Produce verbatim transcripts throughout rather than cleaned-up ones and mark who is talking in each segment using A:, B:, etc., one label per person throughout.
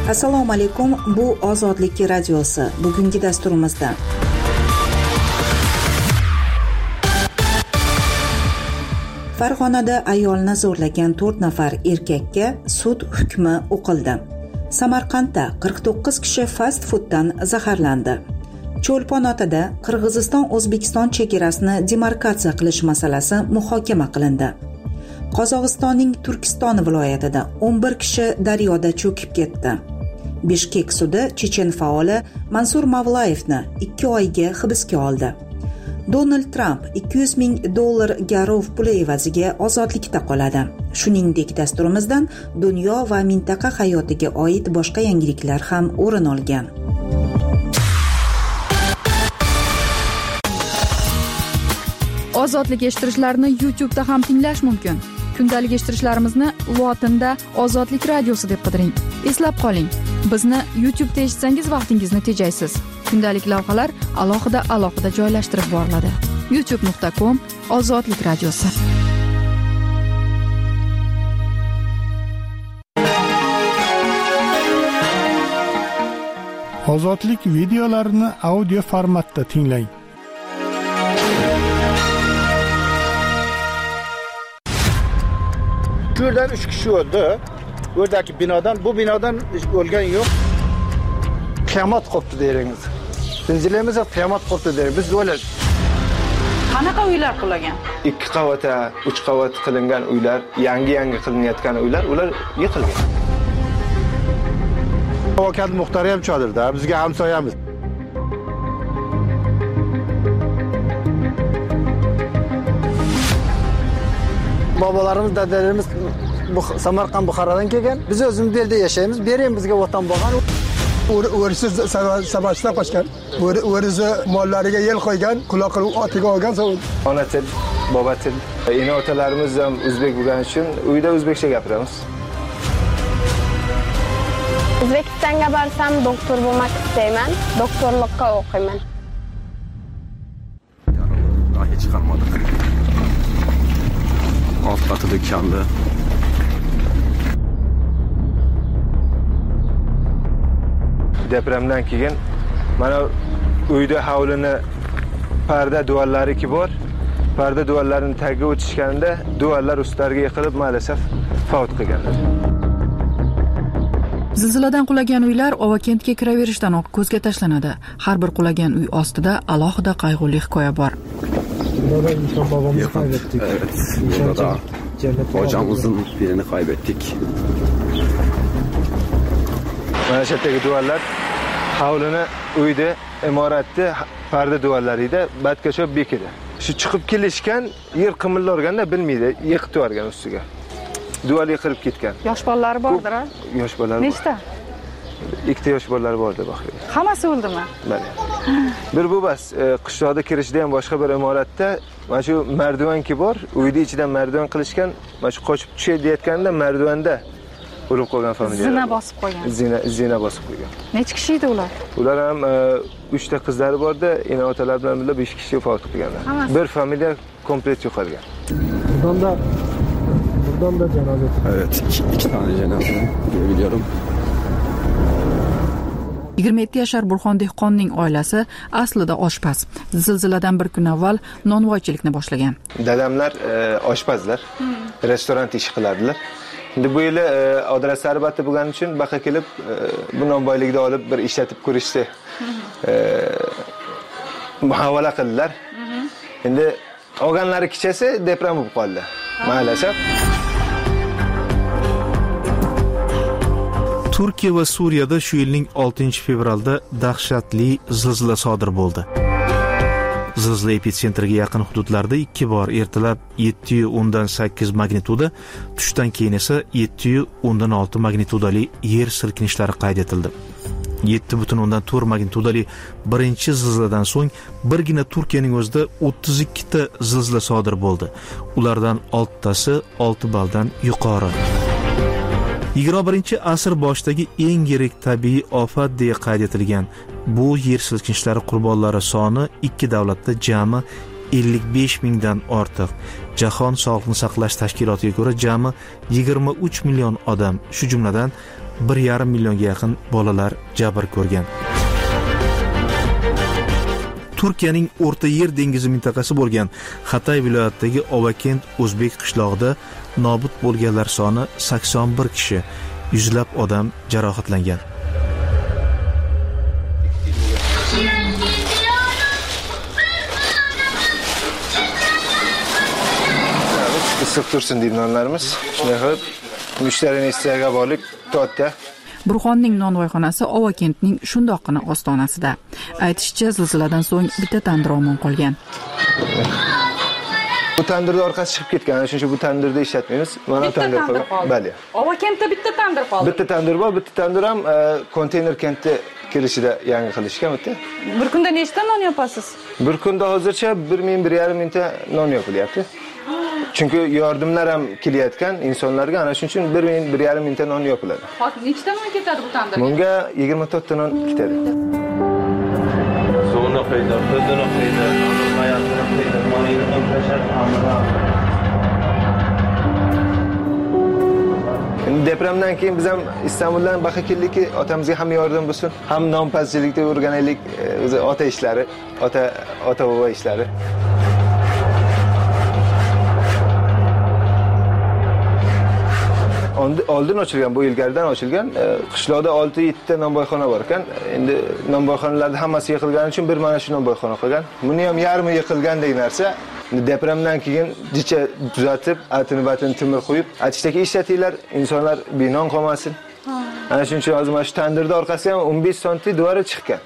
A: Assalomu alaykum, bu Ozodlik radiosi. Bugungi dasturimizda Farg'onada ayolni zo'rlagan to'rt nafar erkakka sud hukmi o'qildi. Samarqandda qirq to'qqiz kishi fast fooddan zaharlandi. Cho'lpon-otada Qirg'iziston-O'zbekiston chegarasini demarkatsiya qilish masalasi muhokama qilindi. Qozog'istonning Turkiston viloyatida o'n bir kishi daryoda cho'kib ketdi. Bishkek sudi chechen faoli Mansur Mavlayevni ikki oyga hibsga oldi. Donald Trump ikki yuz ming dollar garov puli evaziga ozodlikda qoladi. Shuningdek, dasturimizdan dunyo va mintaqa hayotiga oid boshqa yangiliklar ham o'rin olgan.
B: Ozodlik eshittirishlarni YouTube'da ham tinglash mumkin. Kundalik eshittirishlarimizni lotinda Ozodlik radiosi deb qidiring. Eslab qoling, bizni YouTube'da eshitsangiz vaqtingizni tejaysiz. Kundalik lavhalar alohida alohida joylashtirib boriladi. youtube nuqta com Ozodlik radiosi.
C: Ozodlik videolarini audio formatda tinglang.
D: Şuradan üç kişi öldü. Oradaki binadan, bu binadan ölgen yok. Kıyamet koptu deriniz. Zincirlerimize kıyamet koptu deriniz. Biz öyle.
E: Qanaqa uylar qulagan?
F: ikki qavatda, uch qavat qilingan uylar, yangi-yangi qilinayotgan uylar, ular yiqilgan.
D: Avokat muhtari ham chodirda, bizga hamsoyamiz. Babalarımız, dedelerimiz Samarqand, Buxorodan kelgan. Biz o'zimiz bu yerda yashaymiz. Bering bizga vatan bo'lgan.
G: O'risiz sabashdan qochgan. O'risi mollariga yel qo'ygan, quloq qilib otiga olgan.
F: Ona til, bobo til. Ena otalarimiz ham o'zbek bo'lgani uchun uyda o'zbekcha gapiramiz.
H: O'zbekistonga borsam doktor bo'lmak istayman. Doktorlikka o'qiyman.
I: Hech chiqarmadik. Alt qatı dükkandı.
F: Depremdan keyin mana uyda hovlini parda duvarlari ki bor. Parda duvarlarini tagiga o'tishganda duvarlar ustlariga yiqilib ma'lasaf favot qilganlar.
B: Zilziladan qulagan uylar Ovakentga kiraverishdan ko'zga tashlanadi. Har bir qulagan uy ostida alohida qayg'uli hikoya bor.
I: Evet, burada da hocamızın birini kaybettik.
F: Mana shu yerdagi duvarlar hovlini uyda, imoratda parda duvarlarida badgacha bekidi. Shu chiqib kelishgan yer qimillarganda bilmaydi, yiqib yuborgan ustiga. Duvar yiqilib ketgan.
E: Yosh bolalar bordir a?
F: Yosh bolalar.
E: Nechta?
F: Ikkita yosh bolalar bor deb baxtli.
E: Hammasi o'ldimi?
F: Bali. Bir bu bas, qishloqda kirishda ham boshqa bir imoratda mana shu mardivanki bor, uyda ichidan mardivan qilishgan, mana shu qochib tushayotganda mardivanda urib qo'ygan familiya.
E: Zina bosib qo'ygan.
F: Zina, zina bosib qo'ygan.
E: Necha kishi edi ular?
F: Ular ham uch ta qizlari borda, ena otalar bilan birga besh kishi vafot qilganlar. Bir familiya komplet yo'qolgan.
G: Buradan da buradan da cenaze.
I: Evet, iki, iki tane cenaze biliyorum.
B: yigirma yetti yashar Burxon Dehqonning oilasi aslida oshpaz. Zilziladan bir kun avval nonvoychilikni boshlagan.
F: Dadamlar e, oshpazlar, hmm. restoran ish qilardilar. Endi bu yili e, adres arbati bo'lgani uchun baqa kelib e, bu nonvoylikda olib bir ishlatib ko'rishdi. E, muhovala qildilar. Endi olganlari kechasi deprem bo'lib qoldi. Ma'lasaf.
J: Turkiya va Suriyada shu yilning oltinchi fevralda dahshatli zilzila sodir bo'ldi. Zilzila epitsentriga yaqin hududlarda ikki bor ertalab yetti o'ndan sakkiz magnituda, tushdan keyin esa yetti o'ndan olti magnitudali yer silkinishlari qayd etildi. yetti butun o'ndan to'rt magnitudali birinchi zilziladan so'ng birgina Turkiyaning o'zida o'ttiz ikki ta zilzila sodir bo'ldi. Ulardan oltitasi olti balldan yuqori. yigirma birinchi asr boshidagi eng yirik tabiiy ofat deya qayd etilgan bu yer silkinishlari qurbonlari soni ikki davlatda jami ellik besh mingdan ortiq. Jahon Sog'liqni saqlash tashkilotiga ko'ra jami yigirma uch million odam, shu jumladan bir yarim millionga yaqin bolalar jabr ko'rgan. Turkiyaning O'rta Yer dengizi mintaqasi bo'lgan Hatay viloyatidagi Ovakent o'zbek qishlog'ida nobud bo'lganlar soni sakson bir kishi, yuzlab odam jarohatlangan.
F: Issiq tursin deydi nonlarimiz. Shunday qilib mushtariyning istagiga bog'liq to'rtta.
B: Burxonning nonvoyxonasi Ovakentning shundoqqina ostonasida. Aytishicha, zilziladan so'ng bitta tandir omon qolgan.
F: Bu tandirda orqasi chiqib ketgan, shuning uchun bu tandirda ishlatmaymiz. Mana tandir qolgan. Bali.
E: Ovakentda bitta tandir qoldi.
F: Bitta tandir bor, bitta tandir ham konteyner kentda kirishida yangi qilishgan bitta.
E: Bir kunda nechta non yopasiz?
F: Bir kunda hozircha bir ming bir yarim mingta non yopilyapti. Chunki yordamlar ham kelayotgan insonlarga, ana shuning uchun bir ming bir yarim mingta non yopiladi.
E: Hozir nechta non ketadi bu tandirga?
F: Bunga yigirma to'rtta non ketadi.
K: Suvni qo'ydi, tuzini qo'ydi, mayasini qo'ydi, moyini qo'shib, amra.
F: Endi depremdan keyin biz ham Istanbuldan baqa keldikki, otamizga ham yordam bo'lsin, ham nonpazchilikda o'rganaylik, o'zi ota ishlari, ota ota bova ishlari. Oldin ochilgan, bu ilgaridan ochilgan, qishloqda olti yetti nonboyxona bor ekan. Endi nonboyxonalarda hammasi yiqilgani uchun bir mana shu nonboyxona qolgan. Buni ham yarmi yiqilgandek narsa. Depremdan keyin jicha tuzatib, atini batini timir qo'yib, aytishdagi ishlatinglar, insonlar benon qolmasin. Ana shuning uchun hozir mana shu tandirda orqasi ham o'n besh santi devori chiqqan.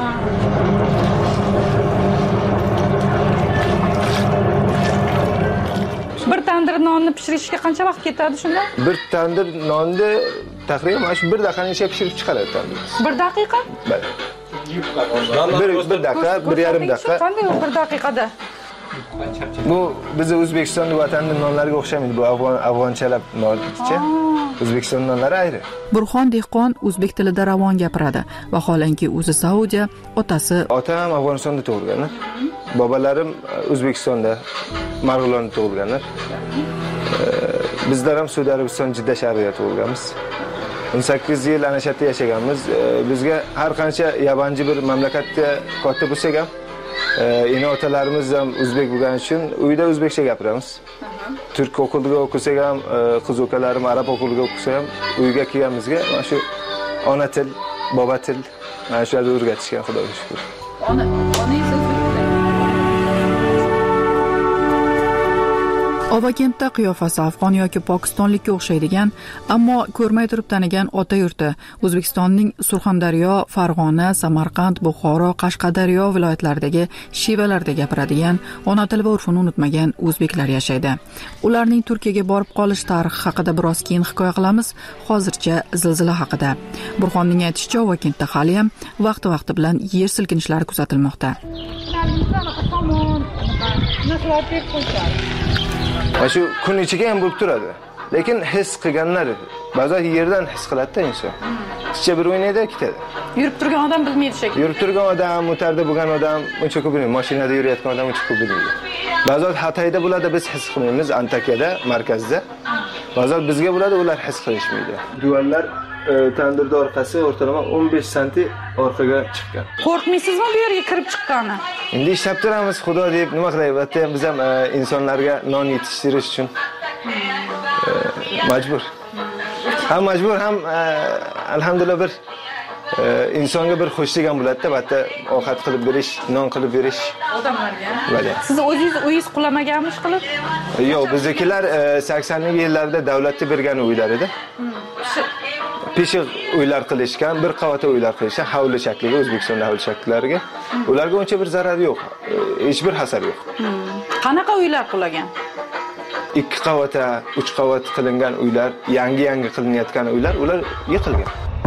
E: Bir tandir nonni pishirishga qancha vaqt ketadi shunda?
F: Bir tandir nonni taxminan mana shu bir daqiqaning ichida pishirib chiqaradi tandir.
E: bir daqiqa?
F: Bali. Bir bir daqiqa, bir yarim daqiqa.
E: Qanday bir daqiqada?
F: Bu bizni O'zbekistonning vatanning nonlariga o'xshamaydi. Bu afg'on afg'onchalab noncha. O'zbekiston nonlari ayri.
B: Burxon dehqon o'zbek tilida ravon gapiradi. Vaholanki o'zi Saudiya, otasi
F: otam Afg'onistonda tug'ilganlar. Bobolarim O'zbekistonda, Marg'ilonda tug'ilganlar. Bizlar ham Saudiya Arabiston Jidda shahrida tug'ilganmiz. o'n sakkiz yil ana shu yerda yashaganmiz. Bizga har qancha yabanchi bir mamlakatga katta bo'lsak ham, ena otalarimiz ham o'zbek bo'lgani uchun uyda o'zbekcha gapiramiz. Turk o'qiliga o'qisak ham, qiz ukalarim arab o'qiliga o'qisa ham, uyga kelganimizga mana shu ona til, bobo til, mana shu yerda o'rgatishgan, Xudoga shukr.
E: Ona, onangiz
B: Ovakentda qiyofasi afg'on yoki pokistonlikka o'xshaydigan, ammo ko'rmay turib tanigan ota yurti O'zbekistonning Surxondaryo, Farg'ona, Samarqand, Buxoro, Qashqadaryo viloyatlaridagi shivalarda gapiradigan, ona til va urfini unutmagan o'zbeklar yashaydi. Ularning Turkiyaga borib qolish tarixi haqida biroz keyin hikoya qilamiz. Hozircha zilzila haqida. Burxonning aytishicha, Ovakentda hali ham vaqti-vaqti bilan yer silkinishlari kuzatilmoqda.
F: Shu kun ichiga ham bo'lib turadi. Lekin his qilganlar ba'zan yerdan his qiladi-da inson. Ichcha bir o'ynaydi, ketadi.
E: Yurib turgan odam bilmaydi shekilli.
F: Yurib turgan odam, o'tarda bo'lgan odam uncha ko'p bilmaydi. Mashinada yurayotgan odam uncha ko'p bilmaydi. Ba'zan Hatayda bo'ladi, biz his qilmaymiz, Antakiyada, markazda. Ba'zan bizga bo'ladi, ular his qilishmaydi. Duvallar tandirda orqasi o'rtalama o'n besh santi orqaga chiqqan.
E: Qo'rqmaysizmi bu yerga kirib chiqqani?
F: Endi ishlab turamiz, Xudo deb nima qilaylik? Bitta biz ham insonlarga non yetishtirish uchun majbur. Ham majbur, ham alhamdulillah bir insonga bir xo'shlik ham bo'ladi-da, bitta ovqat qilib berish, non qilib berish
E: odamlarga.
F: Bali.
E: Siz o'zingiz uyingiz qulamaganmish qilib?
F: Yo'q, biznikilar saksonlik yillarda davlatga bergan uylar edi. Pishiq uylar qilishgan, bir qavat uylar qilishgan, hovli shakliga, O'zbekistonda hovli shaklariga. Ularga uncha bir zarar yo'q, hech bir hasar yo'q.
E: Qanaqa uylar qulagan?
F: ikki qavat, uch qavat qilingan uylar, yangi-yangi qilinayotgan uylar, ular yiqilgan.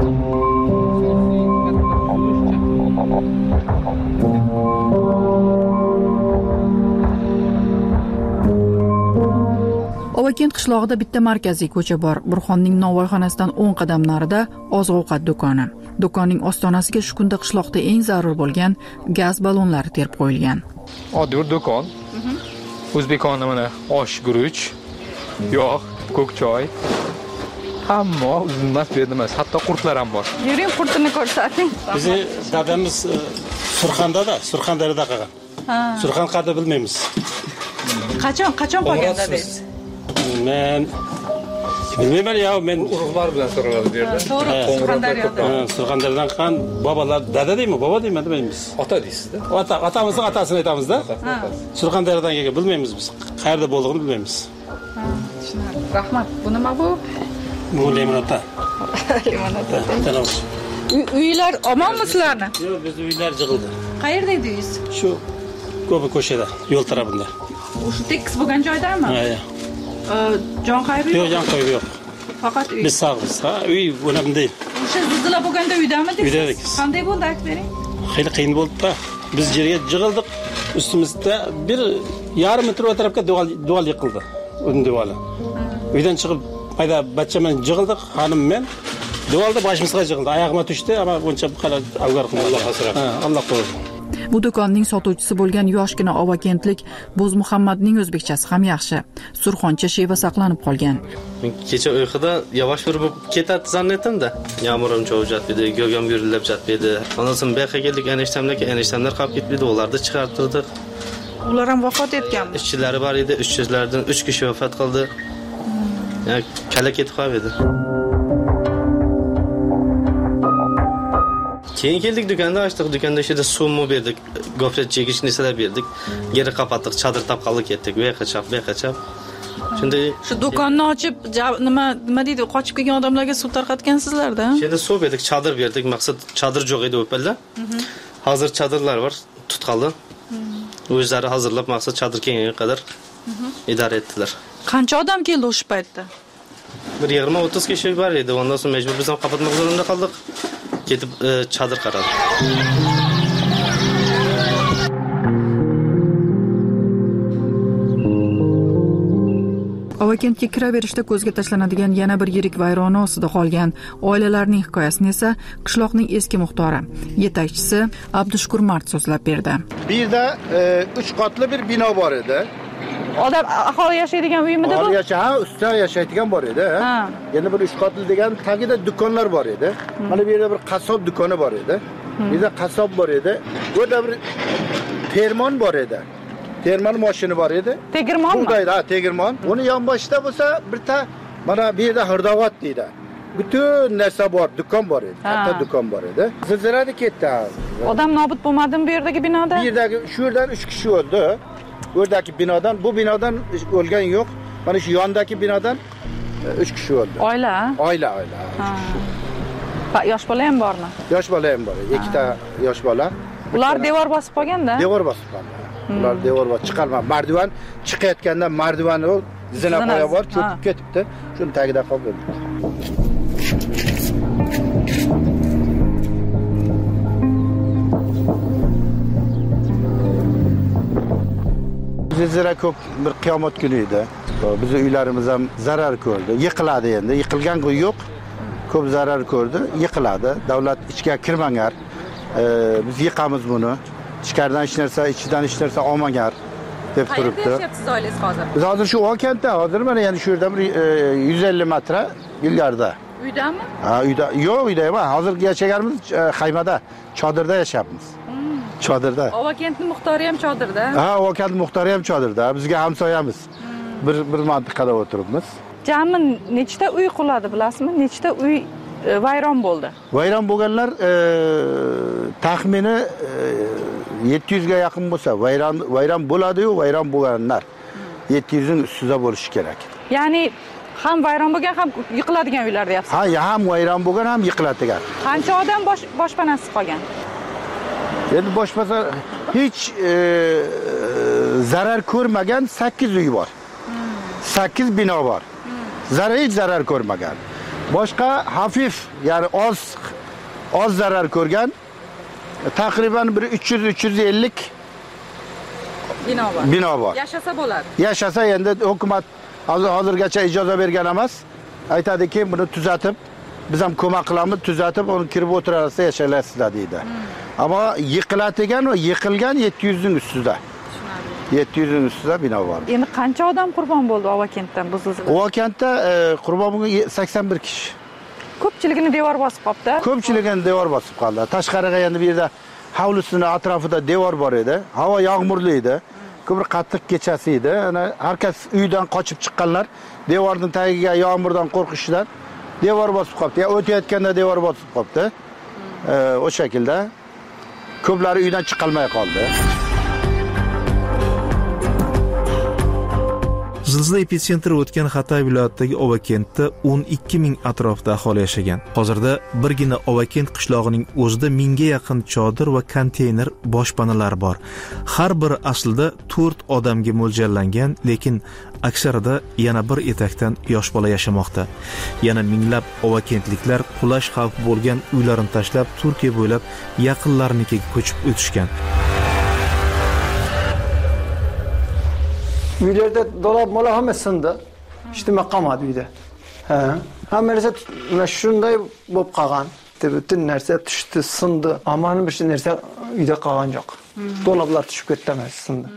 B: Ovakent qishlog'ida bitta markaziy ko'cha bor. Burxonning nonvoyxonasidan o'n qadam narida oziq-ovqat do'koni. Do'konning ostonasiga shu kunda qishloqda eng zarur bo'lgan gaz ballonlari terib qo'yilgan.
L: Oddiy bir do'kon. O'zbekona mana osh, guruch, yog', ko'k choy, Hamma uzunmas, bu yerda emas, hatto qurtlar ham bor.
E: Yuring, qurtini ko'rsating.
M: Bizni dadamiz Surxondaryoda, Surxondaryoda qolgan.
E: Ha.
M: Surxon qadri bilmaymiz.
E: Qachon, qachon qolgan dadingiz?
M: Men bilmayman ya, men
L: urug'lar bilan so'raladi bu yerda.
E: To'g'ri, Surxondaryoda.
M: Surxondaryodan qolgan bobolar, dada deymi, bobo deymi, bilmaymiz.
L: Ota deysiz-da.
M: Ota, otamizning otasini aytamizda. Surxondaryodan kelgan, bilmaymiz biz. Qayerda bo'lganini bilmaymiz.
E: Ha, tushunarli. Rahmat. Bu nima bu?
M: Bu limonata.
E: Limonata. Uylar omonmi sizlarni?
M: Yo'q, bizning uylar yig'ildi.
E: Qayerda edingiz?
M: Shu ko'pi ko'chada, yo'l tarafida.
E: O'sha tekis bo'lgan joydami?
M: Ha, ha.
E: Jon qaybi yo'q?
M: Yo'q, jon qaybi yo'q.
E: Faqat uy.
M: Biz sog'miz. Ha, uy o'nam deyil.
E: O'sha zilzila bo'lganda uydamidingiz?
M: Uyda edik.
E: Qanday bo'ldi, aytib bering?
M: Xeyli qiyin bo'ldi-da. Biz yerga yig'ildik. Ustimizda bir yarim metr atrofga devor devor yiqildi. Uning devori. Uydan chiqib qayda bachchaman yig'ildik, xonim men. Devorda boshimizga yig'ildi. Oyog'ima tushdi, ammo buncha qala avgar qildi. Alloh asrab. Ha, Alloh qo'ysin.
B: Bu do'konning sotuvchisi bo'lgan yoshgina Ovakentlik Bo'zmuhammadning o'zbekchasi ham yaxshi. Surxoncha sheva saqlanib qolgan.
N: Men kecha uyquda yavash yurib ketadi zannetdim-da. Yağmurim cho'g'ib jatdi, go'gam gurilib jatdi. Ondan so'ng beqqa keldik, enishtamlarga, enishtamlar qolib ketdi, ularni chiqartirdik.
E: Ular ham vafot etganmi?
N: Ishchilari bor edi, ishchilardan uch kishi vafot qildi. Ya kala ketib qoldi. Keyin keldik do'konda ochdik, do'konda ishida suvmi berdik, gofret chekish narsalar berdik. Geri qapatdik, chadir tapqalib ketdik, bu yoqqa chap, bu yoqqa chap. Shunda
E: shu do'konni ochib, nima nima deydi, qochib kelgan odamlarga suv tarqatgansizlar-da.
N: Shunda suv berdik, chadir berdik, maqsad chadir yo'q edi o'palla. Hozir chadirlar bor, tutqaldi. O'zlari hozirlab maqsad chadir kelgunga qadar idora etdilar.
E: Qancha odam keldi o'sha paytda?
N: Bir yigirma o'ttiz kishi bor edi. Ondan so'ng majbur biz ham qapatmoq zorunda qoldik. Ketib chadir qaradik.
B: Ovakentga kiraverishda ko'zga tashlanadigan yana bir yirik vayrona ostida qolgan oilalarning hikoyasini esa qishloqning eski muxtori, yetakchisi Abdushukur Mart so'zlab berdi.
D: Bu yerda uch qatli bir bino bor edi.
E: Odam aholi yashaydigan uymi bu?
D: Aholi yasha, ha, ustida yashaydigan bor edi. Yana bir uch qatli degan tagida do'konlar bor edi. Mana bu yerda bir qassob do'koni bor edi. Bu yerda qassob bor edi. Bu yerda bir termon bor edi. Termon mashini bor edi.
E: Tegirmonmi?
D: Bundayda, ha, tegirmon. Uni yonboshida bo'lsa, birta mana bu yerda hirdovat deydi. Butun narsa bor, do'kon bor edi. Hatto do'kon bor edi. Zilzilada ketdi.
E: Odam nobud bo'lmadimi bu yerdagi binoda?
D: Bu yerdagi shu yerdan uch kishi o'ldi. Bu yerdagi binodan, bu binodan o'lgan yo'q. Mana shu yondagi binodan uch kishi o'ldi.
E: Oila?
D: Oila, oila.
E: Yosh bola ham bormi?
D: Yosh bola ham bor. Ikkita yosh bola.
E: Ular devor bosib qolganda?
D: Devor bosib qolgan. Ular devor bosib chiqarma. Mardivan chiqayotganda mardivanni zina qo'ya bor, cho'kib ketibdi. Shuni tagida qoldi. Zilzila ko'p bir qiyomat kuni edi. Bizning uylarimiz ham zarar ko'rdi. Yiqiladi endi. Yiqilgan uy yo'q. Ko'p zarar ko'rdi. Yiqiladi. Davlat ichga kirmanglar. Biz yiqamiz buni. Ichkaridan hech narsa, ichidan hech narsa olmanglar deb turibdi.
E: Qayerda yashayapsiz oilangiz hozir?
D: Biz hozir shu Okentda, hozir mana yana shu yerda bir yuz ellik metr ilgarida.
E: Uydami?
D: Ha, uyda. Yo'q, uyda emas. Hozir yashaganimiz xaymada, chodirda yashayapmiz. Chodirda.
E: Ovakentning muxtori ham chodirda.
D: Ha, Ovakent muxtori ham chodirda. Bizga hamsoyamiz. Bir bir mantiqada o'tiribmiz.
E: Jami nechta uy quladi, bilasizmi? Nechta uy vayron bo'ldi?
D: Vayron bo'lganlar taxmini yetti yuz ga yaqin bo'lsa, vayron vayron bo'ladi-yu, vayron bo'lganlar yetti yuz ning ustida bo'lishi kerak.
E: Ya'ni ham vayron bo'lgan, ham yiqiladigan uylar deyapsiz.
D: Ha, ham vayron bo'lgan, ham yiqiladigan.
E: Qancha odam boshpanasiz qolgan?
D: Endi boshpana hech zarar ko'rmagan sakkiz uy bor. sakkiz bino bor. Zarar hech zarar ko'rmagan. Boshqa hafif, ya'ni oz oz zarar ko'rgan taqriban bir uch yuz uch yuz ellik
E: bino bor.
D: Bino bor.
E: Yashasa bo'ladi.
D: Yashasa endi hukumat hozir hozirgacha ijozat bergan emas. Aytadiki, buni tuzatib, biz ham ko'mak qilamiz, tuzatib, uni kirib o'tirasizlar, yashaylasizlar deydi. Ammo yiqiladigan va yiqilgan yetti yuz ning ustida. yetti yuzning ustida bino bor.
B: Endi qancha odam qurbon bo'ldi Ovakentdan bu zilzilada?
D: Ovakentda qurbon bo'lgan sakson bir kishi.
B: Ko'pchiligini devor bosib qoldi.
D: Ko'pchiligini devor bosib qoldi. Tashqariga endi bu yerda hovlisini atrofida devor bor edi. Havo yog'murli edi. Ko'pir qattiq kechasi edi. Ana har kas uydan qochib chiqqanlar devorning tagiga yomg'irdan qo'rqishdan devor bosib qoldi. Ya o'tayotganda devor bosib qoldi. O shaklda ko'plari uydan chiqa olmay qoldi.
J: Zilzila epitsentri o'tgan Xatay viloyatidagi Ovakentda o'n ikki ming atrofida aholi yashagan. Hozirda birgina Ovakent qishlog'ining o'zida mingga yaqin chodir va konteyner boshpanalar bor. Har biri aslida to'rt odamga mo'ljallangan, lekin aksarida yana bir etakdan yosh bola yashamoqda. Yana minglab ovakentliklar qulash xavfi bo'lgan uylarini tashlab Turkiya bo'ylab yaqinlarinikiga ko'chib o'tishgan.
O: Uylarda dolap mola hamma sindi. İşte qolmadi uyda. Ha, hamma narsa mana shunday bo'lib qolgan. Butun narsa tushdi, sindi. Ammo bir narsa uyda qolgan yo'q. Dolaplar tushib ketdi emas, sindi.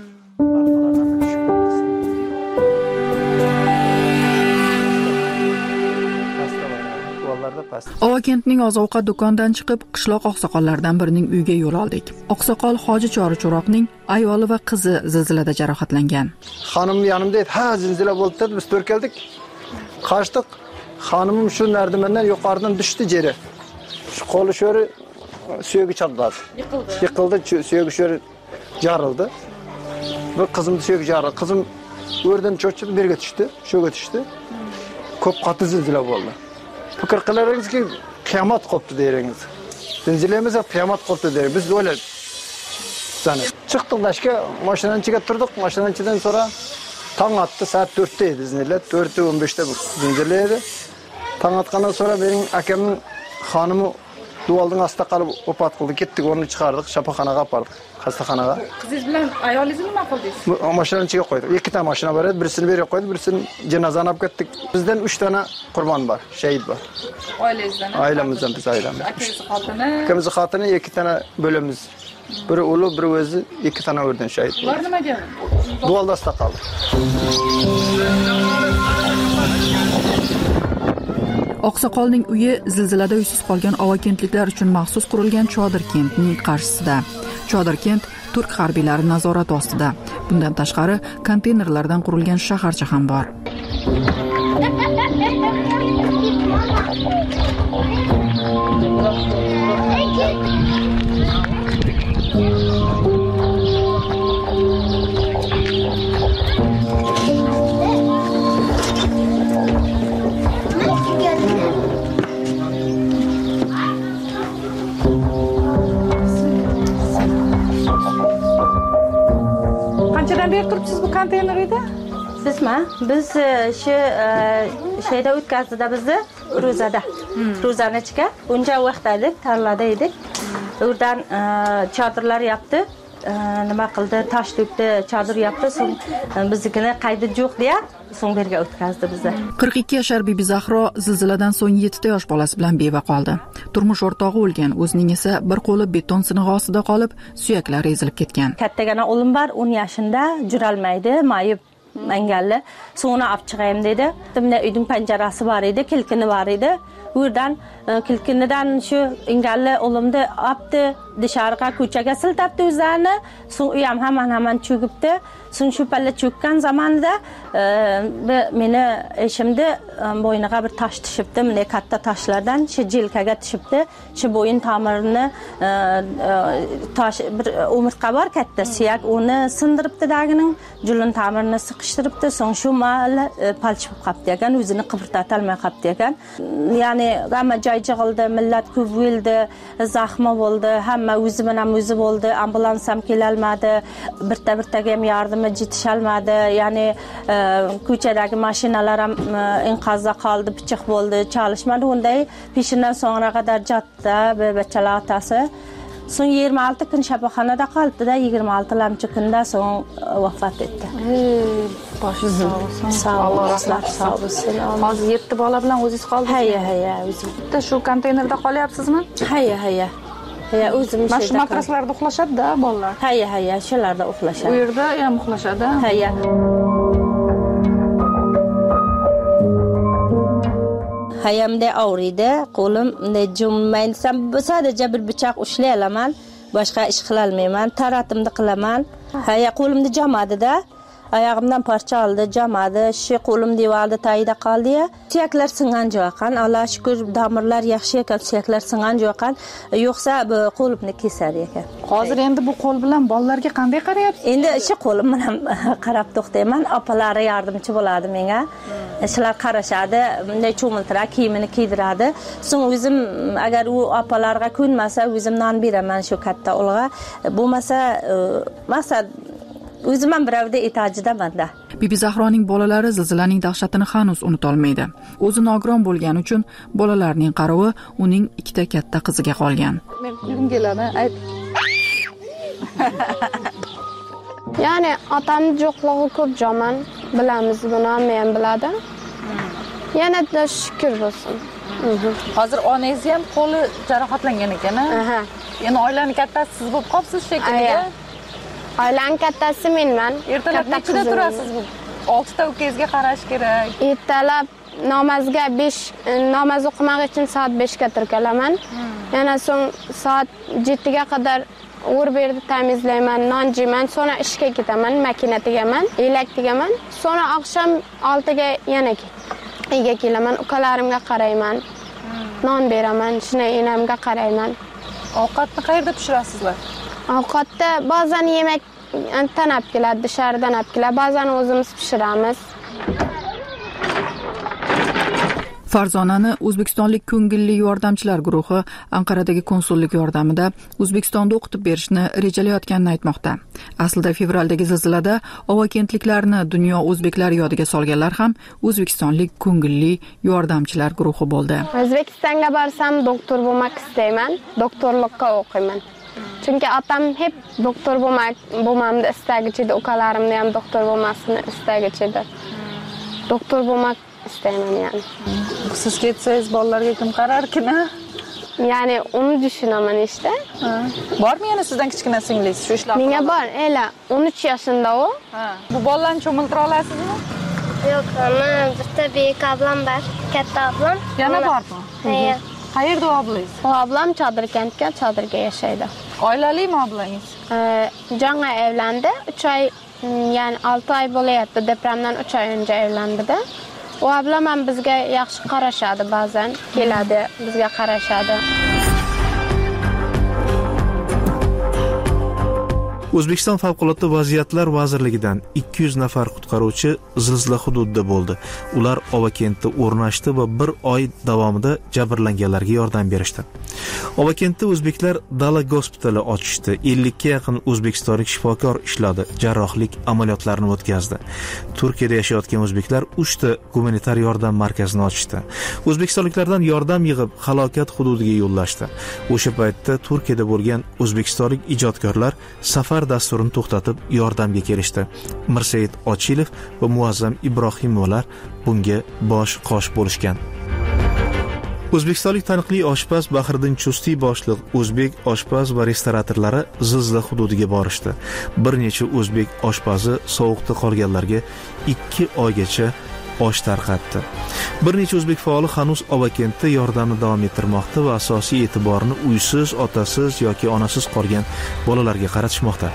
B: Ovakentning oziq-ovqat do'konidan chiqib, qishloq oqsoqollaridan birining uyiga yo'l oldik. Oqsoqol Hoji Chori Cho'roqning ayoli va qizi zilzilada jarohatlangan.
O: Xonim yonimda edi. Ha, zilzila bo'ldi, biz to'rt keldik. Qochdik. Xonimim shu nardimandan yuqoridan tushdi jeri. Shu qo'li sho'ri suyagi chaqladi. Yiqildi. Yiqildi, suyagi sho'ri jarildi. Va qizim suyagi jarildi. Qizim o'rdan cho'chib berga tushdi, sho'ga tushdi. Ko'p qattiq zilzila bo'ldi. Fikr qilaringizki, qiyomat qopti deringiz. Zilzilamiz qiyomat qopti der. Biz o'yla sana. Chiqdik dashga, mashinadan chiqib turdik. Mashinadan chiqdan sonra tong atdi, soat to'rtda edi zilzila. to'rt o'n beshda bu zilzila edi. Tong atgandan sonra mening akamning xonimi duvalning ostida qolib vafot qildi. Ketdik, uni chiqardik, shafaxonaga apardik, xastaxonaga.
B: Qizingiz bilan ayolingizni nima qildingiz?
O: Mashinadan chiqib qo'ydik. Ikkita mashina bor edi, birisini berib qo'ydik, birisini janozani olib ketdik. Bizdan uch dona qurbon bor, shahid bor.
B: Oilangizdan?
O: Ailamizdan, biz ailamiz.
B: Akangiz xotini?
O: Akamiz xotini ikki dona bo'lamiz. Biri o'lib, biri o'zi ikki dona o'rdan shahid bo'ldi.
B: Ular nimaga?
O: Dualdasda qoldi.
B: Oqsoqolning uyi zilzilada uysiz qolgan ovakentliklar uchun maxsus qurilgan chodir kentning qarshisida. Chodir kent turk harbiylari nazorati ostida. Bundan tashqari konteynerlardan qurilgan shaharcha ham bor. Qanchadan beri turibsiz bu konteyner uyda?
P: Sizmi? Biz shu şeyda o'tkazdi bizni ro'zada. Ro'zani ichga uncha vaqt edik, tarlada edik. Oradan chodirlar yaptı. Nima qildi? Tosh to'kdi, chodir yaptı. So'ng biznikini qaydi yo'q deya so'ng berga o'tkazdi bizni.
B: qirq ikki yashar Bibi Zahro zilziladan so'ng yetti yosh bolasi bilan beva qoldi. Turmush o'rtog'i o'lgan, o'zining esa bir qo'li beton sinig'i ostida qolib, suyaklari ezilib ketgan.
P: Kattagina o'g'lim bor, o'n yoshida, juralmaydi, mayib engelli. So'ngni olib chiqayim dedi. Dimda uyning panjarasi bor edi, kilkini bor edi. Buradan kilkinidan shu engelli o'g'limni olibdi, dışarıga ko'chaga siltabdi o'zlarini. So'ng u ham hamon hamon cho'kibdi. So'ng shu palla cho'kkan zamonida meni eşimdi bo'yniga bir tosh tushibdi, meni katta toshlardan shu jilkaga tushibdi. Shu bo'yin tomirini tosh bir umurtqa bor katta suyak, uni sindiribdi dagining, julun tomirini siqishtiribdi. So'ng shu mal palchib qolibdi ekan, o'zini qibrata olmay qolibdi ekan. Ya'ni hamma joy jig'ildi, millat ko'p o'ldi, zaxmi bo'ldi, hamma o'zi bilan o'zi bo'ldi, ambulans ham kelolmadi, birta-birtaga ham yordamga yetisholmadi. Ya'ni ko'chadagi mashinalar ham inqozda qoldi, pichiq bo'ldi, chalishmadi. Unday peshindan so'ngra qadar jotdi bebachalar otasi. So'ng yigirma olti kun shafaxonada qoldi-da, yigirma olti lamchi kunda so'ng vafot etdi.
B: Boshi sog' bo'lsin.
P: Sog' bo'lsin, sog' bo'lsin.
B: Hozir yetti bola bilan o'zingiz qoldingiz?
P: Hayya, hayya, o'zim.
B: Bitta shu konteynerda qolyapsizmi?
P: Hayya, hayya. Ya o'zim
E: Mana shu matraslarda uxlashadi-da bolalar.
P: Hayya, hayya, shularda uxlashadi.
E: U yerda ham uxlashadi.
P: Hayya. Hayamda og'riydi, qo'lim jummaysam, sadaqacha bir pichoq ushlay olaman, boshqa ish qila olmayman, taratimni qilaman. Haya qo'limni jamadi-da, oyog'imdan parcha oldi, jamadi, shu qo'lim devorda tayida qoldi-ya. Suyaklar singan jo'qan, Alloh shukr, damirlar yaxshi ekan, suyaklar singan jo'qan, yo'qsa bu qo'limni kesar ekan.
E: Hozir endi bu qo'l bilan bolalarga qanday qarayapsiz?
P: Endi shu qo'lim bilan qarab to'xtayman, opalari yordamchi bo'ladi menga. Shular qarashadi, bunday cho'miltiradi, kiyimini kiydiradi. So'ng o'zim agar u opalarga ko'nmasa, o'zim non beraman shu katta o'g'ilga. Bo'lmasa, maqsad o'zim ham birovda etajidamanda.
B: Bibi Zahroning bolalari zilzilaning dahshatini hanuz unuta olmaydi. O'zi nogiron bo'lgani uchun bolalarning qarovi uning ikkita katta qiziga qolgan.
E: Men kulgim keladi, ayt.
H: Ya'ni otamning yo'qligi ko'p joman, bilamiz buni, hamma ham biladi. Yana da shukr bo'lsin.
E: Hozir onangiz ham qo'li jarohatlangan ekan-a?
H: Aha.
E: Yana oilaning kattasi siz bo'lib qolibsiz shekilli.
H: Oilaning kattasi menman.
E: Ertalab nechida turasiz? oltita ukangizga qarash kerak.
H: Ertalab namozga besh, namoz o'qimoq uchun soat beshga turkalaman. Yana so'ng soat yettiga qadar uğur berdi temizleymen, non jeyman, sonra ishga ketaman, makina tegaman, elak tegaman. Sonra akşam oltiga yana uyga kelaman, ukalarimga qarayman. Non beraman, shuna enamga qarayman.
E: Ovqatni qayerda pishirasizlar?
H: Ovqatda ba'zan yemek tanab keladi, dışarıdan olib keladi, ba'zan o'zimiz pishiramiz.
B: Farzonani O'zbekistonlik ko'ngilli yordamchilar guruhi Anqaradagi konsullik yordamida O'zbekistonda o'qitib berishni rejalayotganini aytmoqda. Aslida fevraldagi zilzilada ovakentliklarni dunyo o'zbeklari yodiga solganlar ham O'zbekistonlik ko'ngilli yordamchilar guruhi bo'ldi.
H: O'zbekistonga borsam doktor bo'lmak istayman, doktorlikka o'qiyman. Chunki otam hep doktor bo'lmak, bo'lmamni istagichi edi, ukalarimni ham doktor bo'lmasini istagichi edi. Doktor bo'lmak istayman yani.
E: Siz ketsangiz bolalarga kim qararkin-a?
H: Yani onu düşünaman işte.
E: Bormi yana sizdan kichkina singlingiz shu ishlarni?
H: Menga bor, ela o'n uch yoshida u.
E: Bu bolalarni cho'miltira olasizmi?
Q: Yo'q, men bitta bek ablam bor, katta ablam.
E: Yana bormi?
Q: Ha.
E: Qayerda u ablangiz?
H: O ablam Çadırkentga, Çadırga yashaydi.
E: Oilalimi ablangiz?
H: Ee, Жаңа evlendi. üç ay, yani olti ay bo'layapti. Depremdan üç ay önce evlendi de. O ablam ham bizga yaxshi qarashadi, ba'zan keladi, bizga qarashadi.
J: O'zbekiston favqulodda vaziyatlar vazirligidan ikki yuz nafar qutqaruvchi zilzila hududida bo'ldi. Ular Ovakentda o'rnashdi va bir oy davomida jabrlanganlarga yordam berishdi. Ovakentda o'zbeklar dala gospitali ochishdi. ellikka yaqin o'zbekistonlik shifokor ishladi, jarrohlik amaliyotlarini o'tkazdi. Turkiyada yashayotgan o'zbeklar uchta gumanitar yordam markazini ochishdi. O'zbekistonliklardan yordam yig'ib halokat hududiga yo'llashdi. O'sha paytda Turkiyada bo'lgan o'zbekistonlik ijodkorlar safar dasturini to'xtatib yordamga kelishdi. Mirsaid Ochilov va Muazzam Ibrohimovalar bunga bosh qosh bo'lishgan. O'zbekistonlik taniqli oshpaz Bahriddin Chustiy boshliq o'zbek oshpaz va restoratorlari zilzila hududiga borishdi. Bir necha o'zbek oshpazi sovuqda qolganlarga ikki oygacha osh tarqatdi. Bir necha o'zbek faoli hanuz Ovakentda yordamni davom ettirmoqda va asosiy e'tiborni uysiz, otasiz yoki onasiz qolgan bolalarga qaratishmoqda.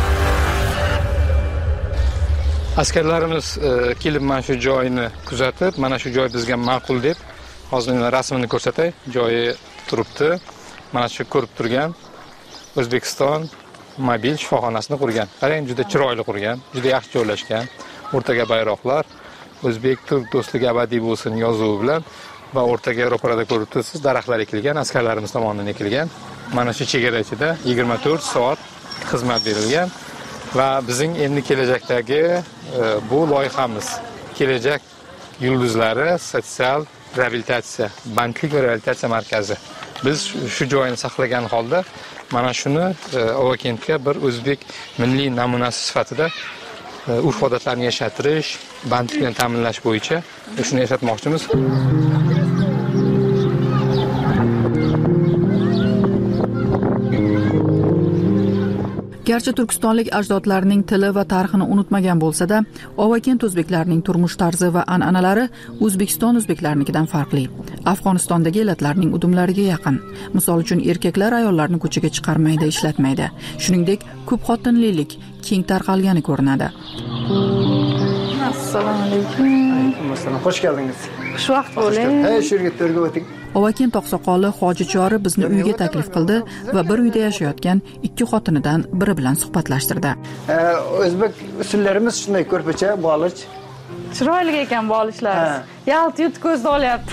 L: Askarlarimiz kelib mana shu joyni kuzatib, mana shu joy bizga ma'qul deb, hozir rasmini ko'rsatay, joyi turibdi. Mana shu ko'rib turgan O'zbekiston mobil shifoxonasini qurgan. Qarang, juda chiroyli qurgan, juda yaxshi joylashgan. O'rtaga bayroqlar, O'zbek Turk do'stligi abadiy bo'lsin yozuvi bilan va o'rtaga ro'parada ko'rib turibsiz, daraxtlar ekilgan, askarlarimiz tomonidan ekilgan. Mana shu chegara ichida yigirma to'rt soat xizmat berilgan va bizning endi kelajakdagi bu loyihamiz kelajak yulduzlari sotsial reabilitatsiya, bandlik va reabilitatsiya markazi. Biz shu joyini saqlagan holda mana shuni Ovakentga bir o'zbek milliy namunasi sifatida urf odatlarni yashatirish, bandlikni ta'minlash bo'yicha shuni eslatmoqchimiz.
B: garchi turkistonlik ajdodlarining tili va tarixini unutmagan bo'lsa-da, Ovakent o'zbeklarining turmush tarzi va an'analari O'zbekiston o'zbeklarinikidan farqli. Afg'onistondagi elatlarning udumlariga yaqin. Misol uchun, erkaklar ayollarni ko'chaga chiqarmaydi, ishlatmaydi. Shuningdek, ko'p xotinlilik keng tarqalgani ko'rinadi.
E: Assalomu alaykum.
O: Assalom, xush keldingiz.
E: Xushvaqt bo'ling.
O: Hey, shu yerga to'rga o'ting.
B: Ovakent oqsoqoli Hoji Chori bizni uyga taklif qildi va bir uyda yashayotgan ikki xotinidan biri bilan suhbatlashtirdi.
O: O'zbek usullarimiz shunday, ko'rpacha, bolich.
E: Chiroyli ekan bolishlari. Yalt-yut ko'zda olyapti.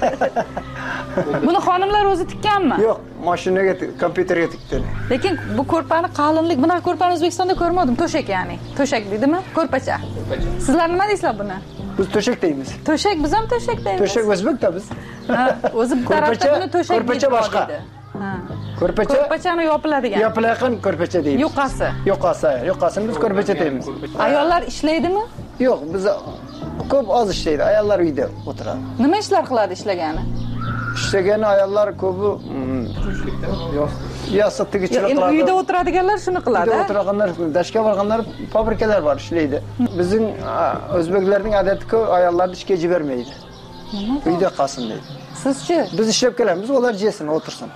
E: Buni xonimlar o'zi tikkanmi?
O: Yo'q, mashinaga, kompyuterga tikdi.
E: Lekin bu ko'rpani qalinlik, bunaqa ko'rpani O'zbekistonda ko'rmadim. To'shak ya'ni. To'shak deydimi? Ko'rpacha. Sizlar nima deysizlar buni?
O: Biz to'shak deymiz.
E: To'shak, biz ham to'shak deymiz.
O: To'shak o'zbekda biz.
E: Ha, o'zi bu tarafda buni to'shak deydi.
O: Ko'rpacha boshqa.
E: Ha.
O: Ko'rpacha.
E: Ko'rpachani yopiladigan.
O: Yopilayotgan ko'rpacha deymiz.
E: Yoqasi.
O: Yoqasi, yoqasini biz ko'rpacha deymiz.
E: Ayollar ishlaydimi?
O: Yo'q, biz ko'p oz ishlaydi. Ayollar uyda o'tiradi.
E: Nima ishlar qiladi ishlagani?
O: Ishlagan ayollar ko'pi yo'q. Yasatigichilik qiladi.
E: Uyda o'tiradiganlar shuni qiladi.
O: Uyda o'tirganlar, dashga borganlar, fabrikalar bor, ishlaydi. Bizning o'zbeklarning odati-ku ayollarni ishga jibermaydi. Uyda qolsin deydi.
E: Sizchi?
O: Biz ishlab kelamiz, ular yesin, o'tirsin.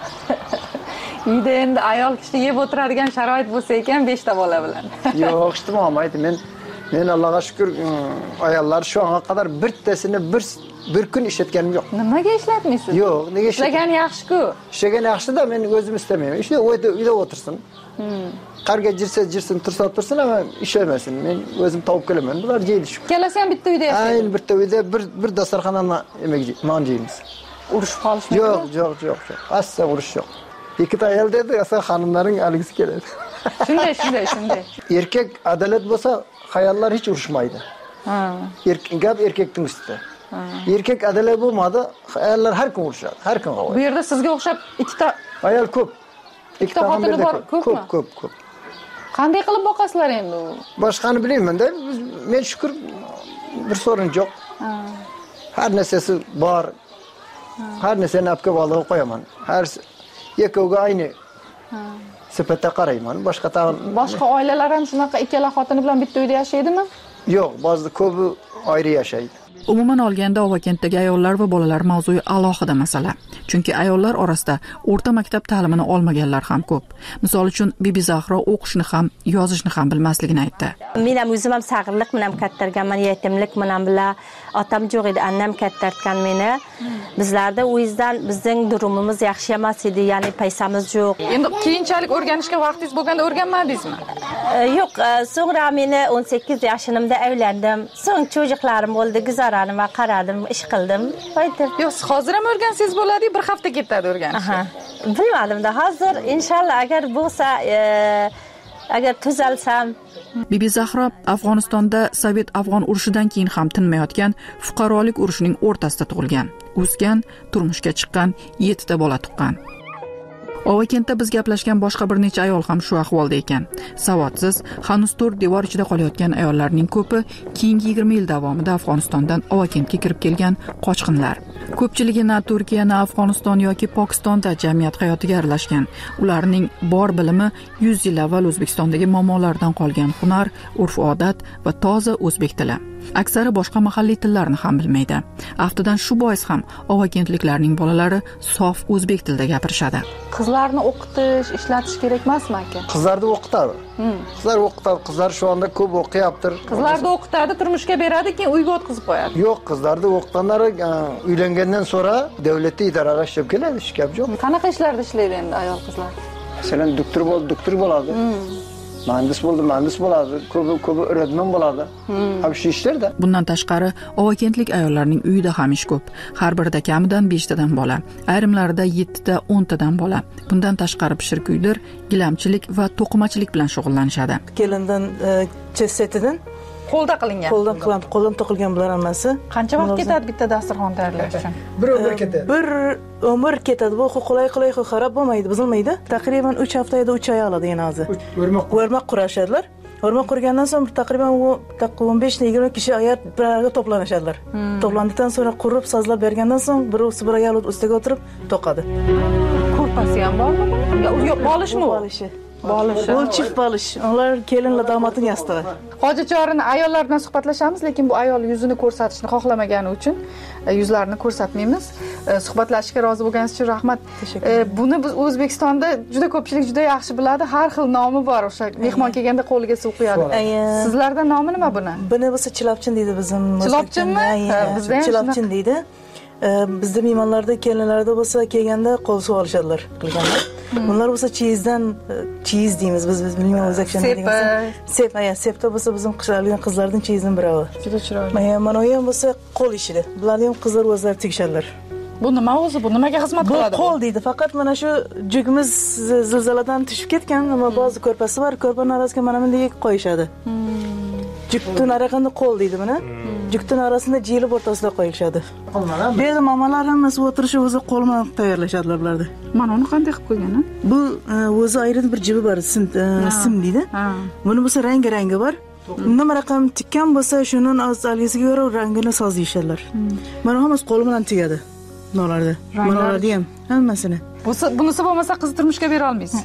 E: Uyda endi ayol kishi yeb o'tiradigan sharoit bo'lsa ekan, besh ta bola bilan.
O: Yo'q, ishtimaydi. Men men Allohga shukr, ayollar shu anga qadar birtasini bir bir kun ishlatganim yo'q.
E: Nimaga ishlatmaysiz?
O: Yo'q, nega
E: ishlagan yaxshi-ku.
O: Ishlagan yaxshi-da, men o'zim istamayman. Ishda uyda o'tirsin. Qarga jirsa jirsin, tursa tursin, ama ishlamasin. Men o'zim topib kelaman. Bular yeydi shu.
E: Kelasi ham bitta uyda yashaydi.
O: Ayni bitta uyda bir bir dasturxondan yemak non yeymiz.
E: Urushib qolishmaydi?
O: Yo'q, yo'q, yo'q, yo'q. Asla urush yo'q. Ikkita ayol dedi, asal xonimlaring aligisi keladi.
E: Shunday, shunday, shunday.
O: Erkak adolat bo'lsa, ayollar hech urushmaydi.
E: Ha.
O: Gap erkakning ustida. Erkak adolat bo'lmadi, ayollar har kun urushadi, har kun qavga.
E: Bu yerda sizga o'xshab ikkita
O: ayol ko'p.
E: Ikkita xotini bor, ko'pmi?
O: Ko'p, ko'p, ko'p.
E: Qanday qilib boqasizlar endi u?
O: Boshqani bilmayman-da, men shukr bir so'rin yo'q. Har narsasi bor. Har narsani olib kelib olib qo'yaman. Har ikkovga ayni sifatda qarayman. Boshqa
E: boshqa oilalar ham shunaqa ikkala xotini bilan bitta uyda yashaydimi?
O: Yo'q, ba'zi ko'pi ayri yashaydi.
B: Umuman olganda Ovakentdagi ayollar va bolalar mavzusi alohida masala. Chunki ayollar orasida o'rta maktab ta'limini olmaganlar ham ko'p. Misol uchun Bibi Zahro o'qishni ham, yozishni ham bilmasligini aytdi.
P: Men ham o'zim ham sag'irlik bilan kattarganman, yetimlik bilan bilan otam yo'q edi, annam kattartgan meni. Bizlarda u yuzdan bizning durumimiz yaxshi emas edi, ya'ni paysamiz yo'q.
E: Endi keyinchalik o'rganishga vaqtingiz bo'lganda o'rganmadingizmi?
P: Yo'q, so'ngra meni o'n sakkiz yoshimda uylandim. So'ng cho'jiqlarim bo'ldi, guzoranim va qaradim, ish qildim. Qaytib.
E: Yo'q, siz hozir ham o'rgansangiz bo'ladi, bir hafta ketadi o'rganishga.
P: Bilmadim-da, hozir inshaalloh agar bo'lsa, agar tuzalsam.
B: Bibi Zahro Afg'onistonda Sovet-Afg'on urushidan keyin ham tinmayotgan fuqarolik urushining o'rtasida tug'ilgan, o'sgan, turmushga chiqqan, yetti ta bola tuqqan. Ovakentda biz gaplashgan boshqa bir necha ayol ham shu ahvolda ekan. Savodsiz, hanuz to'rt devor ichida qolayotgan ayollarning ko'pi keyingi yigirma yil davomida Afg'onistondan Ovakentga kirib kelgan qochqinlar. Ko'pchiligi na Turkiya, na Afg'oniston yoki Pokistonda jamiyat hayotiga aralashgan. Ularning bor bilimi yuz yil avval O'zbekistondagi momolardan qolgan hunar, urf-odat va toza o'zbek tili. Aksari boshqa mahalliy tillarni ham bilmaydi. Aftidan shu bois ham ovakentliklarning bolalari sof o'zbek tilida gapirishadi.
E: Qizlarni o'qitish, ishlatish kerak emasmi aka?
O: Qizlarni o'qitadi. Qizlar o'qitadi, qizlar shu anda ko'p o'qiyapti.
E: Qizlarni o'qitadi, turmushga beradi, keyin uyga o'tkazib qo'yadi.
O: Yo'q, qizlarni o'qitanlar uylangandan so'ra davlatda idoraga ishlab keladi, hech gap yo'q.
E: Qanaqa ishlarda ishlaydi endi ayol qizlar?
O: Masalan, doktor bo'ldi, doktor bo'ladi. Mühendis bo'ldi, mühendis bo'ladi, ko'pi ko'pi o'rgatman bo'ladi. Ham shu ishlarda.
B: Bundan tashqari, ovakentlik ayollarning uyida ham ish ko'p. Har birida kamidan besh tadan bola, ayrimlarida yetti ta, o'n tadan bola. Bundan tashqari pishir kuydir, gilamchilik va to'qimachilik bilan shug'ullanishadi.
R: Kelindan chesetidan
E: qo'lda qilingan.
R: Qo'ldan qilingan, qo'ldan to'qilgan bular hammasi.
E: Qancha vaqt ketadi bitta dasturxon tayyorlash uchun?
O: Bir umr ketadi.
R: Bir umr ketadi. Bu qulay-qulay xarab bo'lmaydi, buzilmaydi. Taqriban uch haftada uch oy oladi yana hozir. O'rmoq qurashadilar. O'rmoq qurgandan so'ng taqriban o'n besh yigirma kishi ayar bir arada to'planishadilar. To'plandidan so'ng qurib, sozlab bergandan so'ng birisi bir ayol ustiga o'tirib to'qadi.
E: Ko'rpasi ham bormi? Yo'q, bo'lishmi?
R: Bo'lishi.
E: Bolish.
R: Bu çift bolish. Ular kelinla damatning yastig'i.
E: Hoji chorini ayollar bilan suhbatlashamiz, lekin bu ayol yuzini ko'rsatishni xohlamagani uchun yuzlarini ko'rsatmaymiz. Suhbatlashishga rozi bo'lganingiz uchun rahmat. Buni biz O'zbekistonda juda ko'pchilik juda yaxshi biladi. Har xil nomi bor, o'sha mehmon kelganda qo'liga suv quyadi. Sizlarda nomi nima buni?
R: Buni bo'lsa chilopchin deydi bizim.
E: Chilopchinmi?
R: Bizda chilopchin deydi. Bizda mehmonlarda, kelinlarda bo'lsa kelganda qo'l suv olishadilar qilganda. Bunlar bo'lsa chiyizdan chiyiz deymiz biz biz bilmayman o'zbekcha nima degan. Sep, aya, sepda bo'lsa bizim qishlardan qizlardan chiyizdan biravi.
E: Juda chiroyli.
R: Mana mana ham bo'lsa qo'l ishida. Bularni ham qizlar o'zlari tegishadilar.
E: Bu nima o'zi? Bu nimaga xizmat qiladi?
R: Bu qo'l deydi. Faqat mana shu jugimiz zilziladan tushib ketgan, ammo ba'zi ko'rpasi bor, ko'rpaning orasiga mana bunday qo'yishadi. Jukning arasida qo'l deydi buni. Jukning arasida jiyilib o'rtasida qo'yiladi. Bu yerda mamalar hammasi o'tirishi o'zi qo'l bilan tayyorlashadilar bularda.
E: Mana uni qanday qilib qo'ygan?
R: Bu o'zi ayrim bir jibi bor, sim sim deydi. Buni bo'lsa rangi-rangi bor. Nima raqam tikkan bo'lsa, shunun algisiga ko'ra rangini sozlayishadilar. Mana hammasi qo'l bilan tegadi. Bularda. Bularda ham hammasini.
E: Bunisi bo'lmasa qiz turmushga bera olmaysiz.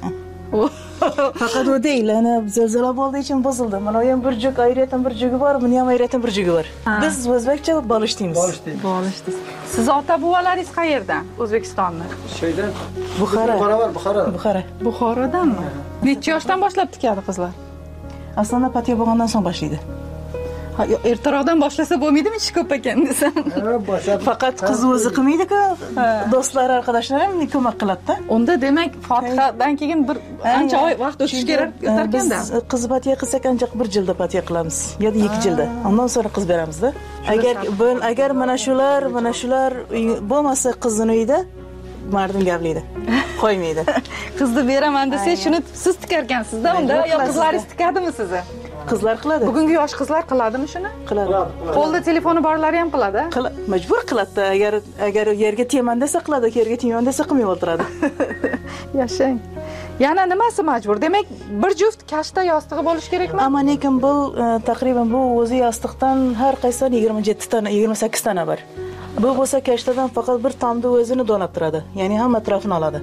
R: Faqat o deyil, ana zilzila bo'ldi uchun buzildi. Mana ham bir jug ayratan bir jugi bor, buni ham ayratan bir jugi bor. Biz o'zbekcha bolish deymiz.
E: Bolish deymiz. Bolish deysiz. Siz ota buvalaringiz qayerdan? O'zbekistondan.
O: Shaydan.
R: Buxoro.
O: Buxoro var, Buxoro.
R: Buxoro.
E: Buxorodanmi? Necha yoshdan boshlab tikadi qizlar?
R: Aslında patiya bo'lgandan so'ng boshlaydi.
E: Ha, ertaroqdan boshlasa bo'lmaydimi, ish ko'p ekan desam.
R: Faqat qiz o'zi qilmaydi-ku, do'stlari, arkadaşlar ham ko'mak qiladi-da.
E: Unda demak, Fotihadan keyin bir ancha oy vaqt o'tish kerak etarkanda.
R: Biz qiz patiya qilsak ancha bir yilda patiya qilamiz, yoki ikki yilda. Ondan so'ra qiz beramiz-da. Agar agar mana shular, mana shular bo'lmasa qizning uyida mardim gaplaydi. Qo'ymaydi.
E: Qizni beraman desa, shuni siz tikarkansiz-da, unda yo qizlaringiz tikadimi sizni?
R: Qizlar qiladi.
E: Bugungi yosh qizlar qiladimi shuni?
R: Qiladi.
E: Qo'lda telefoni borlari ham qiladi.
R: Majbur qiladi. Agar agar yerga teman desa qiladi, yerga teman desa qilmay o'tiradi.
E: Yashang. Yana nimasi majbur? Demak, bir juft kashta yostig'i bo'lish kerakmi?
R: Ammo lekin bu taqriban bu o'zi yostiqdan har qaysi yigirma yetti tana, yigirma sakkiz tana bor. Bu bo'lsa kashtadan faqat bir tomda o'zini donab turadi. Ya'ni hamma atrofini oladi.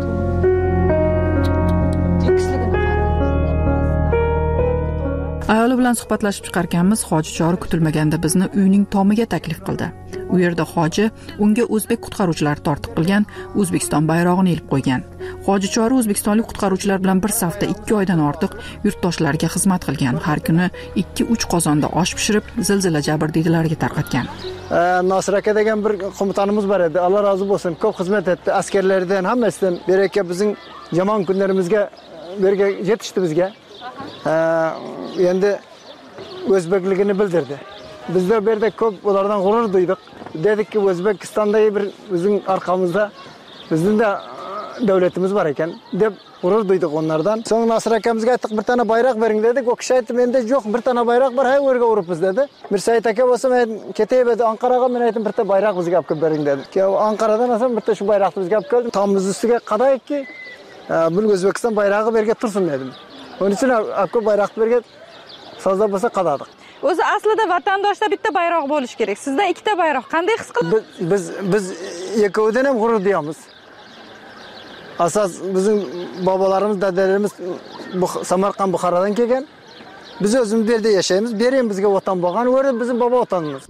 B: Ayoli bilan suhbatlashib chiqarkanmiz, hoji chori kutilmaganda bizni uyning tomiga taklif qildi. U yerda hoji unga o'zbek qutqaruvchilari tortiq qilgan O'zbekiston bayrog'ini ilib qo'ygan. Hoji chori o'zbekistonlik qutqaruvchilar bilan bir safda ikki oydan ortiq yurtdoshlariga xizmat qilgan. Har kuni ikki uch qozonda osh pishirib, zilzila jabrdiydilarga tarqatgan.
O: Nasir aka degan bir qo'mondonimiz bor edi. Alloh rozi bo'lsin. Ko'p xizmat etdi. Askarlardan hammasidan beraka bizning yomon kunlarimizga berga yetishdi bizga. Endi o'zbekligini bildirdi. Bizlar bu yerda ko'p ulardan g'urur duydik. Dedikki O'zbekistondagi bir bizning orqamizda bizning de davlatimiz bor ekan deb g'urur duydik onlardan. So'ng Nasir akamizga aytdik, bir tane bayroq bering dedik. O kishi aytdi, menda yo'q, bir tane bayroq bor, hay o'rga uribmiz dedi. Mirsayit aka bo'lsa, men ketay dedi Anqaraga, men aytdim, bir ta bayroq bizga olib bering dedi. Ke Anqaradan olsam bir ta shu bayroqni bizga olib keldim. Tomimiz ustiga qadayki, bu O'zbekiston bayrog'i berga tursin dedim. Onun uchun olib bayroqni berga sozda bo'lsa qadadik.
E: O'zi aslida vatandoshda bitta bayroq bo'lish kerak. Sizda ikkita bayroq. Qanday his qilasiz?
O: Biz biz ikkovidan ham g'urur duyamiz. Asas bizim babalarımız, dedelerimiz bu Samarqand, Buxorodan kelgan. Biz o'zimiz bu yerda yashaymiz. Berayim bizga vatan bo'lgan, o'rda bizim baba vatanimiz.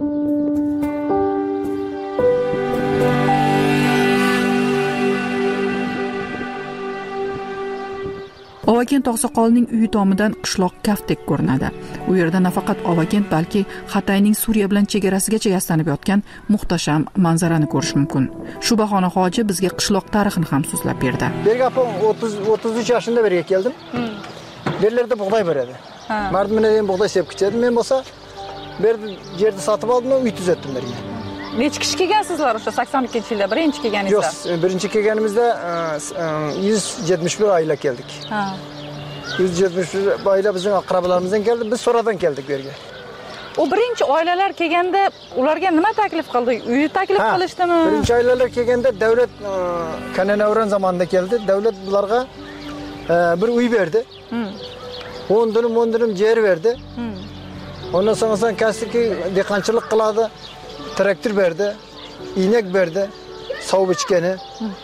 B: Ovakent oqsoqolining uyi tomidan qishloq kaftdek ko'rinadi. U yerda nafaqat Ovakent, balki Xatayning Suriya bilan chegarasigacha yastanib yotgan muhtasham manzarani ko'rish mumkin. Shu bahona hoji bizga qishloq tarixini ham so'zlab berdi.
O: Bergapim o'ttiz o'ttiz uch yoshimda berga keldim. Berlarda bug'doy beradi. Mardimdan ham bug'doy sepib kichadi. Men bo'lsa berdi yerni sotib oldim, uy tuzatdim berga.
E: Necha kishi kelgansizlar o'sha sakson ikkinchi yilda birinchi kelganingizda?
O: Yo'q, birinchi kelganimizda yuz yetmish bir oila keldik. Ha. yuz yetmish bir oila bizning aqrabalarimizdan keldi, biz so'radan keldik bu yerga.
E: O birinchi oilalar kelganda ularga nima taklif qildi? Uy taklif qilishdimi?
O: Birinchi oilalar kelganda davlat Kananavran zamonida keldi. Davlat ularga bir uy berdi. o'n dönüm o'n dönüm yer verdi. Ondan sonra kasiki dehqonchilik qiladi. Traktör berdi, inek berdi, sov bichgani.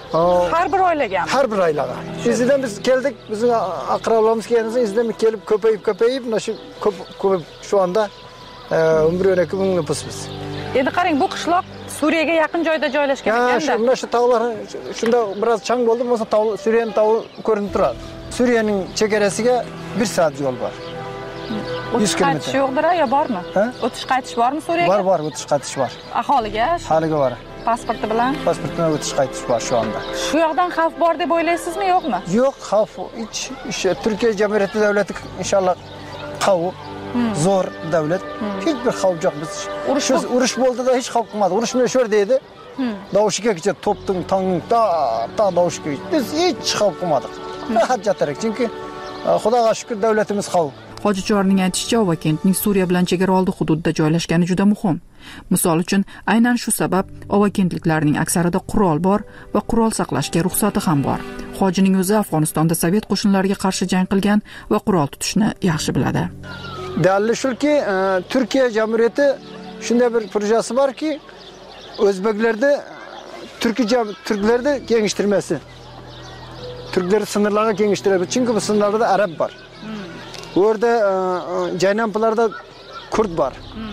E: Har bir oilaga.
O: Har bir oilaga. Izidan biz keldik, bizning aqrablarimiz kelgandan izidan kelib ko'payib ko'payib, mana shu ko'p ko'p shu anda o'n bir o'n ikki ming nüfusmiz.
E: Endi qarang, bu qishloq Suriyaga yaqin joyda joylashgan ekanda.
O: Ha, shu tog'lar shunda biroz chang bo'ldi, bo'lsa tog' Suriyaning tog'i ko'rinib turadi. Suriyaning chegarasiga bir soat yo'l bor.
E: O'tish qaytish yo'qdir yo bormi? O'tish qaytish bormi Suriyaga?
O: Bor, bor, o'tish qaytish bor.
E: Aholiga?
O: Aholiga bor.
E: Pasporti bilan?
O: Pasport bilan o'tish qaytish bor shu anda.
E: Shu yoqdan xavf bor deb o'ylaysizmi, yo'qmi?
O: Yo'q, xavf hech. Turkiya jamiyati davlati inshaalloh qavi, zo'r davlat. Hech bir xavf yo'q biz. Urush urush bo'ldida hech xavf qilmadi. Urushni sho'r deydi. Davushiga kecha to'pning, tongning ta ta davushiga. Biz hech xavf qilmadik. Rahat yotarik, chunki Xudoga shukr davlatimiz qavi.
B: Hojichorning aytishicha, Ovakentning Suriya bilan chegara oldi hududda joylashgani juda muhim. Misol uchun, aynan shu sabab Ovakentliklarning aksarida qurol bor va qurol saqlashga ruxsati ham bor. Hojining o'zi Afg'onistonda Sovet qo'shinlariga qarshi jang qilgan va qurol tutishni yaxshi biladi.
O: Dalili shuki, Turkiya jamiyati shunday bir projesi borki, o'zbeklarda Turkiya turklarda kengishtirmasi. Turklar sınırlarga kengishtiradi. Chunki bu sınırlarda arab bor. Orada Caynamplarda Kurd var.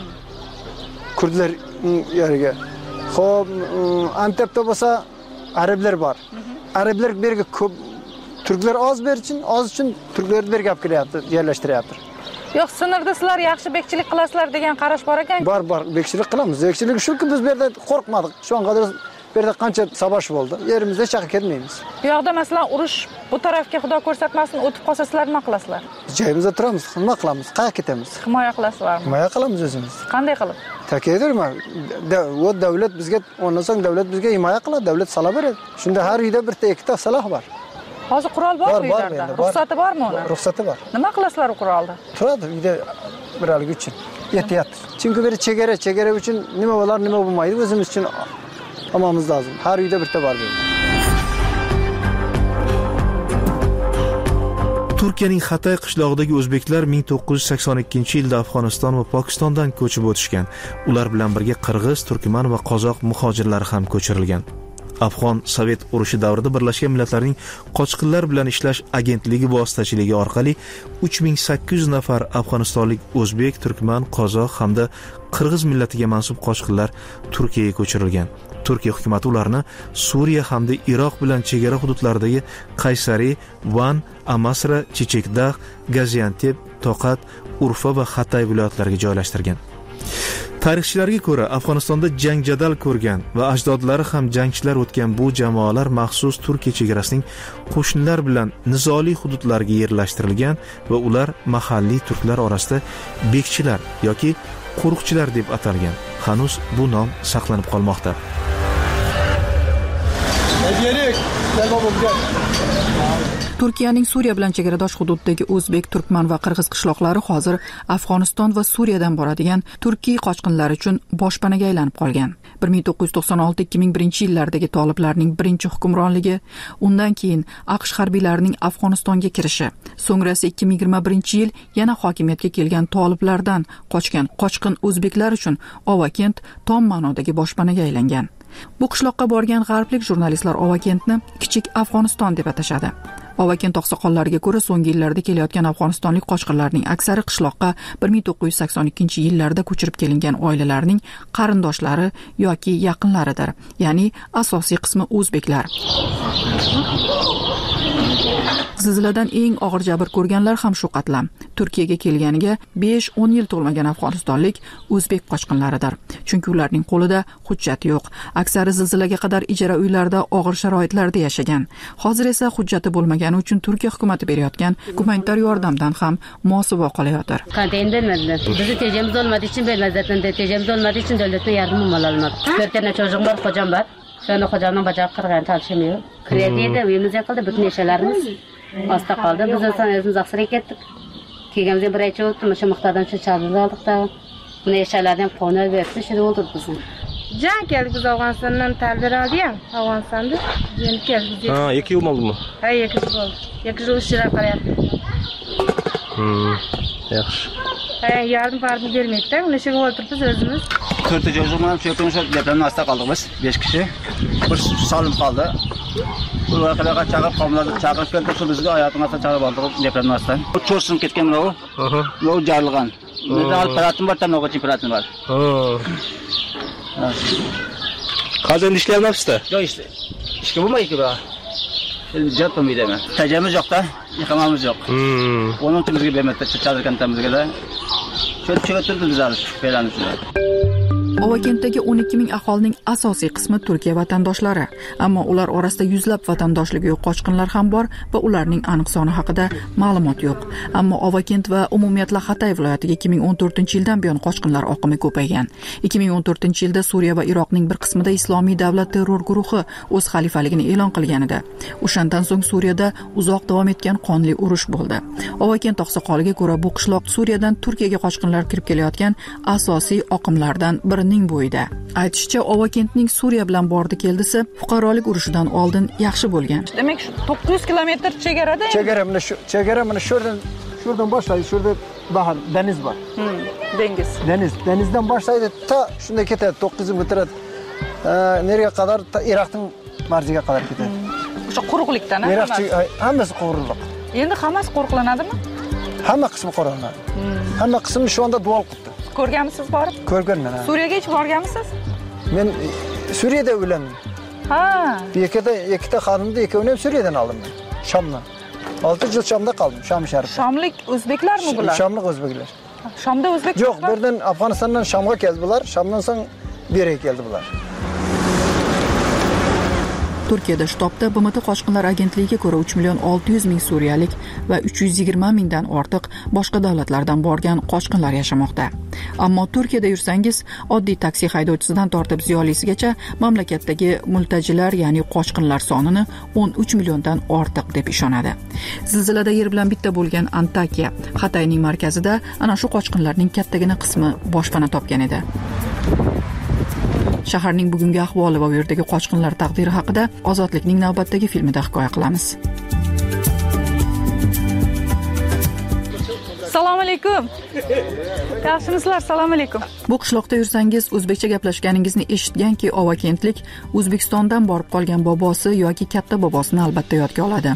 O: Kurdlar yeriga. Xo'p, Antep'te bo'lsa Arablar bor. Arablar berga ko'p, Turklar oz ber uchun, oz uchun Turklarni berga olib kelyapti, yerlashtiryapti.
E: Yo'q, sınırda sizlar yaxshi bekchilik qilasizlar degan qarash bor ekan.
O: Bor, bor, bekchilik qilamiz. Bekchilik shuki biz bu yerda qo'rqmadik. Shu qadar bu yerda qancha savash bo'ldi. Yerimizda chaqa ketmaymiz.
E: Bu yoqda masalan urush bu tarafga Xudo ko'rsatmasin o'tib qolsa sizlar nima qilasizlar?
O: Joyimizda turamiz, nima qilamiz? Qayerga ketamiz?
E: Himoya qilasizlarmi?
O: Himoya qilamiz o'zimiz.
E: Qanday qilib?
O: Takaydirman. O davlat bizga, ondan so'ng davlat bizga himoya qiladi, davlat sala beradi. Shunda har uyda bitta ikkita silah bor.
E: Hozir qurol bormi uylarda? Ruxsati bormi uni?
O: Ruxsati bor.
E: Nima qilasizlar u qurolda?
O: Turadi uyda biralik uchun. Ehtiyot. Chunki bir chegara, chegara uchun nima bo'lar, nima bo'lmaydi, o'zimiz uchun olmamiz lozim. Har uyda bitta bor.
J: Turkiyaning Xatay qishlog'idagi o'zbeklar ming to'qqiz yuz sakson ikkinchi yilda Afg'oniston va Pokistondan ko'chib o'tishgan. Ular bilan birga qirg'iz, turkman va qozoq muhojirlari ham ko'chirilgan. Afg'on Sovet urushi davrida Birlashgan Millatlarning qochqinlar bilan ishlash agentligi vositachiligi orqali uch ming sakkiz yuz nafar afg'onistonlik o'zbek, turkman, qozoq hamda qirg'iz millatiga mansub qochqinlar Turkiyaga ko'chirilgan. Turkiya hukumatı ularni Suriya hamda Iroq bilan chegara hududlaridagi Qaysari, Van, Amasra, Chechakdagh, Gaziantep, Toqat, Urfa va Xatay viloyatlariga joylashtirgan. Tarixchilarga ko'ra, Afg'onistonda jang jadal ko'rgan va ajdodlari ham jangchilar o'tgan bu jamoalar maxsus Turkiya chegarasining qo'shnilar bilan nizoli hududlarga yerlashtirilgan va ular mahalliy turklar orasida bekchilar yoki qo'riqchilar deb atalgan. Hanuz bu nom saqlanib qolmoqda.
B: Turkiyaning Suriya bilan chegaradosh hududdagi o'zbek, turkman va qirg'iz qishloqlari hozir Afg'oniston va Suriyadan boradigan turkiy qochqinlar uchun boshpanaga aylanib qolgan. bir ming to'qqiz yuz to'qson olti ikki ming birinchi yillardagi toliblarning birinchi hukmronligi, undan keyin AQSh harbiylarining Afg'onistonga kirishi, so'ngrasi ikki ming yigirma birinchi yil yana hokimiyatga kelgan toliblardan qochgan qochqin o'zbeklar uchun Ovakent tom ma'nodagi boshpanaga aylangan. Bu qishloqqa borgan g'arblik jurnalistlar Ovakentni kichik Afg'oniston deb atashadi. Ovakent oqsoqollariga ko'ra, so'nggi yillarda kelayotgan afg'onistonlik qochqinlarning aksari qishloqqa bir ming to'qqiz yuz sakson ikkinchi yillarda ko'chirib kelingan oilalarning qarindoshlari yoki yaqinlaridir, ya'ni asosiy qismi o'zbeklar. Zilziladan eng og'ir jabr ko'rganlar ham shu qatlam. Turkiyaga kelganiga besh o'n yil to'lmagan afg'onistonlik o'zbek qochqinlaridir. Chunki ularning qo'lida hujjat yo'q. Aksari zilzilaga qadar ijara uylarda og'ir sharoitlarda yashagan. Hozir esa hujjati bo'lmagani uchun Turkiya hukumatı berayotgan gumanitar yordamdan ham mosuvo qolayotir.
S: Konteyner verdiler. Bizi tecemiz olmadığı için vermezler. Tecemiz olmadığı için devletten yardım alamadık. Dört tane çocuğum var, kocam var. Sonra kocamın bacağı kırgan, çalışamıyor. Krediyle evimiz yakıldı, bütün eşyalarımız hasta kaldı. Biz insan özümüz aksıraya gittik. Kegemize bir ayçı oldu, şu muhtardan şu çadırı aldık da bunu eşyalardan konu verdi, şimdi oldu bizim.
T: Can geldik biz Afganistan'dan tabir aldı ya, Afganistan'da. Yeni geldik.
F: Ha, iki yıl oldu mu?
T: Ha, iki yıl oldu. İki yıl üç lira para yaptı.
F: Hmm, yaxşı.
T: Ha, yardım vardı vermekten, neşe oturtuz özümüz.
U: Kırtı çocuğum var, şu yapıyormuş, depremden hasta kaldık biz, beş kişi. Bir salım kaldı. Bu voqealarga chaqirib qomlarni chaqirib keldi, shu bizga hayotingizda chaqirib oldi deplanmasdan. Bu cho'rsin ketgan bu. Aha. Bu jarilgan. Metal aparatim bor, tanoga aparatim bor. Ha.
F: Hozir ishlayapsizda?
U: Yo'q, ishla. Ishga bo'lmaydi bu. Endi javob bermayman. Tajamiz yo'q-da, yiqamamiz yo'q. Hmm. Onun uchun bizga bermadi, chaqirgan tamizga. Cho'tchiga turdi bizlar belanishdi.
B: Ovakentdagi o'n ikki ming aholining asosiy qismi Turkiya vatandoshlari, ammo ular orasida yuzlab vatandoshligi yo'q qochqinlar ham bor va ularning aniq soni haqida ma'lumot yo'q. Ammo Ovakent va umumiyatla Hatay viloyatiga ikki ming o'n to'rtinchi yildan buyon qochqinlar oqimi ko'paygan. ikki ming o'n to'rtinchi yilda Suriya va Iroqning bir qismida Islomiy davlat terror guruhi o'z xalifaligini e'lon qilganida, o'shandan so'ng Suriyada uzoq davom etgan qonli urush bo'ldi. Ovakent oqsoqoliga ko'ra, bu qishloq Suriyadan Turkiyaga qochqinlar kirib kelayotgan asosiy oqimlardan biri ning bo'yida. Aytishicha, Ovakentning Suriya bilan bordi keldisi fuqarolik urushidan oldin yaxshi bo'lgan.
E: Demak, to'qqiz yuz kilometr chegarada.
O: Chegara mana shu, chegara mana sho'rdan, sho'rdan boshlaydi, sho'rda bahar, deniz bor.
E: Hmm, dengiz.
O: Deniz, denizdan boshlaydi, ta shunday ketadi, to'qqiz yuz metr. Nerga qadar? Iroqning marziga qadar ketadi.
E: O'sha quruqlikdan, ha?
O: Iroqchi hammasi quruqlik.
E: Endi hammasi qo'riqlanadimi?
O: Hamma qismi qo'riqlanadi. Hamma qismi shu anda dual qildi.
E: Ko'rganmisiz borib?
O: Ko'rganman.
E: Suriyaga hech borganmisiz?
O: Men Suriyada o'landim.
E: Ha.
O: Ikkita ikkita xonimni ikkovini ham Suriyadan oldim men. Shomdan. olti yil Shomda qoldim, Shom shahrida.
E: Shomlik o'zbeklarmi bular?
O: Shomlik o'zbeklar.
E: Shomda o'zbek
O: yo'q, birdan Afg'onistondan Shomga keldilar, Shomdan so'ng bu yerga keldi bular.
B: Turkiyada shtabda B M T qochqinlar agentligiga ko'ra uch million olti yuz ming suriyalik va uch yuz yigirma mingdan ortiq boshqa davlatlardan borgan qochqinlar yashamoqda. Ammo Turkiyada yursangiz, oddiy taksi haydovchisidan tortib ziyolisigacha mamlakatdagi multajilar, ya'ni qochqinlar sonini o'n uch milliondan ortiq deb ishonadi. Zilzilada yer bilan bitta bo'lgan Antakiya, Hatayning markazida ana shu qochqinlarning kattagina qismi boshpana topgan edi. Shaharning bugungi ahvoli va u yerdagi qochqinlar taqdiri haqida Ozodlikning navbatdagi filmida hikoya qilamiz.
E: Assalomu alaykum. Yaxshimisizlar? Assalomu alaykum.
B: Bu qishloqda yursangiz, o'zbekcha gaplashganingizni eshitganki, Ovakentlik O'zbekistondan borib qolgan bobosi yoki katta bobosini albatta yodga oladi.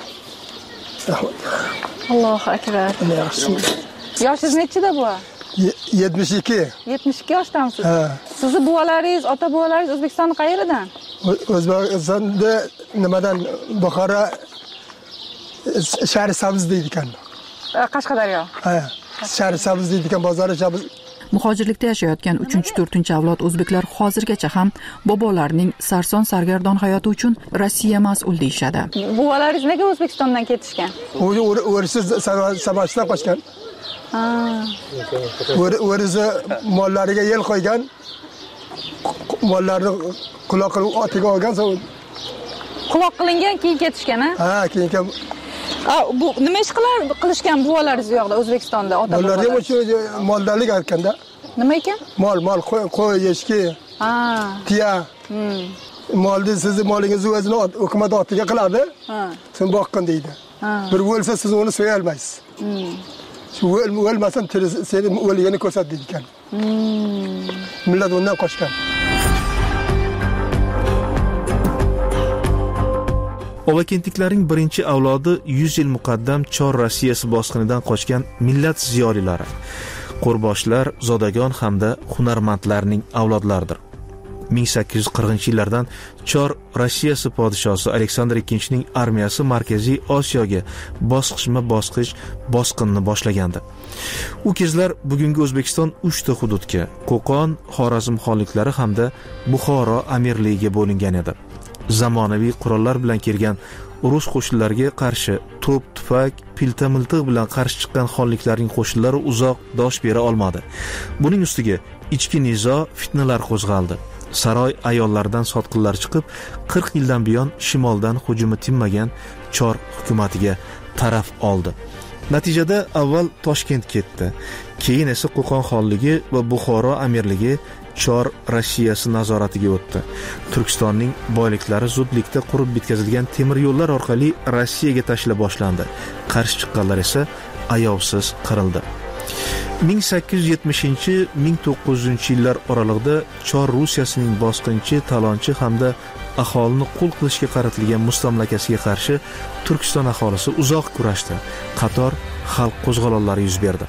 E: Allohu akbar. Yoshingiz nechida bu?
G: yetmish ikki.
E: yetmish ikki yoshdamisiz? Sizni buvalaringiz, ota buvalaringiz O'zbekistonning qayeridan?
G: O'zbekistonda nimadan? Buxoro shahri Sabz deydi ekan.
E: Qashqadaryo.
G: Ha, shahri Sabz deydi ekan, bozori Sabz.
B: Muhojirlikda yashayotgan uchinchi to'rtinchi avlod o'zbeklar hozirgacha ham bobolarining sarson sargardon hayoti uchun Rossiya mas'ul deyshadi.
E: Buvalaringiz nega O'zbekistondan ketishgan?
G: O'risiz sababchidan qochgan.
E: Ha.
G: O'risi mollariga yel qo'ygan. Mollarni quloq qilib otiga olgan, so'ng
E: quloq qilingan, keyin ketishgan, ha?
G: Ha, keyin ham.
E: A, bu nima ish qilar qilishgan buvalaringiz yo'qda O'zbekistonda, ota bobolar?
G: Ularga o'sha moldalik etkanda.
E: Nima ekan?
G: Mol, mol, qo'y, eshki.
E: Ha.
G: Tiya.
E: Hmm.
G: Molni sizni molingizni o'zini hukumat otiga qiladi.
E: Ha.
G: Sen boqqin deydi.
E: Ha.
G: Bir o'lsa siz uni so'ya olmaysiz.
E: Hmm.
G: Shu o'lmasan seni o'ligini ko'rsat deydi ekan.
E: Hmm.
G: Millat undan qochgan.
J: Ovakentliklarning birinchi avlodi yuz yil muqaddam Chor Rossiyasi bosqinidan qochgan millat ziyolilari, qo'rboshlar, zodagon hamda hunarmandlarning avlodlaridir. ming sakkiz yuz qirqinchi yillardan Chor Rossiyasi podshosi Aleksandr ikkinchining armiyasi Markaziy Osiyoga bosqichma-bosqich bosqinni boshlagandi. U kezlar bugungi O'zbekiston uchta hududga, Qo'qon, Xorazm xonliklari hamda Buxoro amirligiga bo'lingan edi. Zamonaviy qurollar bilan kelgan urush qo'shinlariga qarshi to'p, tufak, pilta-miltiq bilan qarshi chiqqan xonliklarning qo'shinlari uzoq dosh bera olmadi. Buning ustiga ichki nizo, fitnalar qo'zg'aldi. Saroy ayollaridan sotqinlar chiqib, qirq yildan buyon shimoldan hujumi tinmagan Chor hukumatiga taraf oldi. Natijada avval Toshkent ketdi, keyin esa Qo'qon xonligi va Buxoro amirligi Chor Rossiyasi nazoratiga o'tdi. Turkistonning boyliklari zudlikda qurib bitkazilgan temir yo'llar orqali Rossiyaga tashlab boshlandi. Qarshi chiqqanlar esa ayovsiz qirildi. ming sakkiz yuz yetmishinchi ming to'qqiz yuzunchi yillar oralig'ida Chor Rusiyasining bosqinchi, talonchi hamda aholini qul qilishga qaratilgan mustamlakasiga qarshi Turkiston aholisi uzoq kurashdi. Qator xalq qo'zg'olonlari yuz berdi.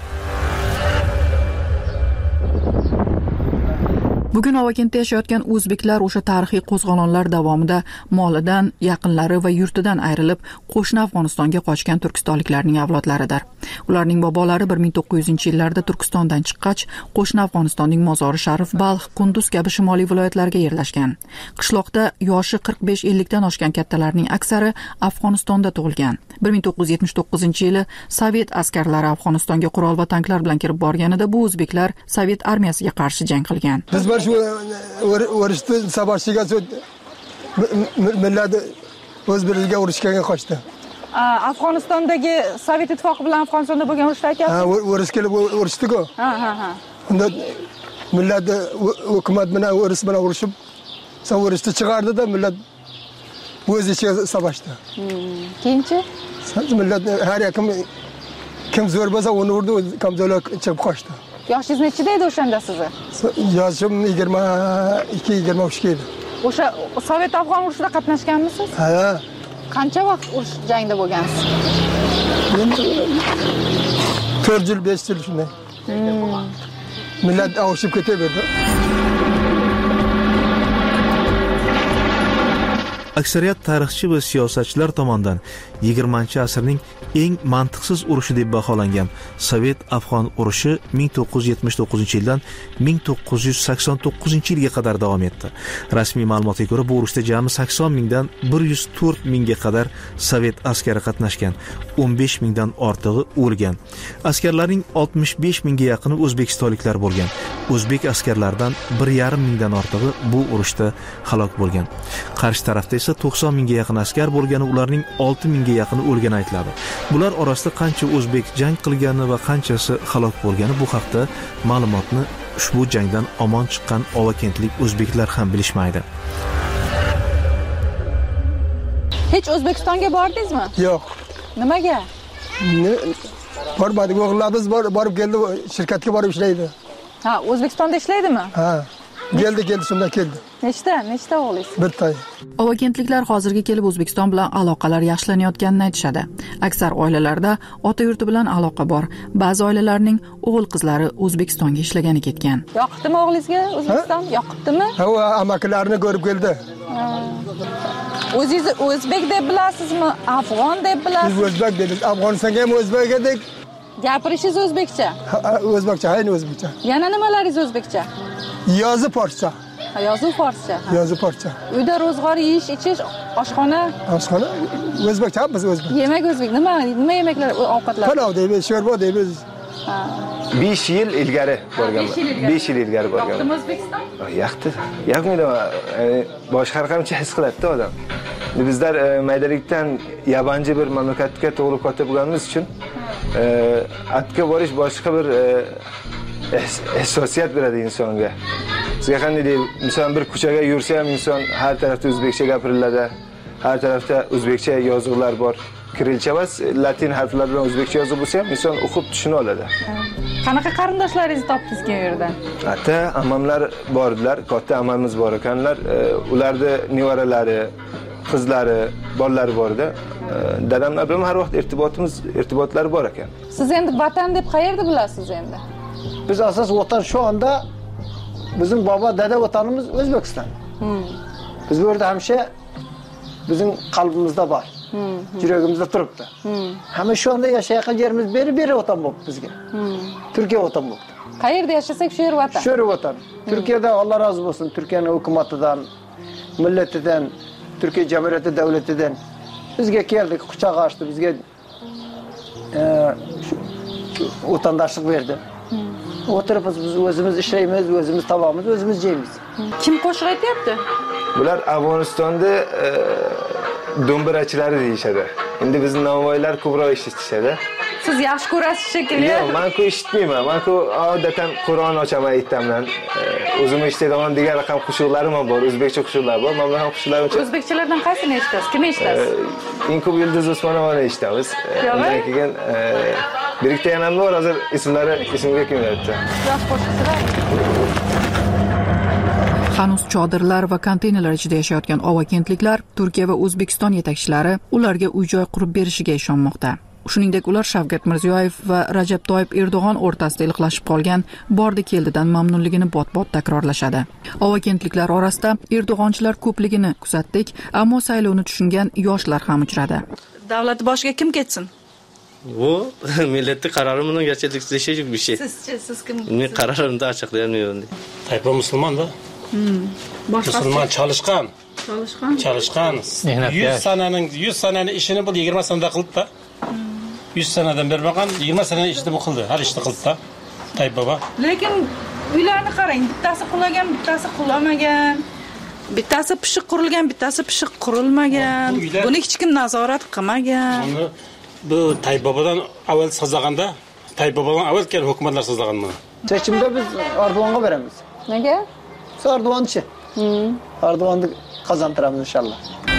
B: Bugun Ovakentda yashayotgan o'zbeklar o'sha tarixiy qo'zg'olonlar davomida molidan, yaqinlari va yurtidan ayrilib, qo'shni Afg'onistonga qochgan turkistonliklarning avlodlaridir. Ularning bobolari bir ming to'qqiz yuzinchi yillarda Turkistondan chiqqach, qo'shni Afg'onistonning Mozori Sharif, Balx, Qunduz kabi shimoliy viloyatlarga yerlashgan. Qishloqda yoshi qirq besh ellik dan oshgan kattalarning aksari Afg'onistonda tug'ilgan. bir ming to'qqiz yuz yetmish to'qqizinchi yili Sovet askarlari Afg'onistonga qurol va tanklar bilan kirib borganida bu o'zbeklar Sovet armiyasiga qarshi jang qilgan.
G: Biz bir shu urushda savaşchiga millat o'z biriga urushga qochdi.
E: Afg'onistondagi Sovet ittifoqi bilan Afg'onistonda bo'lgan urushda aytyapsiz?
G: Ha, urush kelib urushdi-ku.
E: Ha, ha, ha.
G: Unda millat hukumat bilan urush bilan urushib, sen urushni chiqardi-da, millat o'z ichiga savaşdi.
E: Keyinchi?
G: Millat har kim kim zo'r bo'lsa uni urdi, kamzolar chiqib qochdi.
E: Yoshingiz nechida edi o'shanda sizni?
G: Yoshim yigirma ikki yigirma uch edi.
E: O'sha Sovet Afg'on urushida qatnashganmisiz?
G: Ha.
E: Qancha vaqt urush jangda bo'lgansiz?
G: to'rt yil besh yil shunday. Millat avishib ketaverdi.
J: Aksariyat tarixchi va siyosatchilar tomonidan yigirmanchi asrning eng mantiqsiz urushi deb baholangan Sovet Afg'on urushi ming to'qqiz yuz yetmish to'qqizinchi yildan ming to'qqiz yuz sakson to'qqizinchi yilga qadar davom etdi. Rasmiy ma'lumotga ko'ra, bu urushda jami sakson mingdan bir yuz to'rt mingga qadar Sovet askari qatnashgan, o'n besh mingdan ortig'i o'lgan. Askarlarning oltmish besh mingga yaqini o'zbekistonliklar bo'lgan. O'zbek askarlaridan bir yarim mingdan ortig'i bu urushda halok bo'lgan. Qarshi tarafda esa to'qson mingga yaqin askar bo'lgani, ularning olti mingga yaqini o'lgani aytiladi. Bular orasida qancha o'zbek jang qilgani va qanchasi halok bo'lgani bu haqda ma'lumotni ushbu jangdan omon chiqqan ovakentlik o'zbeklar ham bilishmaydi.
E: Hech O'zbekistonga bordingizmi?
G: Yo'q.
E: Nimaga?
G: Bormadik, o'g'illarimiz borib keldi, shirkatga borib ishlaydi.
E: Ha, O'zbekistonda ishlaydimi?
G: Ha. Keldi, keldi, shunda keldi.
E: Nechta? Nechta o'g'lingiz?
G: Bitta.
B: Ovakentliklar hozirga kelib O'zbekiston bilan aloqalar yaxshilanayotganini aytishadi. Aksar oilalarda ota yurti bilan aloqa bor. Ba'zi oilalarning o'g'il-qizlari O'zbekistonga ishlagani ketgan.
E: Yoqdimi o'g'lingizga O'zbekiston? Yoqdimi?
G: Ha, amakilarini ko'rib keldi.
E: O'zingiz o'zbek deb bilasizmi? Afg'on deb bilasizmi?
G: Biz o'zbek deymiz. Afg'onistonga ham o'zbek edik.
E: Gapirishingiz o'zbekcha?
G: O'zbekcha, ayni o'zbekcha.
E: Yana nimalaringiz o'zbekcha?
G: Yozuv forscha.
E: Yozuv forscha.
G: Yozuv forscha.
E: Uyda ro'zg'or yeyish, ichish, oshxona?
G: Oshxona o'zbekcha, biz o'zbek.
E: Yemak o'zbek. Nima, nima yemeklar, ovqatlar?
G: Palov deymiz, sho'rva deymiz.
F: besh yil ilgari borganman. besh yil ilgari borganman.
E: Yoqdimi O'zbekiston?
F: Yoqdi. Yoqmaydi. Boshqa har qancha his qiladi-da odam. Bizlar maydalikdan yabanchi bir mamlakatga tug'ilib katta bo'lganimiz uchun atga borish boshqa bir ehsosiyat beradi insonga. Sizga qanday deb, masalan, bir ko'chaga yursa ham inson har tarafda o'zbekcha gapiriladi. Har tarafda o'zbekcha yozuqlar bor. Kirilcha emas, latin harflar bilan o'zbekcha yozuv bo'lsa ham inson o'qib tushuna oladi.
E: Qanaqa qarindoshlaringizni topdingiz bu yerda?
F: Hatta ammamlar bordilar, katta ammamiz bor ekanlar. Ularni nevaralari, qizlari, bolalari bor edi. Dadamlar bilan har vaqt irtibotimiz, irtibotlari bor ekan.
E: Siz endi vatan deb qayerda bilasiz endi?
O: Biz asas vatan şu anda bizim baba dede vatanımız Özbekistan. Hmm. Biz burada hemşe bizim kalbimizde var. Hmm. Yüreğimizde duruptu. Hmm. Hemen şu anda yaşayan yerimiz beri beri vatan bu bizge. Hmm. Türkiye vatan bu.
E: Qayerda yaşasak şu yer vatan.
O: Şu yer vatan. Hmm. Türkiye'de Allah razı olsun. Türkiye'nin hükümetinden, milletinden, Türkiye Cumhuriyeti devletinden bizge geldik, kucak açtı, bizge e, vatandaşlık verdi. Hmm. Oturup biz özümüz işleyimiz, özümüz tabağımız, özümüz yeyimiz.
E: Kim qo'shiq aytyapti?
F: Bular Afg'onistonda e, do'mbirachilari deyishadi. Endi bizni navoiylar ko'proq eshitishadi.
E: Siz yaxshi ko'rasiz shekilli.
F: Yo'q, men-ku eshitmayman. Men-ku odatdan Qur'on ochaman aytamdan. O'zim eshitadigan degan raqam qo'shiqlarim ham bor, o'zbekcha qo'shiqlar bor. Men ham qo'shiqlarim uchun.
E: O'zbekchalardan qaysini eshitasiz? Kimni eshitasiz?
F: Eng ko'p Yulduz Usmonovani eshitamiz. Undan keyin bir ikkita yana bor, hozir ismlari esimga kelmayapti.
B: Hanuz chodirlar va konteynerlar ichida yashayotgan Ova kentliklar Turkiya va O'zbekiston yetakchilari ularga uy-joy qurib berishiga ishonmoqda. Shuningdek, ular Shavkat Mirziyoyev va Rajab Toyyib Erdo'g'on o'rtasida iliqlashib qolgan bordi-keldidan mamnunligini bot-bot takrorlashadi. Ova kentliklar orasida Erdo'g'onchilar ko'pligini kuzatdik, ammo saylovni tushungan yoshlar ham uchradi.
R: Davlat boshiga kim ketsin?
N: Bu millatning qarori buni gerçekleşecek bir şey.
R: Sizchi, siz kim?
N: Men qarorimni açıklayamıyorum.
M: Tayyip musulmon-da.
R: Hmm.
M: Musulmon çalışkan.
R: Çalışkan.
M: Çalışkan. yüz sananing yüz sananing ishini bu yigirma sanada qildi-da. yüz sanadan beri bakan yigirma sananing ishini bu qildi. Har ishni qildi-da. Tayyip baba.
R: Lekin uylarni qarang, bittasi qulagan, bittasi qulamagan. Bittasi pishiq qurilgan, bittasi pishiq qurilmagan. Buni hech kim nazorat qilmagan.
M: Bu Tayyip babadan avval sozlaganda, Tayyip babadan avval kelgan hukumatlar sozlagan buni.
O: Seçimde biz Erdoğan'a veremiz.
E: Nega?
O: Biz Erdoğan'çı. Hmm. Erdoğan'ı kazandıramiz inşallah.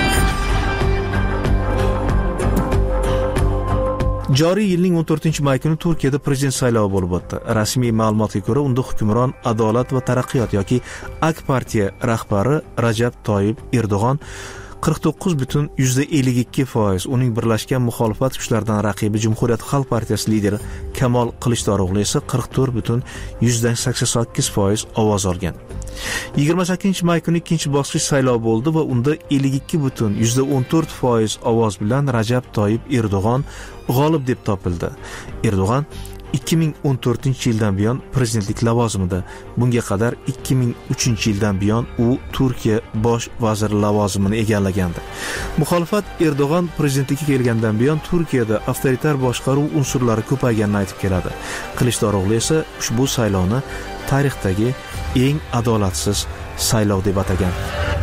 J: Joriy yilning o'n to'rtinchi may kuni Turkiyada prezident saylovi bo'lib o'tdi. Rasmiy ma'lumotga ko'ra, unda hukmron Adolat va taraqqiyot yoki AK partiya rahbari Rajab Toyyib Erdo'g'on qirq to'qqiz butun yuzda ellik ikki foiz, uning birlashgan muxolifat kuchlaridan raqibi Cumhuriyet Xalq partiyasi lideri Kamol Qilichdarog'lu esa qirq to'rt butun yuzda sakson sakkiz foiz ovoz olgan. yigirma sakkizinchi may kuni ikkinchi bosqich saylovi bo'ldi va unda ellik ikki butun yuzda o'n to'rt foiz ovoz bilan Rajab Toyyib Erdo'g'on g'olib deb topildi. Erdo'g'on ikki ming o'n to'rtinchi yildan buyon prezidentlik lavozimida. Bunga qadar ikki ming uchinchi yildan buyon u Turkiya bosh vaziri lavozimini egallagandi. Muxolifat Erdo'g'on prezidentlikka kelgandan buyon Turkiyada avtoritar boshqaruv unsurlari ko'payganini aytib keladi. Qilichdarog'lu esa ushbu saylovni tarixdagi eng adolatsiz saylov deb atagan.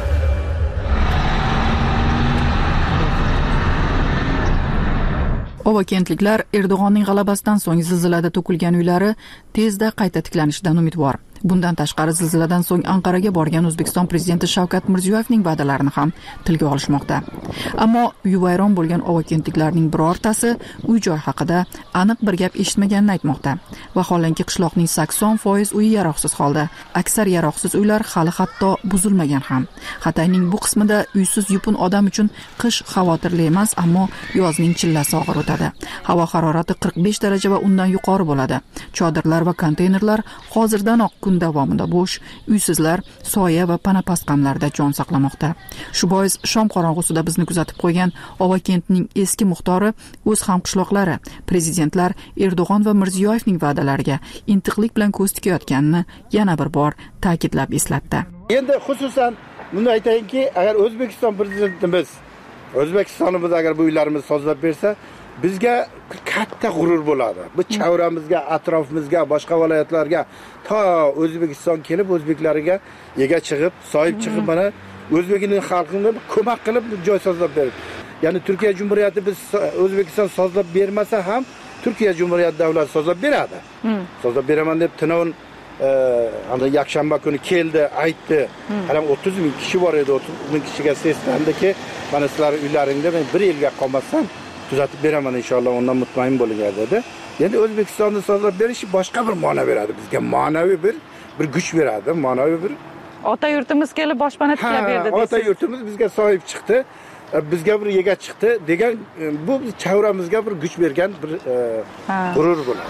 J: Ova kentliklar Erdo'g'onning g'alabasidan so'ng zilzilada to'kilgan uylari tezda qayta tiklanishidan umidvor. Bundan tashqari zilziladan so'ng Anqaraga borgan O'zbekiston prezidenti Shavkat Mirziyoyevning va'dalarini ham tilga olishmoqda. Ammo uyi vayron bo'lgan Ova kentliklarning birortasi uy-joy haqida aniq bir gap eshitmaganini aytmoqda. Vaholanki qishloqning sakson foiz uyi yaroqsiz holda. Aksar yaroqsiz uylar hali hatto buzilmagan ham. Xatayning bu qismida uysiz yupun odam uchun qish xavotirli emas, ammo yozning chillasi og'ir o'tadi. Havo harorati qirq besh daraja va undan yuqori bo'ladi. Chodirlar va konteynerlar hozirdanoq kun davomida bo'sh, uysizlar soya va panapasqamlarda jon saqlamoqda. Shu bois shom qorong'usida bizni kuzatib qo'ygan Ova kentining eski muxtori o'z hamqishloqlari, prezidentlar Erdo'g'on va Mirziyoyevning va'dalariga intiqlik bilan ko'z tikayotganini yana bir bor ta'kidlab eslatdi.
D: Endi xususan buni aytayinki, agar O'zbekiston prezidentimiz O'zbekistonimiz agar bu uylarimizni sozlab bersa, bizga katta g'urur bo'ladi. Bu chevramizga, atrofimizga, boshqa viloyatlarga to O'zbekiston kelib, o'zbeklariga ega chiqib, soyib chiqib, mana O'zbekning xalqiga ko'mak qilib joy sozlab berib. Ya'ni Turkiya Cumhuriyati biz O'zbekiston sozlab bermasa ham Turkiya Cumhuriyati davlati sozlab beradi. Sozlab beraman deb Tinovun ana yakshanba kuni keldi, aytdi. Hali o'ttiz ming kishi bor edi, o'ttiz ming kishiga seslandiki, mana sizlar uylaringda men bir yilga qolmasam tuzatib beraman inshaalloh, undan mutmain bo'linglar dedi. Endi O'zbekistonni sozlab berish boshqa bir ma'no beradi bizga, ma'naviy bir bir kuch beradi, ma'naviy bir
E: ota yurtimiz kelib boshpana tiklab berdi deysiz.
D: Ota yurtimiz bizga soyib chiqdi, bizga bir yega chiqdi degan bu chevramizga bir kuch bergan bir g'urur bo'ladi.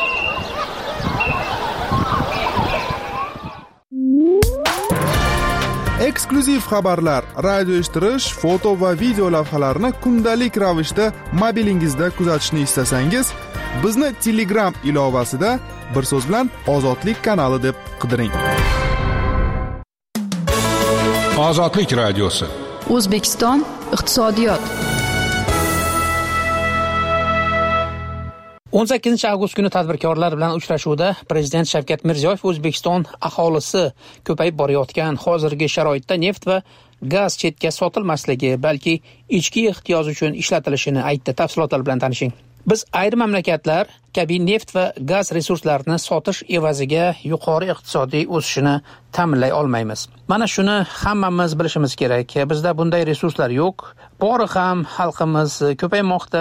C: Eksklyuziv xabarlar, radio eshittirish, foto va video lavhalarni kundalik ravishda mobilingizda kuzatishni istasangiz, bizni Telegram ilovasida bir so'z bilan Ozodlik kanali deb qidiring.
A: Ozodlik radiosi.
B: O'zbekiston iqtisodiyot.
V: o'n sakkizinchi avgust kuni tadbirkorlar bilan uchrashuvda prezident Shavkat Mirziyoyev O'zbekiston aholisi ko'payib borayotgan hozirgi sharoitda neft va gaz chetga sotilmasligi, balki ichki ehtiyoj uchun ishlatilishini aytdi. Tafsilotlar bilan tanishing. Biz ayrim mamlakatlar kabi neft va gaz resurslarini sotish evaziga yuqori iqtisodiy o'sishini ta'minlay olmaymiz. Mana shuni hammamiz bilishimiz kerak. Bizda bunday resurslar yo'q. Bori ham xalqimiz ko'paymoqda.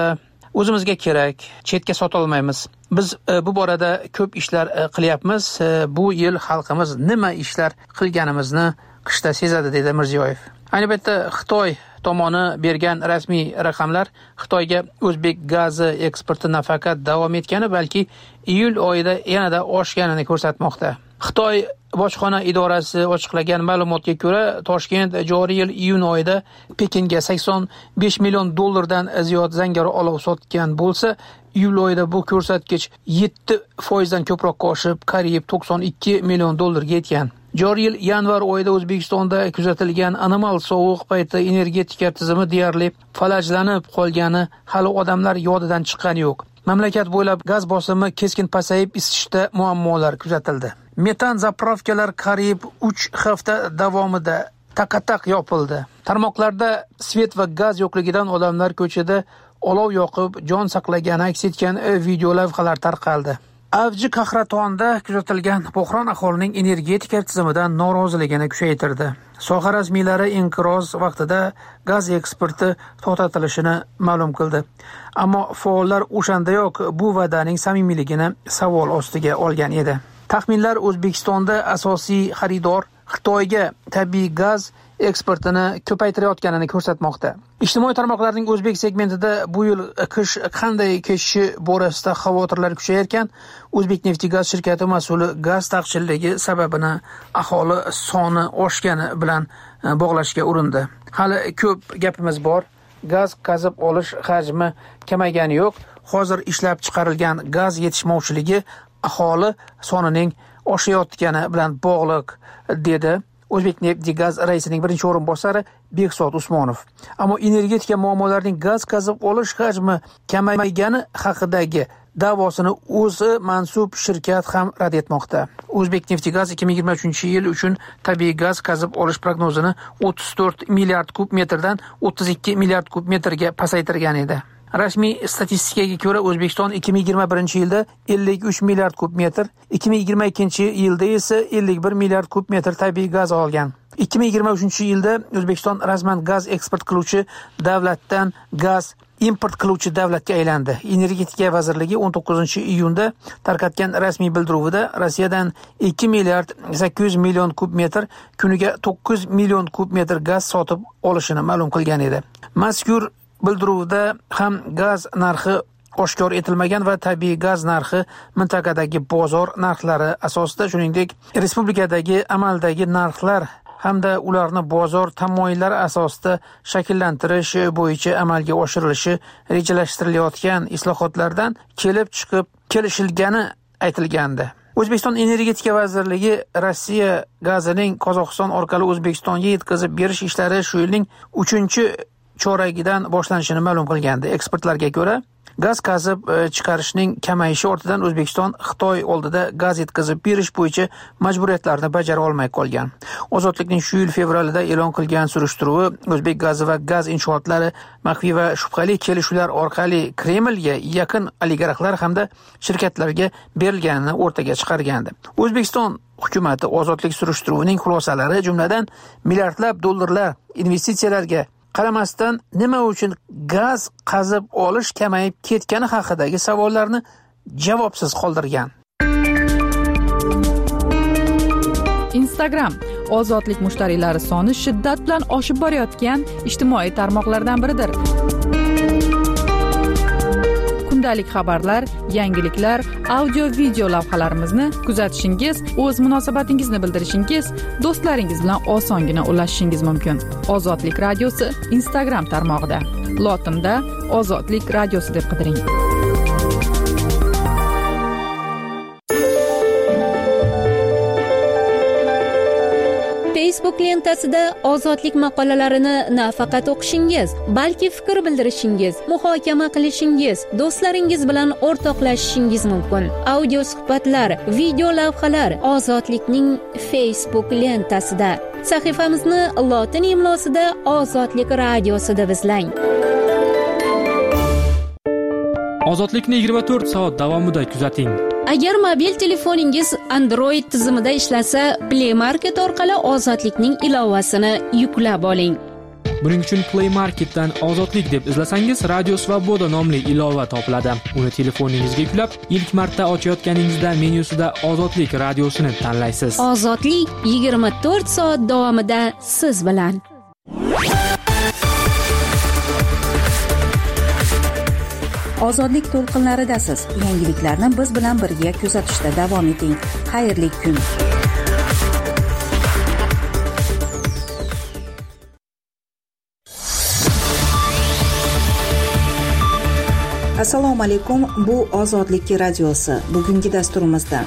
V: o'zimizga kerak, chetga sota olmaymiz. Biz e, bu borada ko'p ishlar e, qilyapmiz. E, bu yil xalqimiz nima ishlar qilganimizni qishda sezadi, dedi Mirziyoyev. Ayni paytda Xitoy tomoni bergan rasmiy raqamlar Xitoyga o'zbek gazi eksporti nafaqat davom etgani, balki iyul oyida yanada oshganini ko'rsatmoqda. Xitoy bojxona idorasi ochiqlagan ma'lumotga ko'ra, Toshkent joriy yil iyun oyida Pekinga sakson besh million dollardan ziyod zangori olov sotgan bo'lsa, iyul oyida bu ko'rsatkich yetti foizdan ko'proqqa oshib, qariyb to'qson ikki million dollarga yetgan. Joriy yil yanvar oyida O'zbekistonda kuzatilgan anomal sovuq payti energetika tizimi deyarli falajlanib qolgani hali odamlar yodidan chiqqani yo'q. Mamlakat bo'ylab gaz bosimi keskin pasayib, isitishda muammolar kuzatildi. Metan zapravkalar qariyb uch hafta davomida taqataq yopildi. Tarmoqlarda svet va gaz yo'qligidan odamlar ko'chada olov yoqib, jon saqlagani aks etgan video lavhalar tarqaldi. Avji Qahratonda kuzatilgan bo'hron aholining energetika tizimidan noroziligini kuchaytirdi. Soha rasmiylari inqiroz vaqtida gaz eksporti to'xtatilishini ma'lum qildi. Ammo faollar o'shandayoq bu va'daning samimiyligini savol ostiga olgan edi. Taxminlar O'zbekistonda asosiy xaridor Xitoyga tabiiy gaz eksportini ko'paytirayotganini ko'rsatmoqda. Ijtimoiy tarmoqlarning o'zbek segmentida bu yil qish qanday kechishi borasida xavotirlar kuchayarkan, O'zbekneftgaz shirkati mas'uli gaz taqchilligi sababini aholi soni oshgani bilan bog'lashga urindi. Hali ko'p gapimiz bor. Gaz qazib olish hajmi kamaygani yo'q. Hozir ishlab chiqarilgan gaz yetishmovchiligi aholi sonining oshayotgani bilan bog'liq, dedi O'zbekneftgaz raisining birinchi o'rinbosari Bekzod Usmonov. Ammo energetika muammolarining gaz qazib olish hajmi kamaygani haqidagi da'vosini o'zi mansub shirkat ham rad etmoqda. O'zbekneftgaz ikki ming yigirma uchinchi yil uchun tabiiy gaz qazib olish prognozini o'ttiz to'rt milliard kub metrdan o'ttiz ikki milliard kub metrga pasaytirgan edi. Rasmiy statistikaga ko'ra O'zbekiston ikki ming yigirma birinchi yilda ellik uch milliard kub metr, ikki ming yigirma ikkinchi yilda esa ellik bir milliard kub metr tabiiy gaz olgan. ikki ming yigirma uchinchi yilda O'zbekiston rasman gaz eksport qiluvchi davlatdan gaz import qiluvchi davlatga aylandi. Energetika vazirligi o'n to'qqizinchi iyunda tarqatgan rasmiy bildiruvida Rossiyadan ikki milliard sakkiz yuz million kub metr, kuniga to'qqiz million kub metr gaz sotib olishini ma'lum qilgan edi. Mazkur bildiruvda ham gaz narxi oshkor etilmagan va tabiiy gaz narxi mintaqadagi bozor narxlari asosida, shuningdek, respublikadagi amaldagi narxlar hamda ularni bozor tamoyillari asosida shakllantirish bo'yicha amalga oshirilishi rejalashtirilayotgan islohotlardan kelib chiqib kelishilgani aytilgandi. O'zbekiston energetika vazirligi Rossiya gazining Qozog'iston orqali O'zbekistonga yetkazib berish ishlari shu yilning uchinchi choragidan boshlanishini ma'lum qilgandi. Ekspertlarga ko'ra, gaz qazib chiqarishning kamayishi ortidan O'zbekiston Xitoy oldida gaz yetkazib berish bo'yicha majburiyatlarni bajara olmay qolgan. Ozodlikning shu yil fevralida e'lon qilgan surishtiruvi O'zbek gazi va gaz inshootlari maxfiy va shubhali kelishuvlar orqali Kremlga yaqin oligarxlar hamda shirkatlarga berilganini o'rtaga chiqargandi. O'zbekiston hukumati ozodlik surishtiruvining xulosalari, jumladan milliardlab dollarlar investitsiyalarga qaramasdan nima uchun gaz qazib olish kamayib ketgani haqidagi savollarni javobsiz qoldirgan.
B: Instagram ozodlik mushtariylari soni shiddat bilan oshib borayotgan ijtimoiy tarmoqlardan biridir. Kundalik xabarlar, yangiliklar, audio video lavhalarimizni kuzatishingiz, o'z munosabatingizni bildirishingiz, do'stlaringiz bilan osongina ulashishingiz mumkin. Ozodlik radiosi Instagram tarmog'ida. Lotinda Ozodlik radiosi deb qidiring.
I: Facebook lentasida ozodlik maqolalarini nafaqat o'qishingiz, balki fikr bildirishingiz, muhokama qilishingiz, do'stlaringiz bilan o'rtoqlashishingiz mumkin. Audio suhbatlar, video lavhalar Ozodlikning Facebook lentasida. Sahifamizni lotin imlosida Ozodlik radiosida izlang.
K: Ozodlikni yigirma to'rt soat davomida kuzating.
I: Agar mobil telefoningiz Android tizimida ishlasa, Play Market orqali Ozodlikning ilovasini yuklab oling.
K: Buning uchun Play Marketdan Ozodlik deb izlasangiz Radio Svoboda nomli ilova topiladi. Uni telefoningizga yuklab, ilk marta ochayotganingizda menyusida Ozodlik radiosini tanlaysiz.
I: Ozodlik yigirma to'rt soat davomida siz bilan.
H: Ozodlik to'lqinlaridasiz. Yangiliklarni biz bilan birga kuzatishda davom eting. Xayrli kun. Assalomu alaykum. Bu Ozodlik radiosi. Bugungi dasturimizda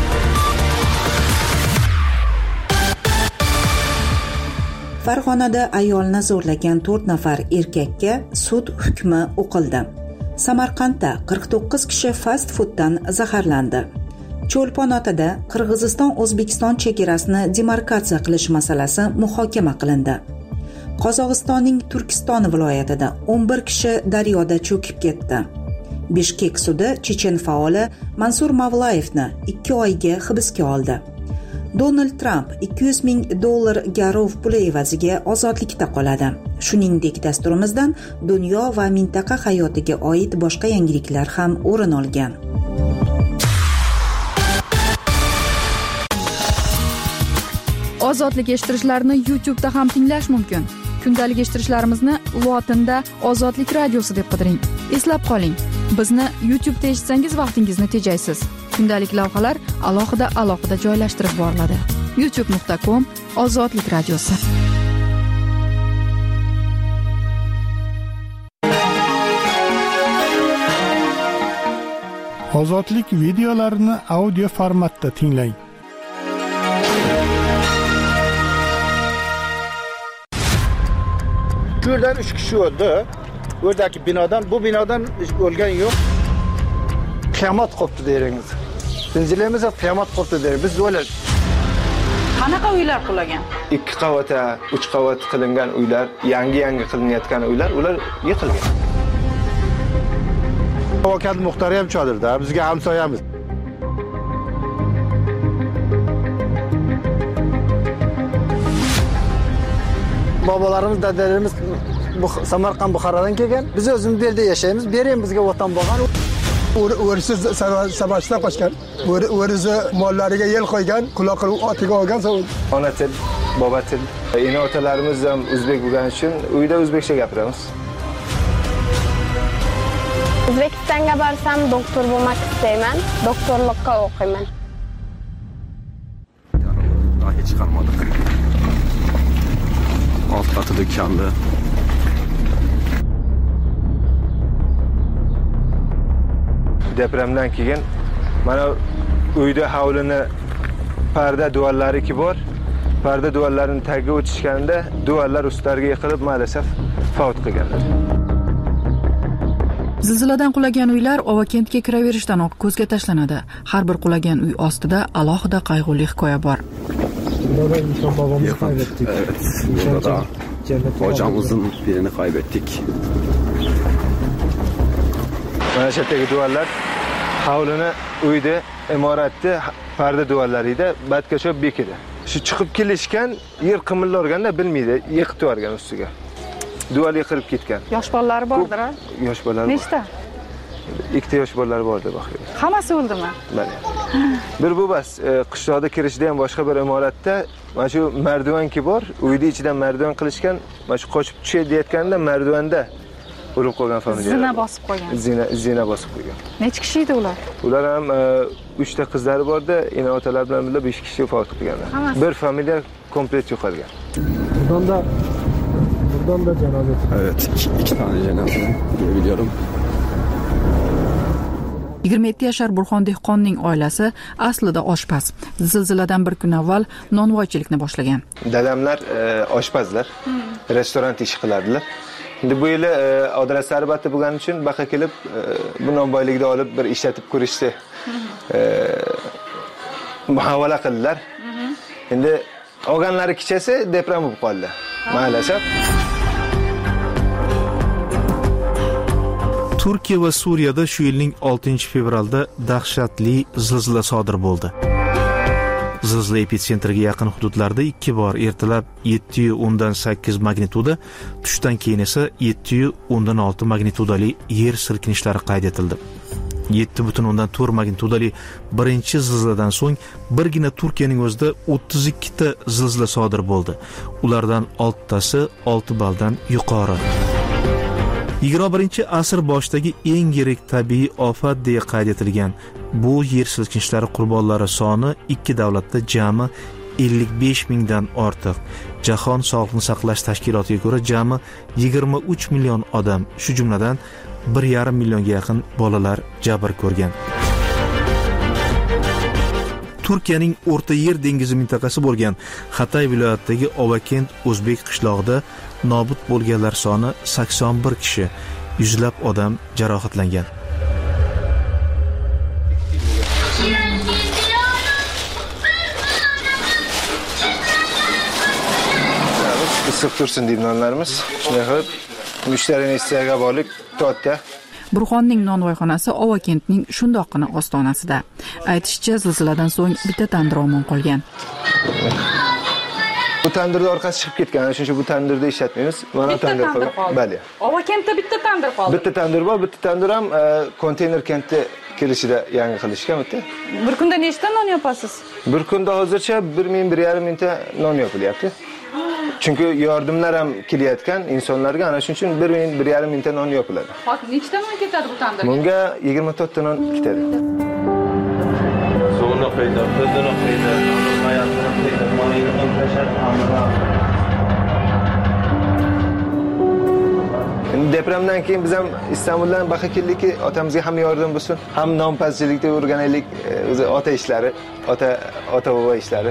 H: Farg'onada ayolni zo'rlagan to'rt nafar erkakka sud hukmi o'qildi. Samarqandda qirq to'qqiz kishi fast fooddan zaharlandi. Cho'lpon-otada Qirg'iziston-O'zbekiston chegarasini demarkatsiya qilish masalasi muhokama qilindi. Qozog'istonning Turkiston viloyatida o'n bir kishi daryoda cho'kib ketdi. Bishkek sudi chechen faoli Mansur Mavlayevni ikki oyga hibsga oldi. Donald Trump ikki yuz ming dollar garov puli evaziga ozodlikda qoladi. Shuningdek, dasturimizdan dunyo va mintaqa hayotiga oid boshqa yangiliklar ham o'rin olgan.
B: Ozodlik eshittirishlarni YouTube'da ham tinglash mumkin. Kundalik eshittirishlarimizni lotinda Ozodlik radiosi deb qidiring. Eslab qoling, bizni YouTube'da eshitsangiz vaqtingizni tejaysiz. Kundalik lavhalar alohida alohida joylashtirib boriladi. youtube nuqta com Ozodlik radiosi.
Q: Ozodlik videolarini audio formatda tinglang.
D: Ko'rdan uch kishi o'ldi. O'rdagi binodan, bu binodan o'lgan yo'q.
O: Qiyomat qopti deringiz. Zinjilemizda qiyomat qopti der. Biz o'lar.
R: Qanaqa uylar qulagan?
F: ikki qavat, uch qavat qilingan uylar, yangi-yangi qilinayotgan uylar, ular yiqilgan.
D: Avokat muxtari ham chodirda, bizga hamsoyamiz.
O: Bobolarimiz, dadalarimiz bu Samarqand Buxorodan kelgan. Biz o'zimiz bu yerda yashaymiz. Bering bizga vatan bo'lgan. O'risiz savaşdan qochgan. O'risi mollariga yel qo'ygan, quloq qilib otiga olgan.
F: Ona til, bobo til. Ena otalarimiz ham o'zbek bo'lgani uchun uyda o'zbekcha gapiramiz.
T: O'zbekistonga borsam doktor bo'lmak istayman. Doktorlikka o'qiyman.
W: Daha chiqarmadik. Alt qatı dükkanda.
F: Depremdan keyin mana uyda hovlini parda duvarlari ki bor. Parda duvarlarini tagiga o'tishganda duvarlar ustlariga yiqilib ma'lasaf favot qilganlar.
B: Zilziladan qulagan uylar Ovokentga kiraverishdan ko'zga tashlanadi. Har bir qulagan uy ostida alohida qayg'uli hikoya bor.
W: Evet, burada da hocamızın birini kaybettik.
F: Mana shu yerdagi duvarlar hovlini uyda, imoratda parda duvarlari edi, badgacha bekidi. Shu chiqib kelishgan yer qimillarganda bilmaydi, yiqib yuborgan ustiga. Duvar yiqilib ketgan.
E: Yosh bolalari bordir, ha?
F: Yosh bolalar.
E: Nechta?
F: Ikkita yosh bolalar bor deb baxtli.
E: Hammasi o'ldimi?
F: Bali. Bir bu bas, qishloqda kirishda ham boshqa bir imoratda mana shu mardivanki bor, uyda ichidan mardivan qilishgan, mana shu qochib tushayotganda mardivanda urib qo'ygan familiya.
E: Zina bosib qo'ygan.
F: Zina, zina bosib qo'ygan.
E: Necha kishi edi ular?
F: Ular ham uch ta qizlari borda, ena otalar bilan birga besh kishi vafot qilganlar. Bir familiya komplet yo'qolgan.
Q: Buradan da buradan da cenaze.
W: Evet, iki, iki tane cenaze diyebiliyorum.
B: yigirma yetti yashar Burxon Dehqonning oilasi aslida oshpaz. Zilziladan bir kun avval nonvoychilikni boshlagan.
F: Dadamlar e, oshpazlar, hmm. restoran ish qilardilar. Endi bu yili e, odrat sarbati bo'lgani uchun baqa kelib e, bu nonvoylikda olib bir ishlatib ko'rishdi. E, muhovala qildilar. Endi olganlari kechasi deprem bo'lib qoldi. Ma'lasaf.
J: Turkiya va Suriyada shu yilning oltinchi fevralda dahshatli zilzila sodir bo'ldi. Zilzila epitsentriga yaqin hududlarda ikki bor ertalab yetti o'ndan sakkiz magnituda, tushdan keyin esa yetti o'ndan olti magnitudali yer silkinishlari qayd etildi. yetti butun o'ndan to'rt magnitudali birinchi zilziladan so'ng birgina Turkiyaning o'zida o'ttiz ikki ta zilzila sodir bo'ldi. Ulardan oltitasi olti balldan yuqori. yigirma birinchi asr boshidagi eng yirik tabiiy ofat deya qayd etilgan bu yer silkinishlari qurbonlari soni ikki davlatda jami ellik besh mingdan ortiq. Jahon sog'liqni saqlash tashkilotiga ko'ra jami yigirma uch million odam, shu jumladan bir yarim millionga yaqin bolalar jabr ko'rgan. Turkiyaning O'rta Yer dengizi mintaqasi bo'lgan Hatay viloyatidagi Ovakent o'zbek qishlog'ida nobud bo'lganlar soni sakson bir kishi, yuzlab odam jarohatlangan.
F: Issiq tursin deb nonlarimiz. Shunday qilib mushtarining istagiga bog'liq to'rtta.
B: Burxonning nonvoyxonasi Ovakentning shundoqqina ostonasida. Aytishicha, zilziladan so'ng bitta tandir omon qolgan.
F: Bu tandirda orqasi chiqib ketgan, shuning uchun bu tandirda ishlatmaymiz. Mana tandir qolgan. Bali.
E: Ovakentda bitta tandir qoldi.
F: Bitta tandir bor, bitta tandir ham konteyner kentda kirishida yangi qilishgan bitta.
E: Bir kunda nechta non yopasiz?
F: Bir kunda hozircha bir ming bir yarim mingta non yopilyapti. Chunki yordamlar ham kelayotgan insonlarga, ana shuning uchun bir ming bir yarim mingta non yopiladi.
E: Hop, nechta non ketadi bu tandirga?
F: Bunga yigirma to'rt ta non ketadi.
N: Suvni qo'ydi, tuzini qo'ydi, mayasini qo'ydi, moyini tashab, hamma.
F: Endi depremdan keyin biz ham Istanbuldan baqa keldikki, otamizga ham yordam bo'lsin, ham nonpazchilikda o'rganaylik, o'zi ota ishlari, ota ota bobo ishlari.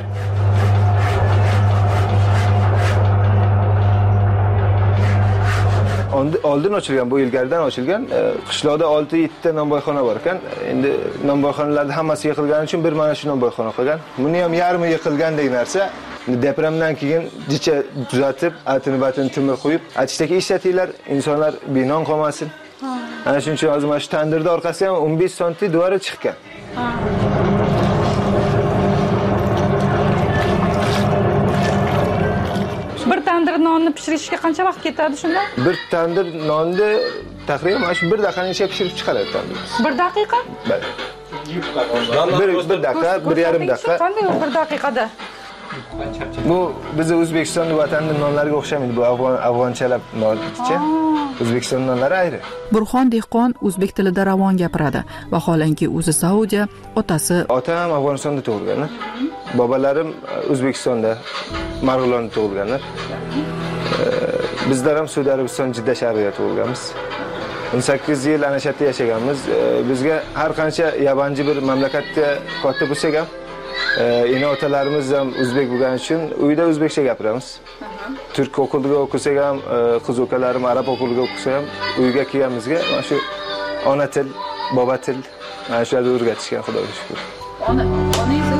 F: Oldin ochilgan, bu ilgaridan ochilgan, qishloqda olti yetti ta nonboyxona bor ekan. Endi nonboyxonalarda hammasi yiqilgani uchun bir mana shu nonboyxona qilgan. Buni ham yarmi yiqilgandek narsa. Depremdan keyin jicha tuzatib, atini batini timir qo'yib, atishdagi ishlatinglar, insonlar benon qolmasin. Ana shuning uchun hozir mana shu tandirda orqasi ham o'n besh santi duvori chiqqan.
E: Bir tandir nonni pishirishga qancha vaqt ketadi shunda?
F: Bir tandir nonni taxminan mana shu bir daqiqaning ichida pishirib chiqaradi tandir.
E: bir daqiqa?
F: Bali. Bir bir daqiqa, bir yarim daqiqa.
E: Qanday bir daqiqada?
F: Bu bizni O'zbekiston vatanning nonlariga o'xshamaydi. Bu afg'on afg'onchalab noncha. O'zbekiston nonlari ayri.
B: Burxon dehqon o'zbek tilida ravon gapiradi. Vaholanki o'zi Saudiya, otasi
F: otam Afg'onistonda tug'ilganlar. Bobolarim O'zbekistonda, Marg'ilonda tug'ilganlar. Bizlar ham Saudiya Arabiston Jidda shahrida tug'ilganmiz. o'n sakkiz yil ana shu yerda yashaganmiz. Bizga har qancha yabanchi bir mamlakatda katta bo'lsak ham, ena otalarimiz ham o'zbek bo'lgani uchun uyda o'zbekcha gapiramiz. Turk o'qiliga o'qisak ham, qiz ukalarim arab o'qiliga o'qisa ham, uyga kelganimizga mana shu ona til, bobo til mana shu yerda o'rgatishgan, Xudoga shukr.
E: Ona, ona esa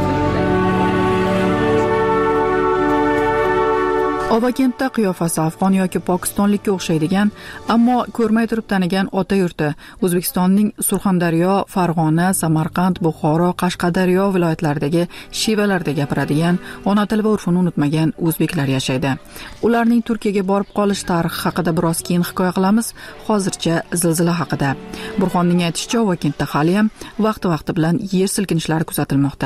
B: Ovakentda qiyofasi afg'on yoki pokistonlikka o'xshaydigan, ammo ko'rmay turib tanigan ota yurti O'zbekistonning Surxondaryo, Farg'ona, Samarqand, Buxoro, Qashqadaryo viloyatlaridagi shivalarda gapiradigan, ona tili va urfini unutmagan o'zbeklar yashaydi. Ularning Turkiyaga borib qolish tarixi haqida biroz keyin hikoya qilamiz. Hozircha zilzila haqida. Burxonning aytishicha, Ovakentda hali ham vaqti-vaqti bilan yer silkinishlari kuzatilmoqda.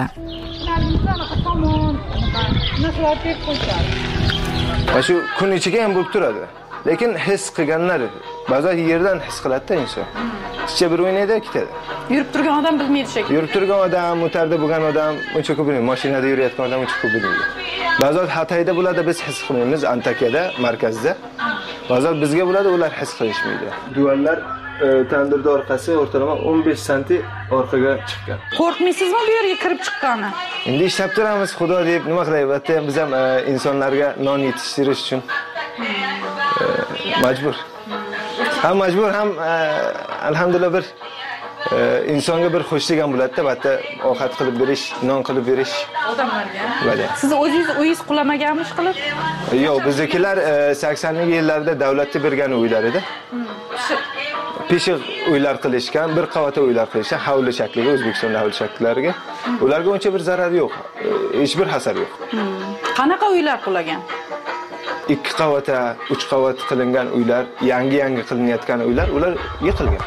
F: Shu kun ichiga ham bo'lib turadi. Lekin his qilganlar ba'zi yerdan his qiladi-da inson. Sizcha bir o'ynaydi, ketadi.
E: Yurib turgan odam bilmaydi shekilli.
F: Yurib turgan odam, motorda bo'lgan odam uncha ko'p bilmaydi. Mashinada yurayotgan odam uncha ko'p bilmaydi. Ba'zi Hatayda bo'ladi, biz his qilmaymiz, Antakiyada, markazda. Ba'zi bizga bo'ladi, ular his qilishmaydi. Duallar tandirda orqasi o'rtalama o'n besh santi orqaga chiqqan.
E: Qo'rqmaysizmi bu yerga kirib chiqqani?
F: Endi ishlab turamiz, Xudo deb nima qilayapti? Biz ham insonlarga non yetishtirish uchun majbur. Ham majbur, ham alhamdulillah bir insonga bir xo'shlik ham bo'ladi-da, batda ovqat qilib berish, non qilib berish
E: odamlarga. Siz o'zingiz uyingiz qulamaganmish qilib?
F: Yo'q, biznikilar saksonlik yillarda davlatga bergan uylar edi. Pishiq uylar qilishgan, bir qavatli uylar qilishgan, hovli shakliga, O'zbekiston hovli shaklariga. Ularga uncha bir zarar yo'q. hech bir xasar yo'q.
E: Qanaqa uylar qulagan?
F: ikki qavat, uch qavat qilingan uylar, yangi-yangi qilinayotgan uylar, ular yiqilgan.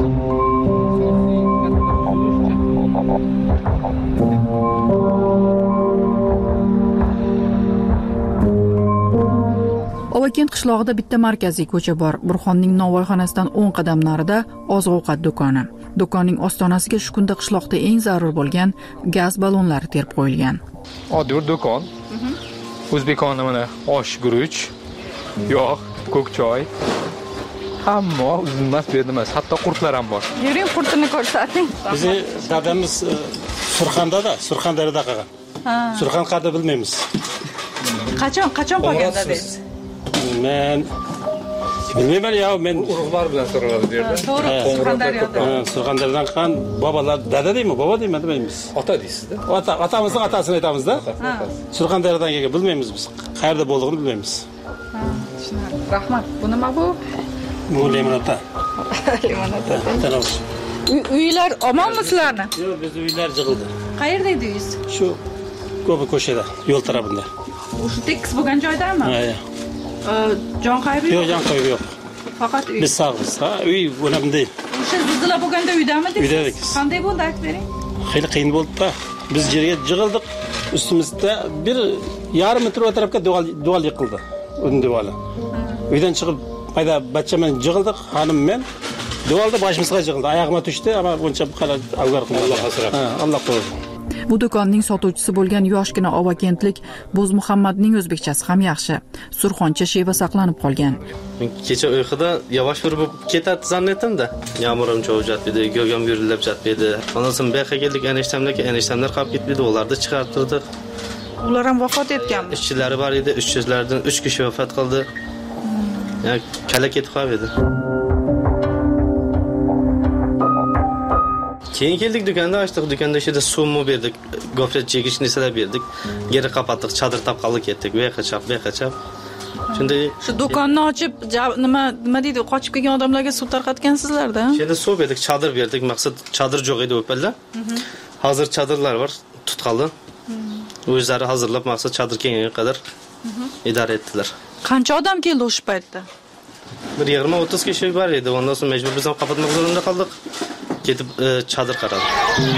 B: Ovakent qishlog'ida bitta markaziy ko'cha bor. Burxonning novvoyxonasidan o'n qadam narida oziq-ovqat do'koni. Do'konning ostonasiga shu kunda qishloqda eng zarur bo'lgan gaz ballonlari terib qo'yilgan.
L: Oddiy do'kon. O'zbekona mana osh, guruch, yog', ko'k choy. Hamma uzilmas berdimas, hatto qurtlar ham bor.
E: Yuring, qurtini ko'rsating.
M: Bizni dadamiz Surxondaryoda, Surxondaryoda qolgan. Surxon qadri bilmaymiz.
E: Qachon, qachon qolgan dadingiz?
M: Men bilmayman ya, men
L: urug'lar bilan so'raladi bu yerda.
E: To'g'ri, Surxondaryoda.
M: Surxondaryodan qolgan bobolar, dada deymi, bobo deymi, bilmaymiz.
L: Ota deysizda?
M: Ota, otamizning otasini aytamizda. Surxondaryodan kelgan, bilmaymiz biz. Qayerda bo'lganini bilmaymiz.
E: Tushunarli. Rahmat. Bu nima bu?
M: Bu limonata.
E: Limonata.
M: Tamam.
E: Uylar omonmi sizlarni?
M: Yo'q, bizning uylar yig'ildi.
E: Qayerda edingiz?
M: Shu ko'pi ko'chada, yo'l tarafida.
E: O'sha tekis bo'lgan joydami?
M: Ha,
E: jon qaybi yo'q.
M: Yo'q, jon qaybi yo'q.
E: Faqat uy.
M: Biz sog'miz. Ha, uy o'nam deyil.
E: O'sha zilzila bo'lganda uydami deysiz?
M: Uyda edikmiz.
E: Qanday bo'ldi, aytib bering?
M: Xeyli qiyin bo'ldi-da. Biz yerga yig'ildik. Ustimizda bir yarim metr atrofga devor devor yiqildi. O'zim devori. Uydan chiqib payda bachcha bilan yig'ildik, xonim men. Devorda boshimizga yig'ildi. Oyog'im tushdi, ammo buncha qala avgar qildi. Alloh asrab. Ha, Alloh qo'ysin.
B: Bu do'konning sotuvchisi bo'lgan yoshgina Ovakentlik Bo'z Muhammadning o'zbekchasi ham yaxshi. Surxoncha sheva saqlanib qolgan.
N: Men kecha uyquda yavash yurib ketadi zannetdim-da. Yağmurim cho'g'ib jatdi, go'gam gurilib jatdi. Ondan so'ng beqqa keldik, enishtamlarga, enishtamlar qolib ketdi, ularni chiqartirdik.
E: Ular ham vafot etganmi?
N: Ishchilari bor edi, ishchilardan uch kishi vafot qildi. Ya kala ketib qoldi. Keyin keldik, do'konda ochdik, do'konda ishida suvmi berdik, gofret chekish narsalar berdik. Geri qapatdik, chadir topqalib ketdik, beqachab, beqachab. Shunda
E: shu do'konni ochib, nima nima deydi, qochib kelgan odamlarga suv tarqatgansizlar-da.
N: Shunda suv berdik, chadir berdik, maqsad chadir yo'q edi o'palla. Hozir chadirlar bor, tutqaldi. O'zlari hozirlab maqsad chadir kelgunga qadar idora etdilar.
E: Qancha odam keldi o'sha paytda?
N: Bir yigirma o'ttiz kishi bor edi. Ondan so'ng majbur biz ham qapatmoq zorunda qoldik. Ketib chadir qaradik.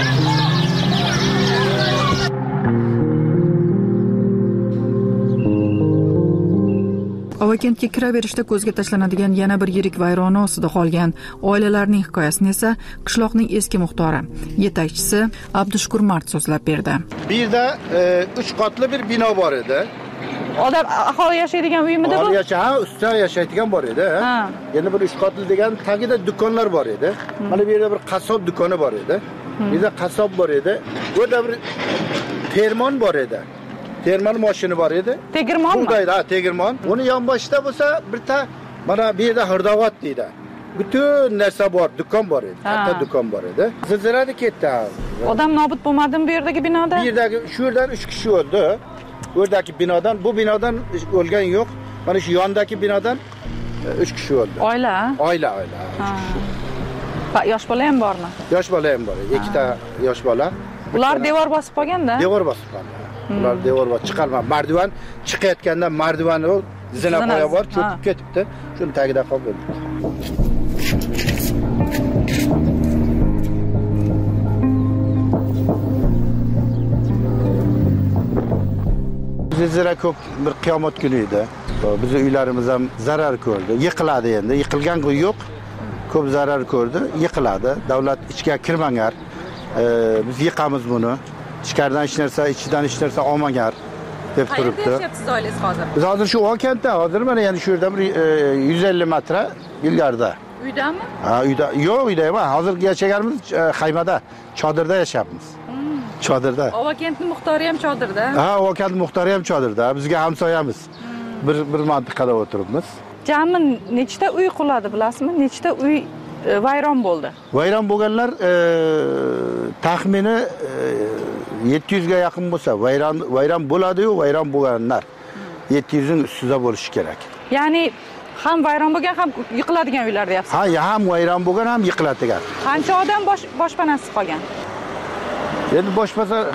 B: Ovakentga kiraverishda ko'zga tashlanadigan yana bir yirik vayrona ostida qolgan oilalarning hikoyasini esa qishloqning eski muxtori, yetakchisi Abdushukur Mart so'zlab berdi.
D: Bu yerda uch qatli bir bino bor edi.
E: Odam aholi yashaydigan uymi bu?
D: Aholi yashay, ustida yashaydigan bor edi. Yana bir uch qatli degan tagida do'konlar bor edi. Mana bu yerda bir qassob do'koni bor edi. Bu yerda qassob bor edi. Bu yerda bir termon bor edi. Termon mashini bor edi.
E: Tegirmonmi?
D: Bug'doyda, ha, tegirmon. Uni yonboshida bo'lsa, bitta mana bu yerda hirdovat deydi. Butun narsa bor, do'kon bor edi. Katta do'kon bor edi. Zilzilada ketdi.
E: Odam nobud bo'lmadimi bu yerdagi binoda?
D: Bu yerdagi shu yerdan uch kishi o'ldi. Bu yerdagi binodan, bu binodan o'lgan yo'q. Mana shu yondagi binodan uch kishi o'ldi.
E: Oila?
D: Oila, oila.
E: Yosh bola ham bormi?
D: Yosh bola ham bor. Ikkita yosh bola.
E: Ular devor bosib qolganda?
D: Devor bosib qolgan. Ular devor bosib chiqarma. Mardivan chiqayotganda mardivani zina qo'ya bor, cho'kib ketibdi. Shuni tagida qolib o'ldi. Zilzila ko'p bir qiyomat kuni edi. Bizning uylarimiz ham zarar ko'rdi. Yiqiladi endi. Yiqilgan uy yo'q. Ko'p zarar ko'rdi. Yiqiladi. Davlat ichga kirmangar. Biz yiqamiz buni. Ichkaridan hech narsa, ichidan hech narsa olmangar deb turibdi.
E: Qayerda yashayapsiz oilangiz hozir?
D: Biz hozir shu Ovakentda, hozir mana yana shu yerdan bir yuz ellik metr ilgarida.
E: Uydami?
D: Ha, uyda. Yo'q, uyda emas. Hozir yashaganimiz xaymada, chodirda yashayapmiz. Chodirda.
E: Ovakentni muxtori ham chodirda.
D: Ha, Ovakent muxtori ham chodirda. Bizga hamsoyamiz. Bir bir mantiqada o'tiribmiz.
E: Jami nechta uy quladi, bilasizmi? Nechta uy vayron bo'ldi?
D: Vayron bo'lganlar taxmini yetti yuz ga yaqin bo'lsa, vayron vayron bo'ladi-yu, vayron bo'lganlar yetti yuz ning ustida bo'lishi kerak.
E: Ya'ni ham vayron bo'lgan, ham yiqiladigan uylar deyapsiz.
D: Ha, ham vayron bo'lgan, ham yiqiladigan.
E: Qancha odam boshpanasiz qolgan?
D: Endi boshpana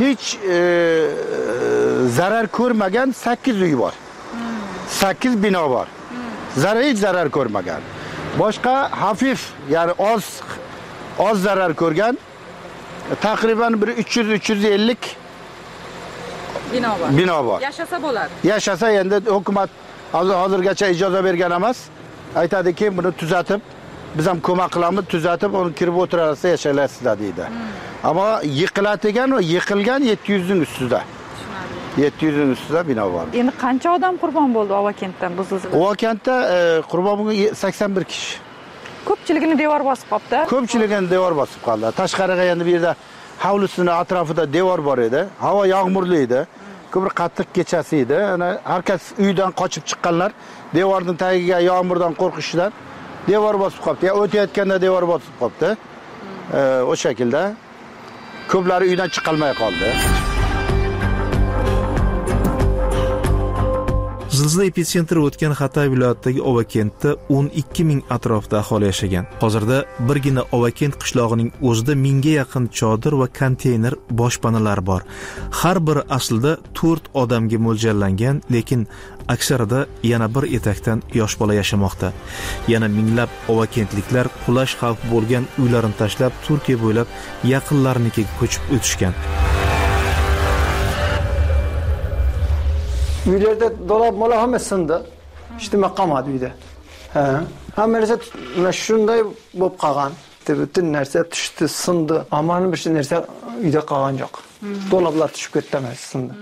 D: hech e, zarar ko'rmagan sakkiz uy bor. sakkiz bino bor. Zarar hech zarar ko'rmagan. Boshqa hafif, ya'ni oz oz zarar ko'rgan taqriban bir uch yuz uch yuz ellik
E: bino bor.
D: Bino bor.
E: Yashasa bo'ladi.
D: Yashasa endi hukumat hozirgacha ijozat bergan emas. Aytadiki, buni tuzatib, biz ham ko'mak qilamiz, tuzatib, uni kirib o'tirasiz, yashaylasizlar deydi. Ammo yiqiladigan va yiqilgan yetti yuz ning ustida. yetti yuz ning ustida bino bor.
E: Endi qancha odam qurbon bo'ldi Ovakentdan bu zilzilada?
D: Ovakentda e, qurbon bo'lgan sakson bir kishi.
E: Ko'pchiligini devor bosib qoldi.
D: Ko'pchiligini devor bosib qoldi. Tashqariga endi bu yerda hovlisini atrofida devor bor edi. Havo yog'murli edi. Ko'p qattiq kechasi edi. Ana harkas uydan qochib chiqqanlar devorning tagiga yomg'irdan qo'rqishdan devor bosib qoldi. Ya o'tayotganda devor bosib qoldi. E, o shaklda ko'plari uydan chiqa olmay qoldi.
J: Zilzila epitsentri o'tgan Xatay viloyatidagi Ovakentda o'n ikki ming atrofida aholi yashagan. Hozirda birgina Ovakent qishlog'ining o'zida mingga yaqin chodir va konteyner boshpanalar bor. Har biri aslida to'rt odamga mo'ljallangan, lekin aksarida yana bir etakdan yosh bola yashamoqda. Yana minglab ovakentliklar qulash xavfi bo'lgan uylarini tashlab Turkiya bo'ylab yaqinlarinikiga ko'chib o'tishgan.
O: Uylarda dolap mola hamma sindi. Hech nima qolmadi uyda. Ha. Hamma narsa shunday bo'lib qolgan. Butun narsa tushdi, sindi. Ammo bir narsa uyda qolgan yo'q. Dolaplar tushib ketdi emas, sindi.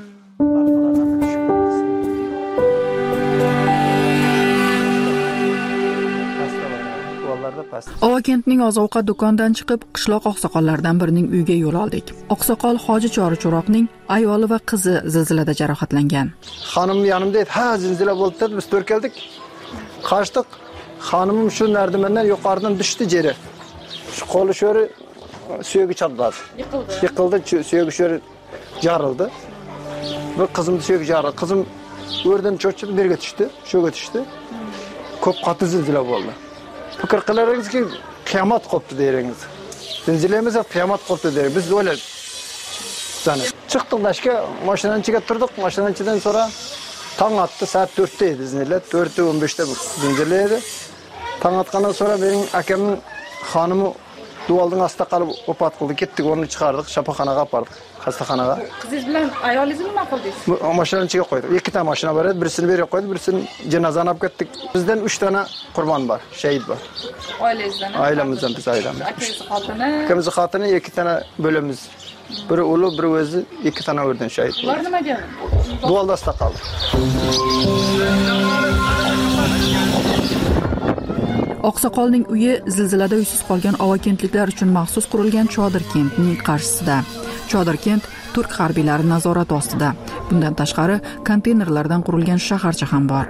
B: Ovakentning oziq-ovqat do'konidan chiqib, qishloq oqsoqollaridan birining uyiga yo'l oldik. Oqsoqol Hoji Chori Cho'roqning ayoli va qizi zilzilada jarohatlangan.
O: Xonim yonimda edi. Ha, zilzila bo'ldi, biz to'rt keldik. Qochdik. Xonimim shu nardimandan yuqoridan tushdi jeri. Shu qo'li sho'ri suyagi chapdadi. Yiqildi. Yiqildi, suyagi sho'ri jarildi. Bir qizimning suyagi jarildi. Qizim o'rdan cho'chib berga tushdi, sho'ga tushdi. Ko'p qattiq zilzila bo'ldi. Fikr qilaringizki, qiyomat qopti deringiz. Zilzilamiz qiyomat qopti deringiz. Biz o'ylar. Sana chiqdik dashga, mashinadan chiqib turdik. Mashinadan chiqdan sonra tong atdi, soat to'rtda edi zilzila. to'rt o'n beshda bu zilzila edi. Tong atgandan sonra mening akamning xonimi duvalning ostida qolib vafot qildi. Ketdik, uni chiqardik, shafaxonaga apardik, xastaxonaga.
E: Qizingiz bilan ayolingizni nima qildingiz?
O: Mashinadan chiqib qo'ydik. Ikkita mashina bor edi, birisini berib qo'ydik, birisini janozani olib ketdik. Bizdan uch dona qurbon bor, shahid bor.
E: Oilangizdan?
O: Ailamizdan, biz ailamiz.
E: Akangiz xotini?
O: Akamiz xotini ikki dona bo'lamiz. Biri o'li, biri o'zi, ikki dona o'rdan shahid.
E: Ular nimaga?
O: Duvalda asta qoldi.
B: Oqsoqolning uyi zilzilada uysiz qolgan ovakentliklar uchun maxsus qurilgan chodir kentning qarshisida. Chodir kent turk harbiylari nazorati ostida. Bundan tashqari konteynerlardan qurilgan shaharcha ham bor.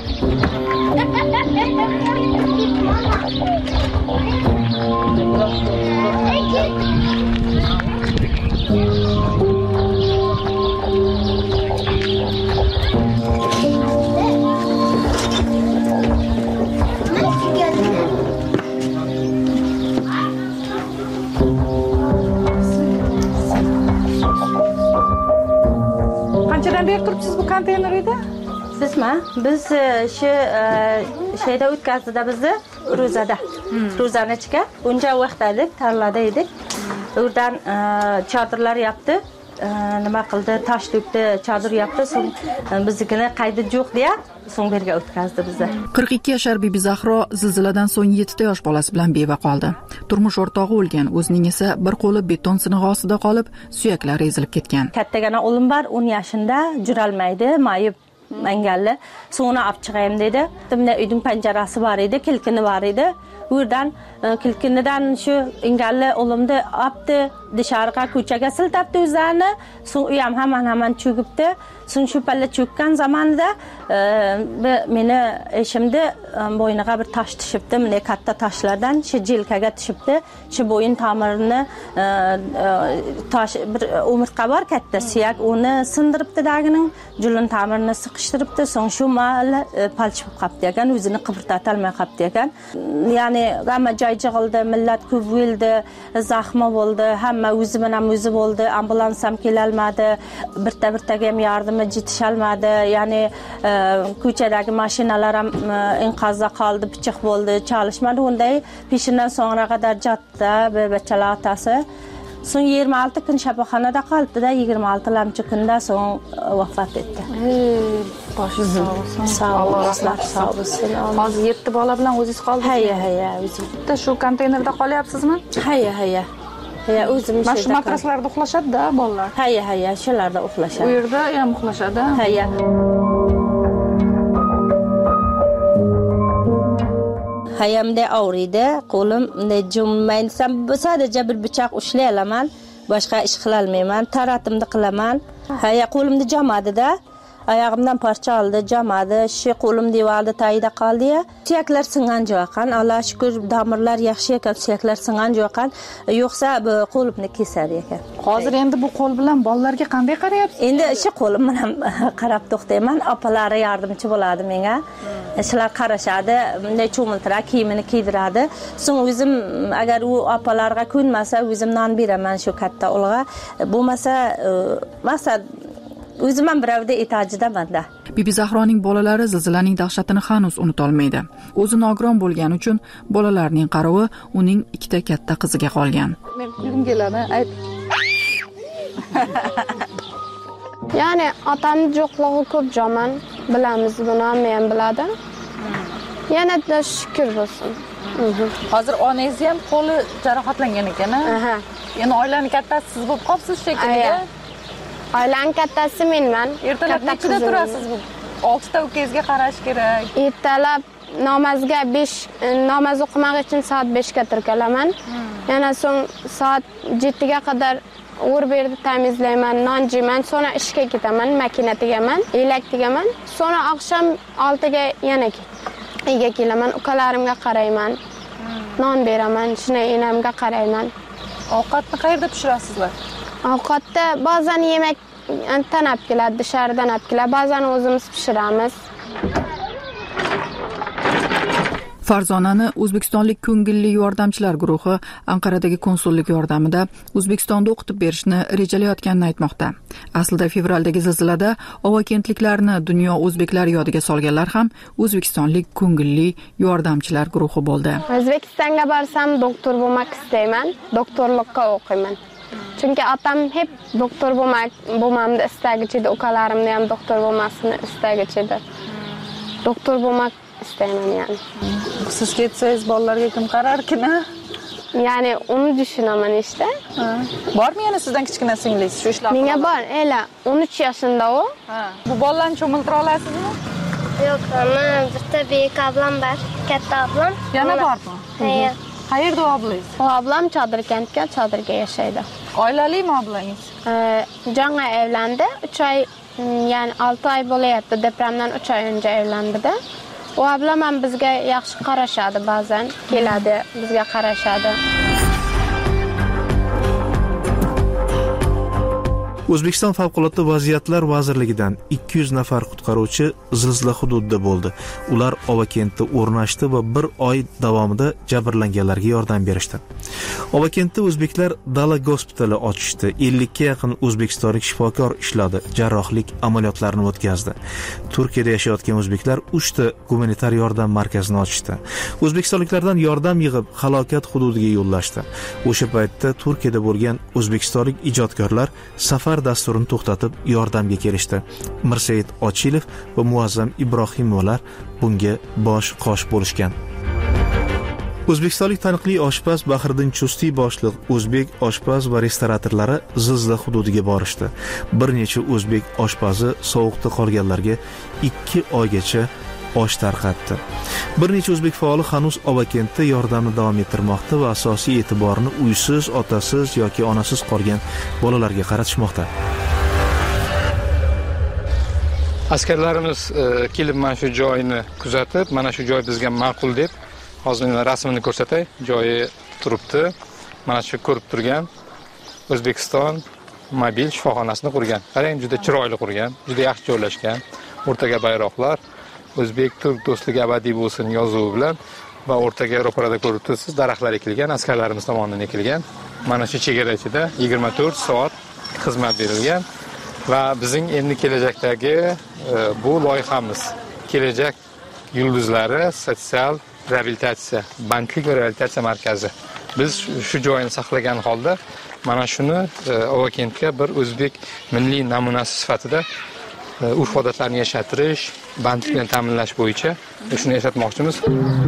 E: Qanchadan beri turibsiz bu konteyner uyda?
P: Sizmi? Biz shu şeyda o'tkazdi bizni ro'zada. Ro'zani ichiga. Uncha vaqtalik tarlada edik. Oradan chodirlar yaptı. Nima qildi? Tosh to'kdi, chodir yaptı. So'ng biznikini qaydi yo'q deya so'ng berga o'tkazdi bizni.
B: qirq ikki yashar Bibi Zahro zilziladan so'ng yettita yosh bolasi bilan beva qoldi. Turmush o'rtog'i o'lgan, o'zining esa bir qo'li beton sinig'i ostida qolib, suyaklari ezilib ketgan.
P: Kattagina o'g'lim bor, o'n yoshida, juralmaydi, mayib mangalli. So'ngni olib chiqayim dedi. Timda uyning panjarasi bor edi, kilkini bor edi. Buradan kilkinidan shu engalli o'g'limni olibdi, dışarıga ko'chaga siltabdi o'zlarini. So'ng u ham hamon-hamon cho'kibdi. So'ng shu palla cho'kkan zamonida meni eşimni bo'yniga bir tosh tushibdi, meni katta toshlardan shu jilkaga tushibdi. Shu bo'yin tomirini tosh bir umurtqa bor katta suyak, uni sindiribdi dagining, julun tomirini siqishtiribdi. So'ng shu mal palchib qolibdi ekan, o'zini qibrata olmay qolibdi ekan. Ya'ni hamma joy jig'ildi, millat ko'p o'ldi, zaxmi bo'ldi, hamma hamma o'zi bilan o'zi bo'ldi, ambulans ham kelolmadi, birta birtaga ham yordamga yetisholmadi, ya'ni ko'chadagi mashinalar ham inqozda qoldi, pichoq bo'ldi, chalishmadi. Unday peshindan so'ngra qadar jotdi bebachalar otasi. So'ng yigirma olti kun shafoxonada qoldi-da, yigirma olti lamchi kundan so'ng vafot etdi.
E: Boshi sog' bo'lsin.
P: Sog' bo'lsin, sog' bo'lsin.
E: Hozir yetti bola bilan o'zingiz qoldingiz?
P: Hayya, hayya, o'zim.
E: Bitta shu konteynerda qolyapsizmi?
P: Hayya, hayya. Hayya, o'zim
E: mana shu matraslarda uxlashadi-da bolalar.
P: Hayya, hayya, shularda uxlashadi.
E: U yerda ham uxlashadi.
P: Hayya. Hayamda og'riydi, qo'lim jummaysam, sadaqacha bir pichoq ushlay olaman, boshqa ish qila olmayman, taratimni qilaman. Haya qo'limni jamadi-da, oyog'imdan parcha oldi, jamadi, shu qo'lim devorda tayida qoldi-ya. Suyaklar singan jo'qan, Alloh shukr, damirlar yaxshi ekan, suyaklar singan jo'qan, yo'qsa bu qo'limni kesar ekan.
E: Hozir endi bu qo'l bilan bolalarga qanday qarayapsiz?
P: Endi shu qo'lim bilan qarab to'xtayman, opalari yordamchi bo'ladi menga. Shular qarashadi, bunday cho'miltiradi, kiyimini kiydiradi. So'ng o'zim agar u opalarga ko'nmasa, o'zim non beraman shu katta o'g'ilga. Bo'lmasa, maqsad o'zim ham birovda etajidamanda.
B: Bibi Zahroning bolalari zilzilaning dahshatini hanuz unuta olmaydi. O'zi nogiron bo'lgani uchun bolalarning qarovi uning ikkita katta qiziga qolgan.
E: Men kulgim keladi, ayt.
G: Ya'ni otamning yo'qligi ko'p joman, bilamiz buni, hamma ham biladi. Yana-da shukr bo'lsin.
E: Hozir onangiz ham qo'li jarohatlangan ekan-a?
G: Aha.
E: Yana oilaning kattasi siz bo'lib qolibsiz shekilli.
G: Oilaning kattasi menman.
E: Ertalab nechida turasiz bu? olti ta ukangizga qarash kerak.
G: Ertalab namozga besh, namoz o'qimoq uchun soat besh ga turkalaman. Yana so'ng soat yetti ga qadar o'rib yerda temizlayman, non jiyman, sonra ishga ketaman, makina tegaman, elak tegaman. Sonra oqshom olti ga yana uyga kelaman, ukalarimga qarayman. Non beraman, shuni enamga qarayman.
E: Ovqatni qayerda pishirasizlar?
G: Ovqatda ba'zan yemak tanab keladi, dışarıdan olib keladi, ba'zan o'zimiz pishiramiz.
B: Farzonani O'zbekistonlik ko'ngilli yordamchilar guruhi Anqaradagi konsullik yordamida O'zbekistonda o'qitib berishni rejalayotganini aytmoqda. Aslida fevraldagi zilzilada ovokentliklarni dunyo o'zbeklari yodiga solganlar ham O'zbekistonlik ko'ngilli yordamchilar guruhi bo'ldi.
G: O'zbekistonga borsam doktor bo'lmak istayman, doktorlikka o'qiyman. Chunki otam hep doktor bo'lmak, bo'lmamni istagichi edi, ukalarimni ham doktor bo'lmasini istagichi edi. Doktor bo'lmak istayman yani.
E: Siz ketsangiz bolalarga kim qararkin-a?
G: Yani onu düşünaman işte.
E: Bormi yana sizdan kichkina singlingiz shu ishlarni?
G: Menga bor, ela o'n uch yoshida u.
E: Bu bolalarni cho'miltira olasizmi?
S: Yo'q, men bitta buyuk ablam bor, katta ablam.
E: Yana bormi?
G: Hayır.
E: Qayerda o ablangiz?
G: O ablam Çadırkentga, Çadırga yashaydi.
E: Oilalimi ablangiz?
G: Ee, Жаңа evlendi. üç ay, yani altı ay bo'layapti. Depremdan üç ay önce evlendi de. O ablam ham bizga yaxshi qarashadi, ba'zan keladi, bizga qarashadi.
J: O'zbekiston favqulodda vaziyatlar vazirligidan ikki yuz nafar qutqaruvchi zilzila hududida bo'ldi. Ular Ovokentda o'rnashdi va bir oy davomida jabrlanganlarga yordam berishdi. Ovokentda o'zbeklar dala gospitali ochishdi. ellikka yaqin o'zbekistonlik shifokor ishladi, jarrohlik amaliyotlarini o'tkazdi. Turkiyada yashayotgan o'zbeklar uchta gumanitar yordam markazini ochishdi. O'zbekistonliklardan yordam yig'ib halokat hududiga yo'llashdi. O'sha paytda Turkiyada bo'lgan o'zbekistonlik ijodkorlar safar dasturini to'xtatib yordamga kelishdi. Mirsaid Ochilov va Muazzam Ibrohimovalar bunga bosh qosh bo'lishgan. O'zbekistonlik taniqli oshpaz Bahriddin Chustiy boshliq o'zbek oshpaz va restoratorlari zilzila hududiga borishdi. Bir necha o'zbek oshpazi sovuqda qolganlarga ikki oygacha osh tarqatdi. Bir necha o'zbek faoli hanuz Ovokentda yordamni davom ettirmoqda va asosiy e'tiborini uysiz, otasiz yoki onasiz qolgan bolalarga qaratishmoqda.
L: Askarlarimiz kelib mana shu joyni kuzatib, mana shu joy bizga ma'qul deb, hozir rasmini ko'rsatay, joyi turibdi. Mana shu ko'rib turgan O'zbekiston mobil shifoxonasini qurgan. Qarang, juda chiroyli qurgan, juda yaxshi joylashgan. O'rtaga bayroqlar, O'zbek Turk do'stligi abadiy bo'lsin yozuvi bilan va o'rtaga ro'parada ko'rib turibsiz, daraxtlar ekilgan, askarlarimiz tomonidan ekilgan. Mana shu chegara ichida yigirma to'rt soat xizmat berilgan va bizning endi kelajakdagi bu loyihamiz kelajak yulduzlari sotsial reabilitatsiya, bandlik va reabilitatsiya markazi. Biz shu joyini saqlagan holda mana shuni Ovakentga bir o'zbek milliy namunasi sifatida urf odatlarni yashatirish, bandlikni ta'minlash bo'yicha shuni yashatmoqchimiz.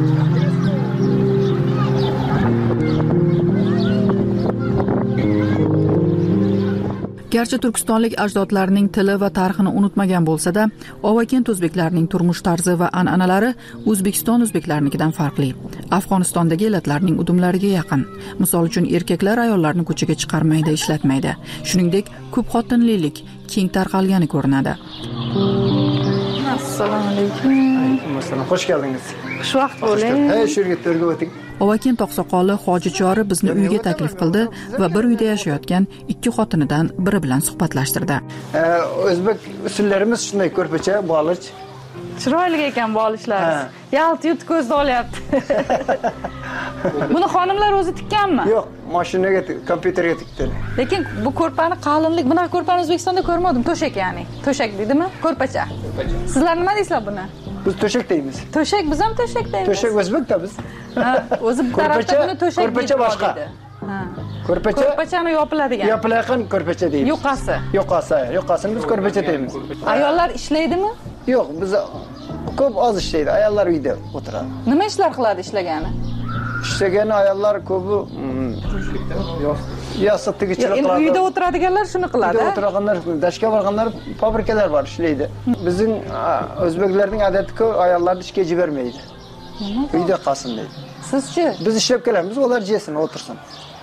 B: Garchi turkistonlik ajdodlarning tili va tarixini unutmagan bo'lsa-da, Ovakent o'zbeklarining turmush tarzi va an'analari O'zbekiston o'zbeklarinikidan farqli. Afg'onistondagi elatlarning udumlariga yaqin. Misol uchun erkaklar ayollarni ko'chaga chiqarmaydi, ishlatmaydi. Shuningdek, ko'p xotinlilik keng tarqalgani ko'rinadi.
E: Assalomu alaykum.
O: Assalom, xush keldingiz.
E: Xushvaqt bo'ling.
O: Hey, shu yerga to'rga o'ting.
B: Ovakent oqsoqoli Hoji Chori bizni uyga taklif qildi va bir uyda yashayotgan ikki xotinidan biri bilan suhbatlashtirdi.
O: O'zbek usullarimiz shunday ko'rpacha, bolich.
E: Chiroyli ekan bolishlaringiz. Yalt yut ko'zda olyapti. Buni xonimlar o'zi tikkanmi?
O: Yo'q, mashinaga, kompyuterga tikdi.
E: Lekin bu ko'rpani qalinlik, bunaqa ko'rpani O'zbekistonda ko'rmadim. To'shak ya'ni. To'shak deydimi? Ko'rpacha. Sizlar nima deysizlar buni?
O: Biz to'shak deymiz.
E: To'shak, biz ham to'shak deymiz.
O: To'shak o'zbekda biz.
E: Ha, o'zi bu tarafda buni to'shak deydi.
O: Ko'rpacha boshqa.
E: Ha.
O: Ko'rpacha.
E: Ko'rpachani yopiladigan.
O: Yopiladigan ko'rpacha deymiz.
E: Yoqasi.
O: Yoqasi, yoqasini biz ko'rpacha deymiz.
E: Ayollar ishlaydimi?
O: Yo'q, biz ko'p oz ishlaydi. Ayollar uyda o'tiradi.
E: Nima ishlar qiladi ishlagani?
O: Ishlagan ayollar ko'pi yo'q. Yostiqchilik qiladi.
E: Uyda o'tiradiganlar shuni qiladi.
O: Uyda o'tirganlar, dashga borganlar, fabrikalar bor ishlaydi. Bizning o'zbeklarning odati-ku ayollarni ishga jibermaydi. Uyda qolsin deydi.
E: Sizchi?
O: Biz ishlab kelamiz, ular yesin, o'tirsin.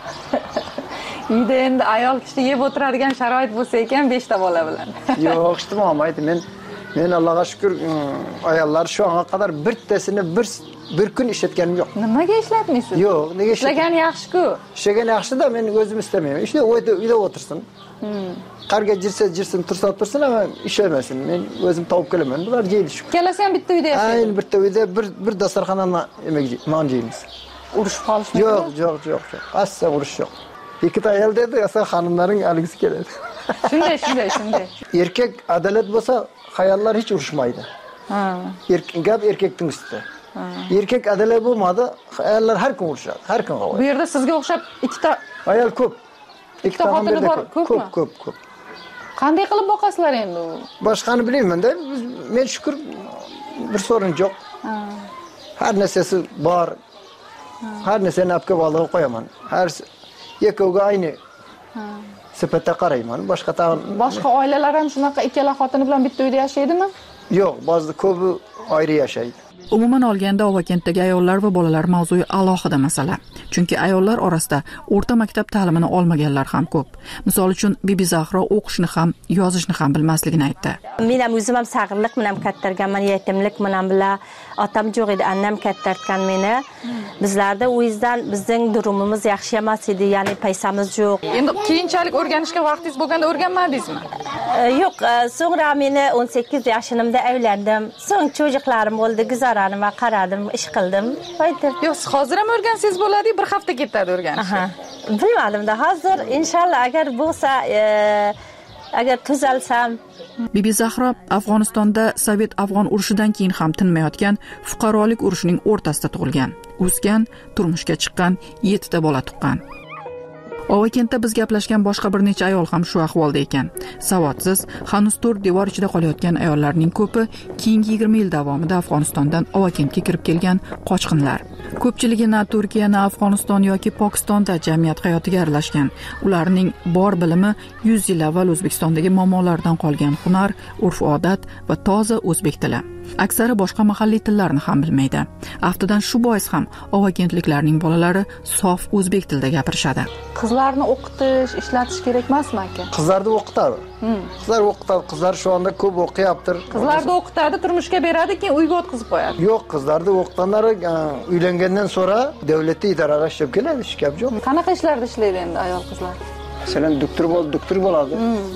E: Uyda endi ayol kishi yeb o'tiradigan sharoit bo'lsa ekan besh ta bola bilan.
O: Yo'q, ishtimaydi. Men men Allohga shukr, ayollar shu anga qadar birtasini bir bir kun ishlatganim yo'q.
E: Nimaga ishlatmaysiz?
O: Yo'q, nega
E: ishlagan yaxshi-ku.
O: Ishlagan yaxshi-da, men o'zim istamayman. Ishda uyda o'tirsin. Qarga jirsa jirsin, tursa tursin, ama ishlamasin. Men o'zim topib kelaman. Bular yeydi shu.
E: Kelasi ham bitta uyda yashaydi.
O: Ayni bitta uyda bir bir dasturxondan yemek non yeymiz.
E: Urushib qolishmaydi?
O: Yo'q, yo'q, yo'q, yo'q. Asla urush yo'q. Ikkita ayol dedi, asal xonimlaring algisi keladi.
E: Shunday, shunday, shunday.
O: Erkak adolat bo'lsa, ayollar hech urushmaydi.
E: Ha.
O: Gap erkakning ustida. Erkak adolat bo'lmadi, ayollar har kun urushadi, har kun qavga.
E: Bu yerda sizga o'xshab ikkita
O: ayol ko'p.
E: Ikkita xotini bor, ko'pmi?
O: Ko'p, ko'p, ko'p.
E: Qanday qilib boqasizlar endi?
O: Boshqani bilmayman-da, men shukr bir so'rin yo'q. Har narsasi bor. Har narsani apga bog'lab qo'yaman. Har ikkovga ayni sifatda qarayman. Boshqa
E: boshqa oilalar ham shunaqa ikkala xotini bilan bitta uyda yashaydimi?
O: Yo'q, ba'zi ko'pi ayri yashaydi.
B: Umuman olganda Ovakentdagi ayollar va bolalar mavzusi alohida masala. Chunki ayollar orasida o'rta maktab ta'limini olmaganlar ham ko'p. Misol uchun Bibi Zahro o'qishni ham, yozishni ham bilmasligini aytdi.
P: Men ham o'zim ham sag'irlik bilan kattarganman, yetimlik bilan bilan otam yo'q edi, annam kattartgan meni. Bizlarda u yuzdan bizning durumimiz yaxshi emas edi, ya'ni paysamiz yo'q.
E: Endi keyinchalik o'rganishga vaqtingiz bo'lganda o'rganmadingizmi?
P: Yo'q, so'ngra meni o'n sakkiz yoshimda uylandim. So'ng cho'jiqlarim bo'ldi, guzoranim va qaradim, ish qildim.
E: Yo'q, hozir ham o'rgansangiz bo'ladi, bir hafta ketadi o'rganish.
P: Aha. Bilmadim-da, hozir inshaalloh agar bo'lsa, agar tuzalsam.
B: Bibi Zahro Afg'onistonda Sovet-Afg'on urushidan keyin ham tinmayotgan fuqarolik urushining o'rtasida tug'ilgan, o'sgan, turmushga chiqqan, yetti ta bola tuqqan. Ovakentda biz gaplashgan boshqa bir necha ayol ham shu ahvolda ekan. Savodsiz, hanuz to'rt devor ichida qolayotgan ayollarning ko'pi keyingi yigirma yil davomida Afg'onistondan Ovakentga kirib kelgan qochqinlar. Ko'pchiligi na Turkiya, na Afg'oniston yoki Pokistonda jamiyat hayotiga aralashgan. Ularning bor bilimi yuz yil avval O'zbekistondagi momolardan qolgan hunar, urf-odat va toza o'zbek tili. Aksari boshqa mahalliy tillarni ham bilmaydi. Aftidan shu bois ham ovakentliklarning bolalari sof o'zbek tilida gapirishadi.
E: Qizlarni o'qitish, ishlatish kerak emasmi aka?
O: Qizlarni o'qitadi. Qizlar o'qitadi, qizlar shu anda ko'p o'qiyapti.
E: Qizlarni o'qitadi, turmushga beradi, keyin uyga o'tkazib qo'yadi.
O: Yo'q, qizlarni o'qitanlar uylangandan so'ra davlatda idoraga ishlab keladi, ish gap yo'q.
E: Qanaqa ishlarda ishlaydi endi ayol qizlar?
O: Masalan, doktor bo'ladi, doktor bo'ladi.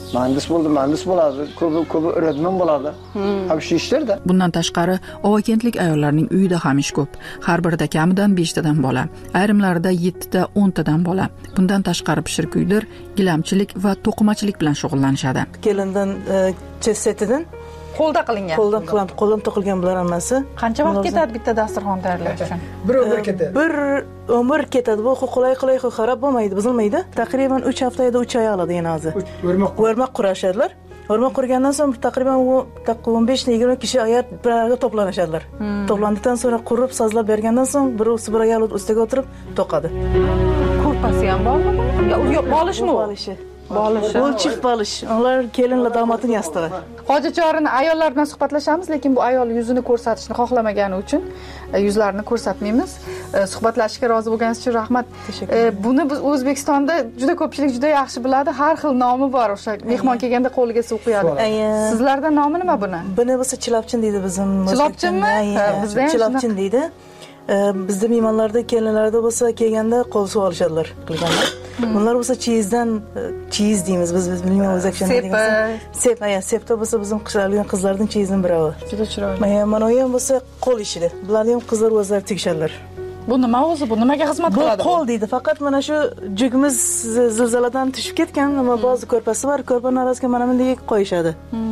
O: Mühendis bo'ldi, mühendis bo'ladi, ko'pi ko'pi öğretmen bo'ladi. Ham shu ishlarda.
B: Bundan tashqari, ovakentlik ayollarning uyida ham ish ko'p. Har birida kamidan besh tadan bola, ayrimlarida yetti ta, o'n tadan bola. Bundan tashqari pishir kuydir, gilamchilik va to'qimachilik bilan shug'ullanishadi.
R: Kelindan chet setidan
E: qo'lda qilingan.
R: Qo'ldan qilingan, qo'ldan to'qilgan bular hammasi.
E: Qancha vaqt ketadi bitta dasturxon tayyorlash uchun?
R: Bir umr ketadi. Bir umr ketadi. Bu qulay qulay xarob bo'lmaydi, buzilmaydi. Taqriban uch hafta yoki uch oy oladi yana hozir. O'rmoq qurashadilar. O'rmoq qurgandan so'ng taqriban o'n besh yigirma kishi ayar bir arada to'planishadilar. To'plandikdan so'ng qurib, sozlab bergandan so'ng birisi bir ayol ustiga o'tirib to'qadi.
E: Ko'rpasi ham bormi? Yo'q, bolishmi?
R: Bolishi. Bolish. Bu çift bolish. Ular kelinla damatning yastig'i.
E: Hoji chorini ayollar bilan suhbatlashamiz, lekin bu ayol yuzini ko'rsatishni xohlamagani uchun yuzlarini ko'rsatmaymiz. Suhbatlashishga rozi bo'lganingiz uchun rahmat. Buni biz O'zbekistonda juda ko'pchilik juda yaxshi biladi. Har xil nomi bor. O'sha mehmon kelganda qo'liga suv quyadi. Sizlarda nomi nima buni?
R: Buni bo'lsa chilopchin deydi bizim.
E: Chilopchinmi?
R: Bizda ham chilopchin deydi. Bizda mehmonlarda, kelinlarda bo'lsa kelganda qo'l suv olishadilar qilganda. Bunlar bo'lsa chiyizdan chiyiz deymiz biz biz bilmaymiz o'zbekcha nima deymiz. Sep, aya, sepda bo'lsa bizim qizlarning qizlarning chiyizining biri.
E: Juda chiroyli.
R: Mana bu ham bo'lsa qo'l ishida. Bularni ham qizlar o'zlari tegishadilar.
E: Bu nima o'zi? Bu nimaga xizmat qiladi?
R: Bu qo'l deydi. Faqat mana shu jugimiz zilziladan tushib ketgan, ammo ba'zi ko'rpasi bor, ko'rpaning orasiga mana bunday qo'yishadi.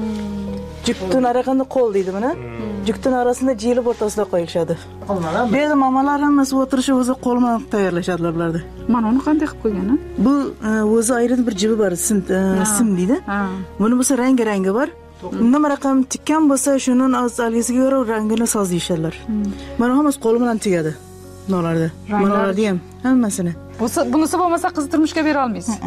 R: Jukning arasida qo'l deydi buni. Jukning arasida jiyilib o'rtasida qo'yilishadi. Bu yerda mamalar hammasi o'tirishi o'zi qo'l bilan tayyorlashadilar bularda.
E: Mana uni qanday qilib qo'ygan?
R: Bu o'zi ayrim bir jibi bor, sim sim deydi. Buni bo'lsa rangi-rangi bor. Nima raqam tikkan bo'lsa, shunun algisiga ko'ra rangini sozlayishadilar. Mana hammasi qo'l bilan tegadi. Bularda. Bularda ham hammasini.
E: Bunisi bo'lmasa qiz turmushga bera olmaysiz.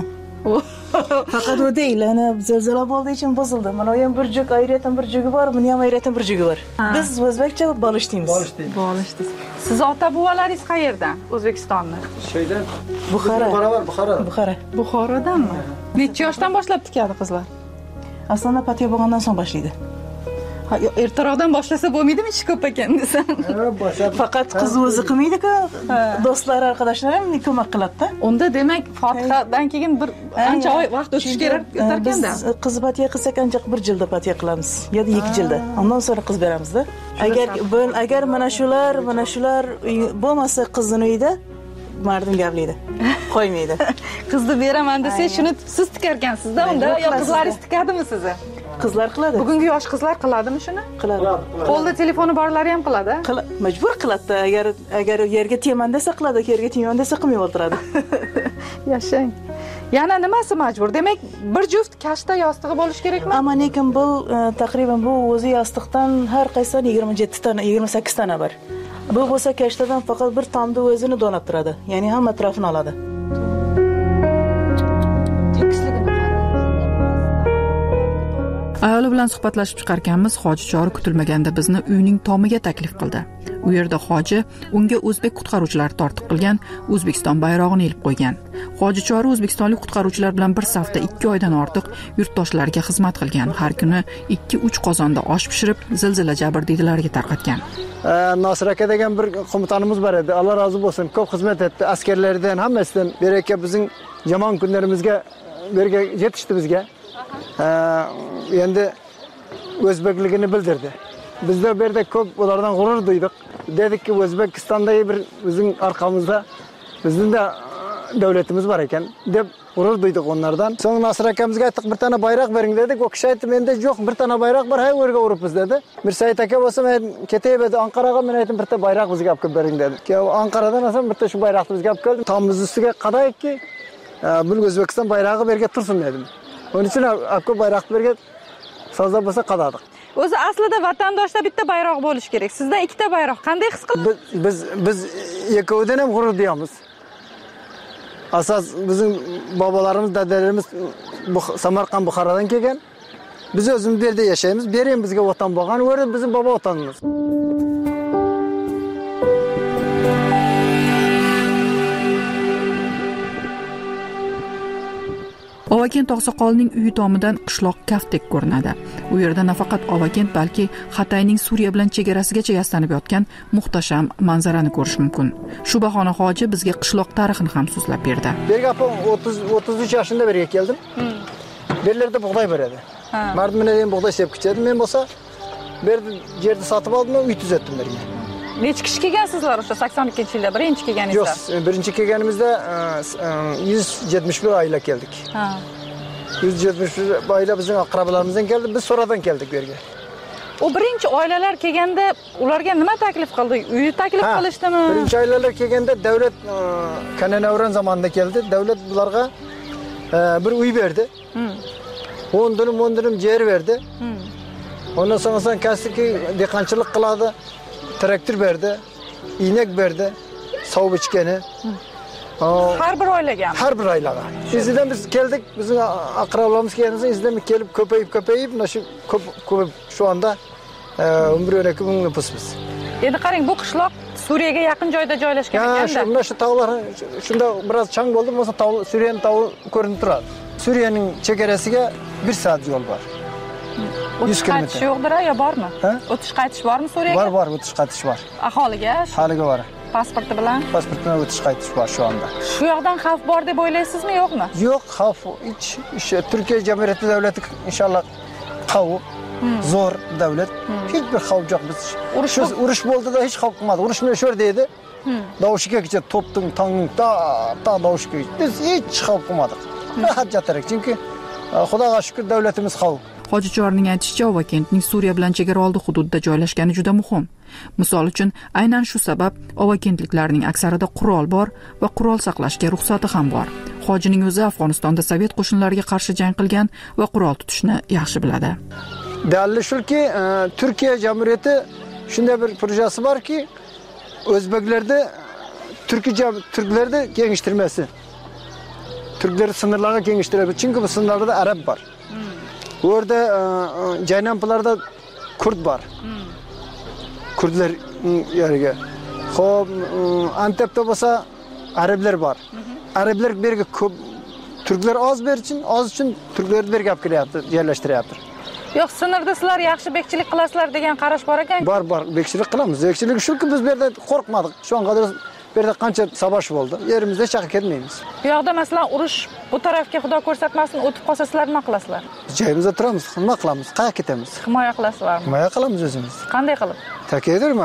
R: Faqat o deyil, ana zilzila bo'ldi uchun buzildi. Mana ham bir juk ayratan bir jugi bor, buni ham ayratan bir jugi bor. Biz o'zbekcha bolish deymiz.
E: Bolish deymiz. Bolish deymiz. Siz ota buvalaringiz qayerdan? O'zbekistondan.
O: Shaydan.
R: Buxoro.
O: Buxoro.
R: Buxoro.
E: Buxorodanmi? Necha yoshdan boshlab tikadi qizlar?
R: Aslida patiya bo'lgandan so'ng boshlaydi.
E: Ha, ertaroqdan boshlasa bo'lmaydimi, ish ko'p ekan desam.
R: Faqat qiz o'zi qilmaydi-ku, do'stlari, arkadaşlar ham ko'mak qiladi-da.
E: Unda demak, Fotihadan keyin bir qancha oy vaqt o'tish kerak etarkanda.
R: Biz qiz patiya qilsak ancha bir yilda patiya qilamiz, yoki ikki yilda. Undan so'ng qiz beramiz-da. Agar agar mana shular, mana shular bo'lmasa qizning uyida mardim gaplaydi. Qo'ymaydi.
E: Qizni beraman desa, shuni siz tikarkansiz-da, unda yo qizlaringiz tikadimi sizni?
R: Qizlar qiladi.
E: Bugungi yosh qizlar qiladimi shuni?
R: Qiladi.
E: Qo'lda telefoni borlari ham qiladi.
R: Majbur qiladi. Agar agar yerga teman desa qiladi, yerga teman desa qilmay o'tiradi.
E: Yashang. Yana nimasi majbur? Demak, bir juft kashta yostig'i bo'lish kerakmi?
R: Ammo lekin bu taqriban bu o'zi yostiqdan har qaysidan yigirma yetti tana, yigirma sakkiz tana bor. Bu bo'lsa kashtadan faqat bir tomda o'zini donab turadi. Ya'ni hamma atrofini oladi.
B: Ayoli bilan suhbatlashib chiqarkanmiz, hoji chori kutilmaganda bizni uyning tomiga taklif qildi. U yerda hoji unga o'zbek qutqaruvchilari tortiq qilgan O'zbekiston bayrog'ini ilib qo'ygan. Hoji chori o'zbekistonlik qutqaruvchilar bilan bir safda ikki oydan ortiq yurtdoshlarga xizmat qilgan. Har kuni ikki uch qozonda osh pishirib, zilzila jabrdiydilarga tarqatgan.
O: Nasir aka degan bir qo'mondonimiz bor edi. Alloh rozi bo'lsin. Ko'p xizmat etdi. Askarlardan hammasidan beraka bizning yomon kunlarimizga berga yetishdi bizga. Endi o'zbekligini bildirdi. Bizda bu yerda ko'p ulardan g'urur duydik. Dedikki O'zbekistondagi bir bizning orqamizda bizning de davlatimiz bor ekan deb g'urur duydik onlardan. So'ng Nasir akamizga aytdik, bir tane bayroq bering dedik. O kishi aytdi, menda yo'q, bir tane bayroq bor, hay o'rga uribmiz dedi. Mirsayit aka bo'lsa, men ketib edi Anqaraga, men aytdim, bitta bayroq bizga olib bering dedi. Keyin Anqaradan olsam, bitta shu bayroqni bizga olib keldim. Tomimiz ustiga qadayki, bu O'zbekiston bayrog'i berga tursin dedim. Onun uchun olib bayroqni berga sozlab bo'lsa qadadik.
E: O'zi aslida vatandoshda bitta bayroq bo'lish kerak. Sizda ikkita bayroq. Qanday his qilasiz?
O: Biz biz ikkovidan ham g'urur deymiz. Asas bizim babalarımız, dedelerimiz bu Samarqand, Buxorodan kelgan. Biz o'zimiz bu yerda yashaymiz. Bering bizga vatan bo'lgan, o'rda bizim baba vatanimiz.
B: Ovakent oqsoqolining uyi tomidan qishloq kaftdek ko'rinadi. U yerda nafaqat Ovakent, balki Xatayning Suriya bilan chegarasigacha yastanib yotgan muhtasham manzarani ko'rish mumkin. Shu bahona hoji bizga qishloq tarixini ham so'zlab berdi.
O: Berga o'ttiz o'ttiz uch yoshimda berga keldim. Berlerde buğday beredi. Mardimine deyin buğday sepib ketdim. Men bo'lsa bu yerda yerni sotib oldim, uy tuzatdim berga.
E: Necha kishi kelgansizlar o'sha sakson ikkinchi yilda birinchi kelganingizda?
O: Yo'q, birinchi kelganimizda yuz yetmish bir oila keldik.
E: Ha.
O: yuz yetmish bir oila bizning aqrabalarimizdan keldi, biz so'radan keldik bu yerga.
E: O birinchi oilalar kelganda ularga nima taklif qildi? Uy taklif qilishdimi?
O: Birinchi oilalar kelganda davlat Kananavran zamonida keldi. Davlat bularga bir uy berdi. o'n dönüm o'n dönüm yer verdi. Ondan sonra sen kasiki dehqonchilik qiladi. Traktor berdi, inek berdi, sov bichgani.
E: Har bir oilaga.
O: Har bir oilaga. Sizdan biz keldik, bizning aqrablarimiz kelganimizda izdan kelib ko'payib ko'payib, mana shu ko'p ko'p şu anda o'n bir o'n ikki ming nüfusmiz.
E: Endi qarang, bu qishloq Suriyaga yaqin joyda joylashgan ekanda.
O: Ha, mana shu tog'lar shunda biroz chang bo'ldi, bo'lsa tog' Suriyaning tog'i ko'rinib turadi. Suriyaning chegarasiga bir soat yo'l bor.
E: O'tish qaytish yo'qdir, yo bormi? O'tish qaytish bormi Suriyaga?
O: Bor, bor, o'tish qaytish bor.
E: Aholiga?
O: Aholiga bor.
E: Pasporti bilan?
O: Pasport bilan o'tish qaytish bor shu anda.
E: Shu yoqdan xavf bor deb o'ylaysizmi, yo'qmi?
O: Yo'q, xavf hech. Turkiya jamiyati davlati inshaalloh qavi, zo'r davlat. Hech bir xavf yo'q biz. Urush urush bo'ldida hech xavf qilmadi. Urushni sho'r deydi. Davushiga kecha to'pning, tongning ta ta davushiga. Biz hech xavf qilmadik. Rahat yotarik, chunki Xudoga shukr davlatimiz qavi.
B: Hojichorning aytishicha, Ovakentning Suriya bilan chegara oldi hududda joylashgani juda muhim. Misol uchun, aynan shu sabab Ovakentliklarning aksarida qurol bor va qurol saqlashga ruxsati ham bor. Hojining o'zi Afg'onistonda Sovet qo'shinlariga qarshi jang qilgan va qurol tutishni yaxshi biladi.
O: Dalili shuki, Turkiya jamiyati shunday bir projesi borki, o'zbeklarda Turkiya turklarda kengishtirmasi. Türkleri sınırlarına kengiştirebilir. Çünkü bu sınırlarda Arap var. Hmm. Orada e, Ceynampılarda Kürt var. Hmm. Kürtler yerine. Hop, Antep'te olsa Araplar var. Hmm. Araplar bir Türkler az bir için, az için Türkler bir yapı yaptı, yerleştiriyordu.
E: Yo'q, sınırda sizlar yaxshi bekchilik qilasizlar degan qarash bor ekan.
O: Bor, bor, bekchilik qilamiz. Bekchilik shuki biz bu yerda qo'rqmadik. Shu qadar bu yerda qancha savash bo'ldi. Yerimizda chaqib ketmaymiz.
E: Bu yoqda masalan urush bu tarafga Xudo ko'rsatmasin o'tib qolsa sizlar nima qilasizlar?
O: Joyimizda turamiz, nima qilamiz? Qayerga ketamiz?
E: Himoya qilasizlarmi?
O: Himoya qilamiz o'zimiz.
E: Qanday qilib?
O: Takdirmi?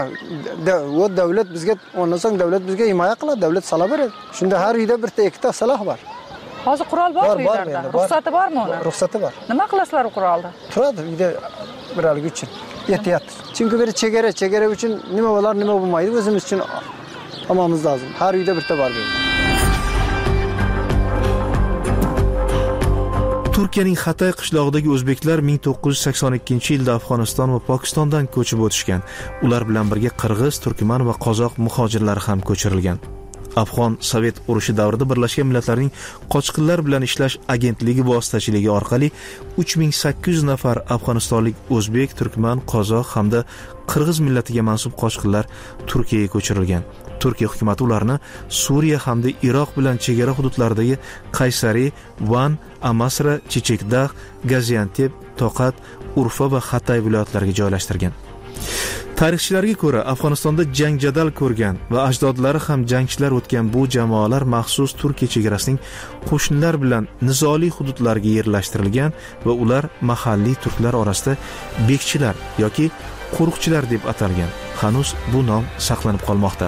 O: O davlat bizga, ondan so'ng davlat bizga himoya qiladi, davlat sala beradi. Shunda har uyda bitta ikkita silah bor.
E: Hozir qurol bormi uylarda? Ruxsati bormi uni?
O: Ruxsati bor.
E: Nima qilasizlar u qurolda?
O: Turadi uyda biralik uchun. Ehtiyot. Chunki bir chegara, chegara uchun nima bo'lar, nima bo'lmaydi, o'zimiz uchun olmamiz lozim. Har uyda bitta bor deydi.
J: Turkiyaning Xatay qishlog'idagi o'zbeklar ming to'qqiz yuz sakson ikkinchi yilda Afg'oniston va Pokistondan ko'chib o'tishgan. Ular bilan birga qirg'iz, turkman va qozoq muhojirlari ham ko'chirilgan. Afg'on Sovet urushi davrida Birlashgan Millatlarning qochqinlar bilan ishlash agentligi vositachiligi orqali uch ming sakkiz yuz nafar afg'onistonlik o'zbek, turkman, qozoq hamda qirg'iz millatiga mansub qochqinlar Turkiyaga ko'chirilgan. Turkiya hukumati ularni Suriya hamda Iroq bilan chegara hududlaridagi Qaysari, Van, Amasra, Chechakdagh, Gaziantep, Toqat, Urfa va Xatay viloyatlariga joylashtirgan. Tarixchilarga ko'ra, Afg'onistonda jang jadal ko'rgan va ajdodlari ham jangchilar o'tgan bu jamoalar maxsus Turkiya chegarasining qo'shinlar bilan nizoli hududlarga yerlashtirilgan va ular mahalliy turklar orasida bekchilar yoki qo'riqchilar deb atalgan. Hanuz bu nom saqlanib qolmoqda.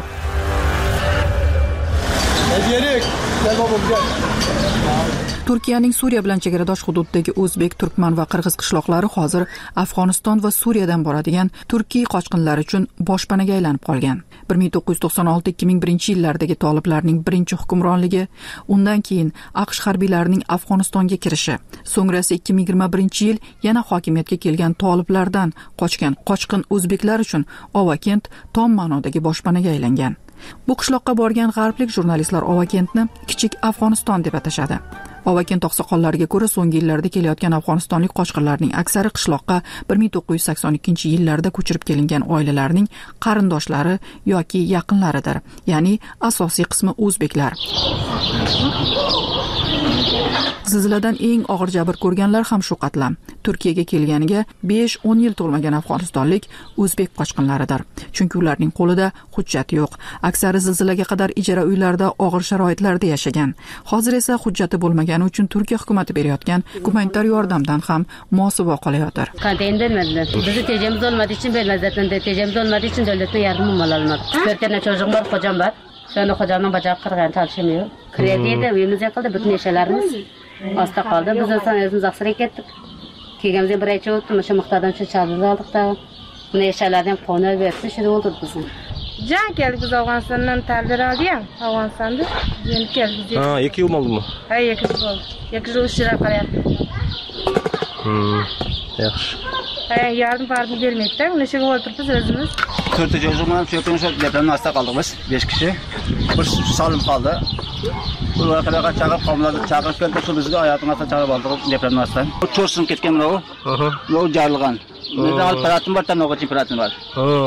B: Turkiyaning Suriya bilan chegaradosh hududdagi o'zbek, turkman va qirg'iz qishloqlari hozir Afg'oniston va Suriyadan boradigan turkiy qochqinlar uchun boshpanaga aylanib qolgan. bir ming to'qqiz yuz to'qson olti ikki ming birinchi yillardagi toliblarning birinchi hukmronligi, undan keyin AQSh harbiylarining Afg'onistonga kirishi, so'ngrasi ikki ming yigirma birinchi yil yana hokimiyatga kelgan toliblardan qochgan qochqin o'zbeklar uchun Ovakent tom ma'nodagi boshpanaga aylangan. Bu qishloqqa borgan g'arblik jurnalistlar Ovakentni kichik Afg'oniston deb atashadi. Ovakent oqsoqollariga ko'ra, so'nggi yillarda kelayotgan afg'onistonlik qochqinlarning aksari qishloqqa bir ming to'qqiz yuz sakson ikkinchi yillarda ko'chirib kelingan oilalarning qarindoshlari yoki yaqinlaridir, ya'ni asosiy qismi o'zbeklar. Zilziladan eng og'ir jabr ko'rganlar ham shu qatlam. Turkiyaga kelganiga besh o'n yil to'lmagan afg'onistonlik o'zbek qochqinlaridir. Chunki ularning qo'lida hujjat yo'q. Aksari zilzilaga qadar ijara uylarda og'ir sharoitlarda yashagan. Hozir esa hujjati bo'lmagani uchun Turkiya hukumatı berayotgan gumanitar yordamdan ham mosuvo qolayotir.
A: Konteyn vermediler. Bizi tecemiz olmadığı için vermediler. Tecemiz olmadığı için devletten yardım alamadık. Dört tane çocuğum var, kocam var. Şu anda kocamın bacağı kırık, çalışamıyor. Krediye de evimiz yakıldı, bütün eşyalarımız hasta kaldı. Biz de sonra özümüz aksırık ettik. Kegemize bir ayçı oldu, şu muhtardan şu çadırı aldık da bunu eşyalardan fonu verdi, şimdi oldu bizim.
T: Can geldik biz Afganistan'dan terler aldı ya, Afganistan'da. Yeni geldik.
N: Ha, iki yıl oldu mu?
T: Ha, iki yıl oldu. iki yıl üç lira para yaptı.
N: Hmm, yaxşı.
T: Ha, yardım vardı gelmekten, neşe oturtuz özümüz.
C: Körtü çocuğumdan çöpün şu depremin hasta kaldık biz, beş kişi. Bir salım kaldı. Bu kadar çağırıp kamladı, çağırıp geldi, şu bizi hayatın hasta çağırıp aldık depremin hasta. O çoğusun ketken o, o jarılgan. Ne de alparatım var, tam o kadar paratım var.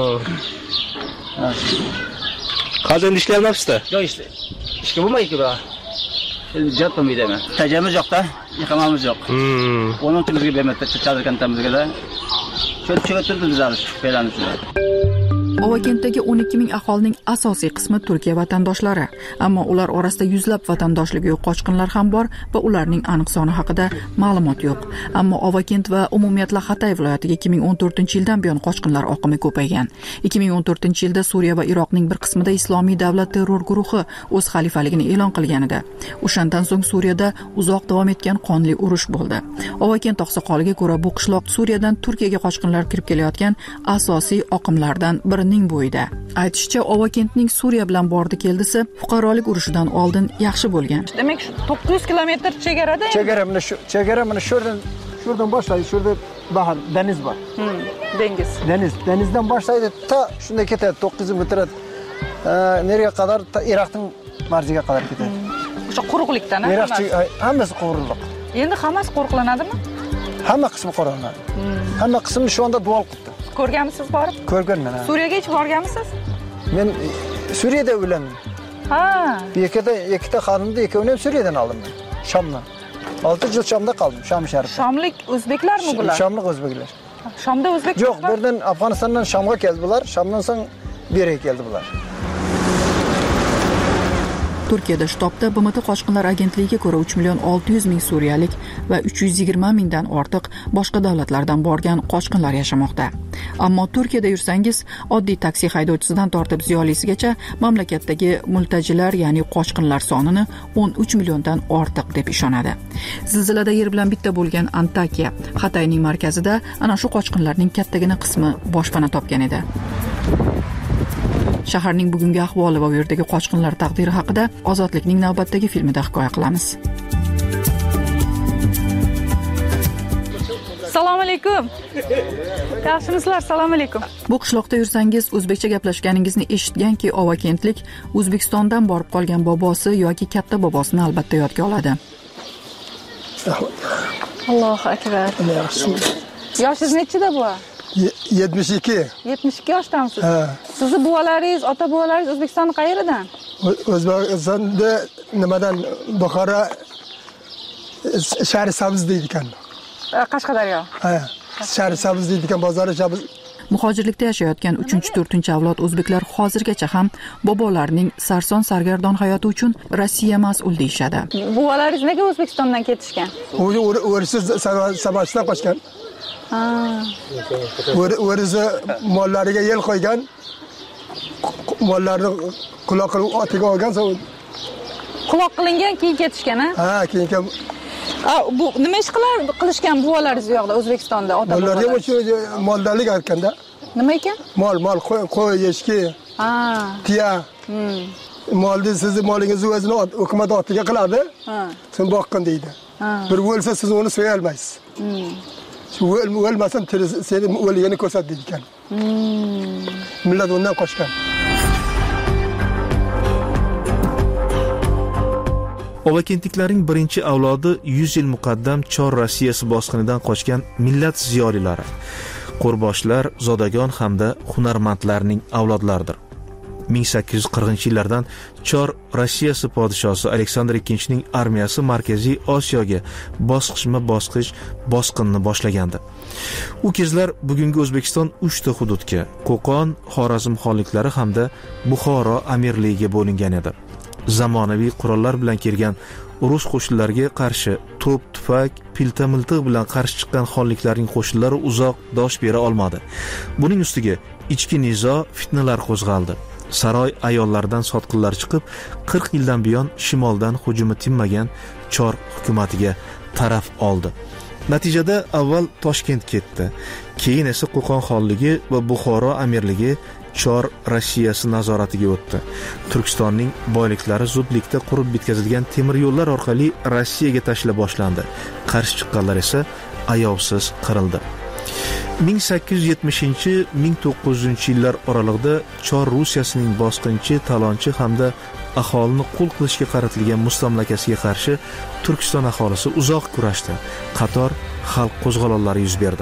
N: Hazır işler nasıl?
C: Yok işte, işte bu mu ki bu? Jet mi deme? Tecemiz yok da, yıkamamız yok. Hmm. Onun için bizi beğenmedi, çalışırken temizlikte de. Şöyle çöktürdü bizi alış, falan üstüne.
B: Ovakentdagi o'n ikki ming aholining asosiy qismi Turkiya vatandoshlari, ammo ular orasida yuzlab vatandoshligi yo'q qochqinlar ham bor va ularning aniq soni haqida ma'lumot yo'q. Ammo Ovakent va umumiyatla Hatay viloyatiga ikki ming o'n to'rtinchi yildan buyon qochqinlar oqimi ko'paygan. ikki ming o'n to'rtinchi yilda Suriya va Iroqning bir qismida Islomiy davlat terror guruhi o'z xalifaligini e'lon qilganida, o'shandan so'ng Suriyada uzoq davom etgan qonli urush bo'ldi. Ovakent oqsoqoliga ko'ra bu qishloq Suriyadan Turkiyaga qochqinlar kirib kelayotgan asosiy oqimlardan biri ning bo'yida. Aytishicha, Ovakentning Suriya bilan bordi keldisi fuqarolik urushidan oldin yaxshi bo'lgan.
E: Demak, to'qqiz yuz kilometr chegarada.
O: Chegara mana shu, chegara mana şuradan, şuradan boshlaydi, şurada bahar, deniz bor.
E: Hmm, dengiz.
O: Deniz, denizdan boshlaydi, ta shunday ketadi, to'qqiz yuz metr. Nereye kadar? Ta Iroqning marjiga qadar ketadi.
E: O'sha quruqlikdan, ha?
O: Iroq hammasi quruqlik.
E: Endi hammasi qo'riqlanadimi?
O: Hamma qismi qo'riqlanadi. Hamma qismi shu anda dual qildi.
E: Ko'rganmisiz borib?
O: Ko'rganman.
E: Suriyaga hech borganmisiz?
O: Men Suriyada o'landim.
E: Ha.
O: Ikkita ikkita xonimni ikkovini ham Suriyadan oldim men. Shomdan. olti yil Shomda qoldim, Shom shahrida.
E: Shomlik o'zbeklarmi bular?
O: Shomlik o'zbeklar.
E: Shomda o'zbek?
O: Yo'q, birdan Afg'onistondan Shomga keldilar, Shomdan so'ng beriga keldi bular.
B: Turkiyada shtabda B M T qochqinlar agentligiga ko'ra uch million olti yuz ming suriyalik va uch yuz yigirma mingdan ortiq boshqa davlatlardan borgan qochqinlar yashamoqda. Ammo Turkiyada yursangiz, oddiy taksi haydovchisidan tortib ziyolisigacha mamlakatdagi multajilar, ya'ni qochqinlar sonini o'n uch milliondan ortiq deb ishonadi. Zilzilada yer bilan bitta bo'lgan Antakiya, Xatayning markazida ana shu qochqinlarning kattagina qismi boshpana topgan edi. Shaharning bugungi ahvoli va u yerdagi qochqinlar taqdiri haqida Ozodlikning navbatdagi filmida hikoya qilamiz.
E: Assalomu alaykum. Yaxshimisizlar? Assalomu alaykum.
B: Bu qishloqda yursangiz, o'zbekcha gaplashganingizni eshitganki, Ovakentlik O'zbekistondan borib qolgan bobosi yoki katta bobosini albatta yodga oladi.
E: Allohu akbar. Yoshingiz nechida bu?
O: yetmish ikki.
E: yetmish ikki yoshdamisiz? Sizni buvalaringiz, ota buvalaringiz O'zbekistonning qayeridan?
O: O'zbekistonda nimadan? Buxoro shahri Sabz deydi ekan.
E: Qashqadaryo.
O: Ha, shahri Sabz deydi ekan, bozori Sabz.
B: Muhojirlikda yashayotgan uchinchi to'rtinchi avlod o'zbeklar hozirgacha ham bobolarining sarson sargardon hayoti uchun Rossiya mas'ul deyshadi.
E: Buvalaringiz nega O'zbekistondan ketishgan?
O: O'risiz sababchidan qochgan.
E: Ha.
O: O'risi mollariga yel qo'ygan. Mollarni quloq qilib otiga olgan, so'ng
E: quloq qilingan, keyin ketishgan, ha?
O: Ha, keyin ham.
E: A, bu nima ish qilar qilishgan buvalaringiz u yoqda O'zbekistonda, ota bobolar?
O: Ular ham shu moldalik etkanda.
E: Nima ekan?
O: Mol, mol, qo'y, eshki.
E: Ha.
O: Tiya.
E: Hmm.
O: Molni sizni molingizni o'zini hukumat otiga qiladi.
E: Ha.
O: Sen boqqin deydi.
E: Ha.
O: Bir o'lsa siz uni so'ya olmaysiz.
E: Hmm.
O: Shu o'lmasan seni o'ligini ko'rsat deydi ekan.
E: Hmm.
O: Millat undan qochgan.
J: Ovakentliklarning birinchi avlodi yuz yil muqaddam Chor Rossiyasi bosqinidan qochgan millat ziyolilari, qo'rboshlar, zodagon hamda hunarmandlarning avlodlaridir. ming sakkiz yuz qirqinchi yillardan Chor Rossiyasi podshosi Aleksandr ikkinchining armiyasi Markaziy Osiyoga bosqichma-bosqich bosqinni boshlagandi. U kezlar bugungi O'zbekiston uchta hududga, Qo'qon, Xorazm xonliklari hamda Buxoro amirligiga bo'lingan edi. Zamonaviy qurollar bilan kelgan Rus qo'shinlariga qarshi to'p, tufak, pilta-miltiq bilan qarshi chiqqan xonliklarning qo'shinlari uzoq dosh bera olmadi. Buning ustiga ichki nizo, fitnalar qo'zg'aldi. Saroy ayollaridan sotqinlar chiqib, qirq yildan buyon shimoldan hujumi tinmagan Chor hukumatiga taraf oldi. Natijada avval Toshkent ketdi, keyin esa Qo'qon xonligi va Buxoro amirligi Chor Rossiyasi nazoratiga o'tdi. Turkistonning boyliklari zudlikda qurib bitkazilgan temir yo'llar orqali Rossiyaga tashlab boshlandi. Qarshi chiqqanlar esa ayovsiz qirildi. ming sakkiz yuz yetmishinchi - ming to'qqiz yuzunchi yillar oralig'ida Chor Rusiyasining bosqinchi, talonchi hamda aholini qul qilishga qaratilgan mustamlakasiga qarshi Turkiston aholisi uzoq kurashdi. Qator xalq qo'zg'olonlari yuz berdi.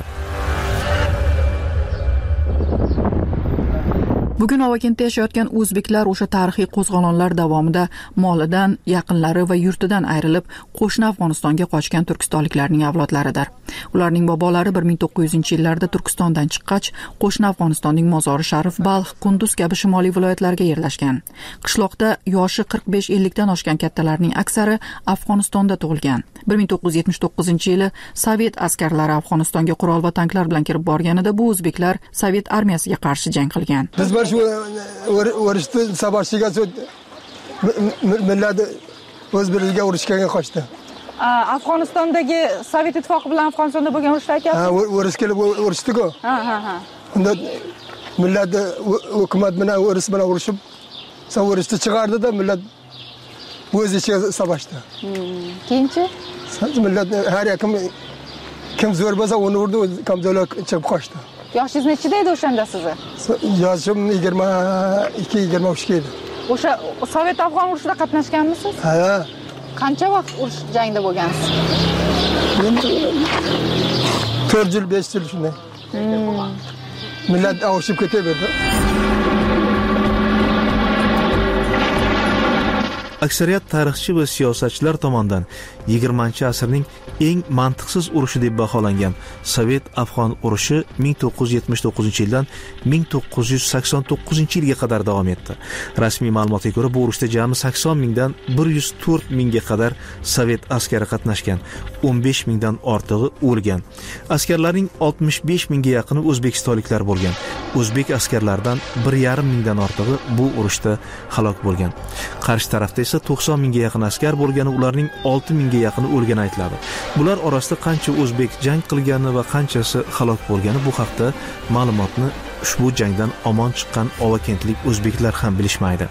B: Bugun Ovakentda yashayotgan o'zbeklar o'sha tarixiy qo'zg'olonlar davomida molidan, yaqinlari va yurtidan ayrilib, qo'shni Afg'onistonga qochgan turkistonliklarning avlodlaridir. Ularning bobolari bir ming to'qqiz yuzinchi yillarda Turkistondan chiqqach, qo'shni Afg'onistonning Mozori Sharif, Balx, Qunduz kabi shimoliy viloyatlarga yerlashgan. Qishloqda yoshi qirq besh ellik dan oshgan kattalarning aksari Afg'onistonda tug'ilgan. bir ming to'qqiz yuz yetmish to'qqizinchi yili Sovet askarlari Afg'onistonga qurol va tanklar bilan kirib borganida bu o'zbeklar Sovet armiyasiga qarshi jang qilgan.
K: Biz bir shu urushni sababchiga millat o'z biriga urushga qochdi.
E: Afg'onistondagi Sovet ittifoqi bilan Afg'onistonda bo'lgan urushda aytyapsiz?
K: Ha, urush kelib urushdi-ku.
E: Ha, ha, ha.
K: Unda millat hukumat bilan urush bilan urushib, sa urushni chiqardi-da, millat o'zicha savaşdi.
E: Keyinchi?
K: Millat har kim kim zo'r bo'lsa uni urdi, kamzolar chiqib qochdi.
E: Yoshingiz nechida edi o'shanda sizni?
K: Yoshim yigirma ikki yigirma uch edi.
E: O'sha Sovet Afg'on urushida qatnashganmisiz?
K: Ha.
E: Qancha vaqt urush jangda bo'lgansiz?
K: to'rt yil, besh yil shunday. Millat avshib ketaverdi.
J: Aksariyat tarixchi va siyosatchilar tomonidan yigirmanchi asrning eng mantiqsiz urushi deb baholangan Sovet Afg'on urushi ming to'qqiz yuz yetmish to'qqizinchi yildan ming to'qqiz yuz sakson to'qqizinchi yilga qadar davom etdi. Rasmiy ma'lumotga ko'ra, bu urushda jami sakson mingdan bir yuz to'rt mingga qadar Sovet askari qatnashgan, o'n besh mingdan ortig'i o'lgan. Askarlarning oltmish besh mingga yaqini o'zbekistonliklar bo'lgan. O'zbek askarlaridan bir yarim mingdan ortig'i bu urushda halok bo'lgan. Qarshi tarafda esa to'qson mingga yaqin askar bo'lgani, ularning olti mingga yaqini o'lgani aytiladi. Bular orasida qancha o'zbek jang qilgani va qanchasi halok bo'lgani bu haqda ma'lumotni ushbu jangdan omon chiqqan ovakentlik o'zbeklar ham bilishmaydi.